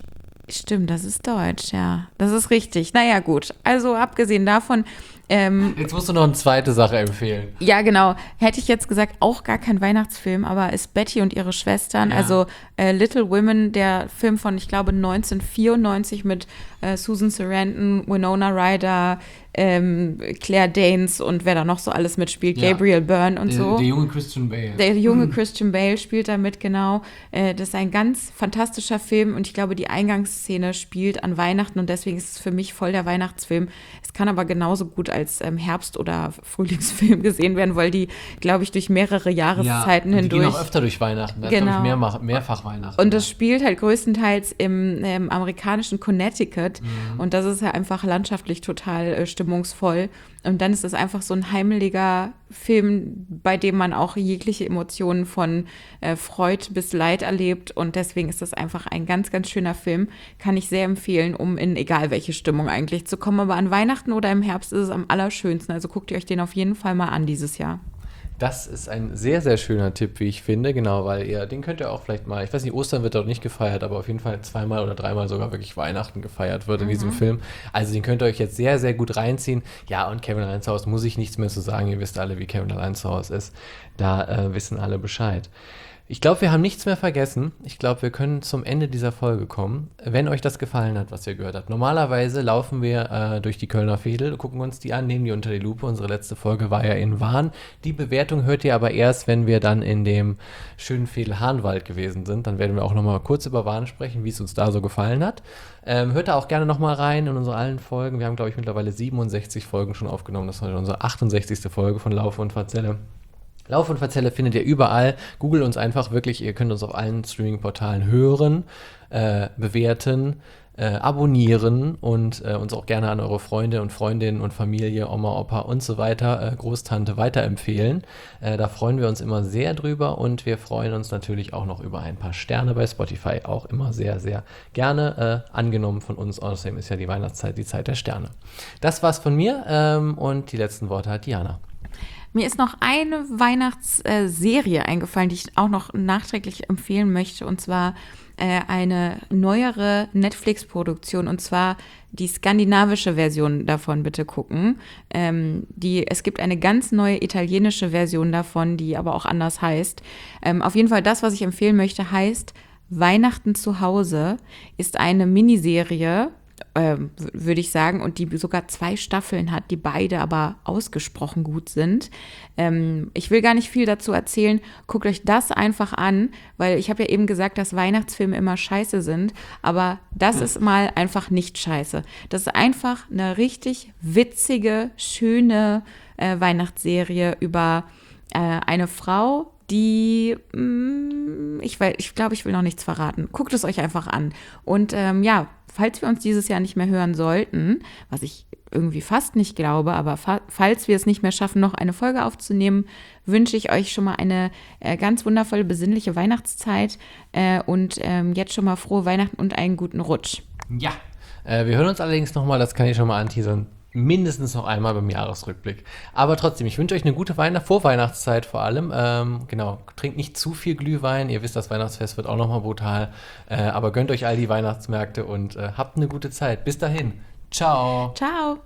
Stimmt, das ist deutsch, ja. Das ist richtig. Naja, gut. Also abgesehen davon, ähm, Jetzt musst du noch eine zweite Sache empfehlen. ja, genau. Hätte ich jetzt gesagt, auch gar kein Weihnachtsfilm, aber ist Betty und ihre Schwestern. Ja. Also äh, Little Women, der Film von, ich glaube, neunzehnhundertvierundneunzig mit äh, Susan Sarandon, Winona Ryder, ähm, Claire Danes und wer da noch so alles mitspielt, Ja. Gabriel Byrne und Der, so. der junge Christian Bale. Der junge Christian Bale spielt da mit, genau. Äh, das ist ein ganz fantastischer Film und ich glaube, die Eingangsszene spielt an Weihnachten und deswegen ist es für mich voll der Weihnachtsfilm. Es kann aber genauso gut als ähm, Herbst- oder Frühlingsfilm gesehen werden, weil die, glaube ich, durch mehrere Jahreszeiten ja, die hindurch. gehen auch öfter durch Weihnachten. Das Genau. ist, glaube ich, mehrmach, mehrfach Weihnachten. Und das spielt halt größtenteils im, im amerikanischen Connecticut. Mhm. Und das ist ja einfach landschaftlich total äh, stimmungsvoll. Und dann ist es einfach so ein heimeliger Film, bei dem man auch jegliche Emotionen von äh, Freud bis Leid erlebt. Und deswegen ist das einfach ein ganz, ganz schöner Film. Kann ich sehr empfehlen, um in egal welche Stimmung eigentlich zu kommen. Aber an Weihnachten oder im Herbst ist es am allerschönsten. Also guckt ihr euch den auf jeden Fall mal an dieses Jahr. Das ist ein sehr, sehr schöner Tipp, wie ich finde, genau, weil ihr, den könnt ihr auch vielleicht mal, ich weiß nicht, Ostern wird dort nicht gefeiert, aber auf jeden Fall zweimal oder dreimal sogar wirklich Weihnachten gefeiert wird in diesem Film. Also den könnt ihr euch jetzt sehr, sehr gut reinziehen. Ja, und Kevin allein zu Hause muss ich nichts mehr zu sagen, ihr wisst alle, wie Kevin allein zu Hause ist. Da äh, wissen alle Bescheid. Ich glaube, wir haben nichts mehr vergessen. Ich glaube, wir können zum Ende dieser Folge kommen. Wenn euch das gefallen hat, was ihr gehört habt. Normalerweise laufen wir äh, durch die Kölner Veedel, gucken uns die an, nehmen die unter die Lupe. Unsere letzte Folge war ja in Wahn. Die Bewertung hört ihr aber erst, wenn wir dann in dem schönen Veedel-Hahnwald gewesen sind. Dann werden wir auch nochmal kurz über Wahn sprechen, wie es uns da so gefallen hat. Ähm, hört da auch gerne nochmal rein in unsere allen Folgen. Wir haben, glaube ich, mittlerweile siebenundsechzig Folgen schon aufgenommen. Das war unsere achtundsechzigste Folge von Laufe und Verzelle. Lauf und Verzelle findet ihr überall. Google uns einfach wirklich. Ihr könnt uns auf allen Streaming-Portalen hören, äh, bewerten, äh, abonnieren und äh, uns auch gerne an eure Freunde und Freundinnen und Familie, Oma, Opa und so weiter, äh, Großtante weiterempfehlen. Äh, da freuen wir uns immer sehr drüber und wir freuen uns natürlich auch noch über ein paar Sterne bei Spotify. Auch immer sehr, sehr gerne äh, angenommen von uns. Außerdem ist ja die Weihnachtszeit die Zeit der Sterne. Das war's von mir ähm, und die letzten Worte hat Diana. Mir ist noch eine Weihnachtsserie eingefallen, die ich auch noch nachträglich empfehlen möchte. Und zwar äh, eine neuere Netflix-Produktion. Und zwar die skandinavische Version davon bitte gucken. Ähm, die, es gibt eine ganz neue italienische Version davon, die aber auch anders heißt. Ähm, auf jeden Fall das, was ich empfehlen möchte, heißt Weihnachten zu Hause. Ist eine Miniserie, Ähm, würde ich sagen, und die sogar zwei Staffeln hat, die beide aber ausgesprochen gut sind. Ähm, ich will gar nicht viel dazu erzählen. Guckt euch das einfach an, weil ich habe ja eben gesagt, dass Weihnachtsfilme immer scheiße sind, aber das ist mal einfach nicht scheiße. Das ist einfach eine richtig witzige, schöne äh, Weihnachtsserie über äh, eine Frau, die, mh, ich, weil, ich glaube, ich will noch nichts verraten. Guckt es euch einfach an. Und ähm, ja, falls wir uns dieses Jahr nicht mehr hören sollten, was ich irgendwie fast nicht glaube, aber fa- falls wir es nicht mehr schaffen, noch eine Folge aufzunehmen, wünsche ich euch schon mal eine äh, ganz wundervolle, besinnliche Weihnachtszeit äh, und ähm, jetzt schon mal frohe Weihnachten und einen guten Rutsch. Ja, äh, wir hören uns allerdings nochmal, das kann ich schon mal anteasern, mindestens noch einmal beim Jahresrückblick. Aber trotzdem, ich wünsche euch eine gute Weihnacht, Vorweihnachtszeit vor allem. Ähm, genau, trinkt nicht zu viel Glühwein. Ihr wisst, das Weihnachtsfest wird auch nochmal brutal. Äh, aber gönnt euch all die Weihnachtsmärkte und äh, habt eine gute Zeit. Bis dahin. Ciao. Ciao.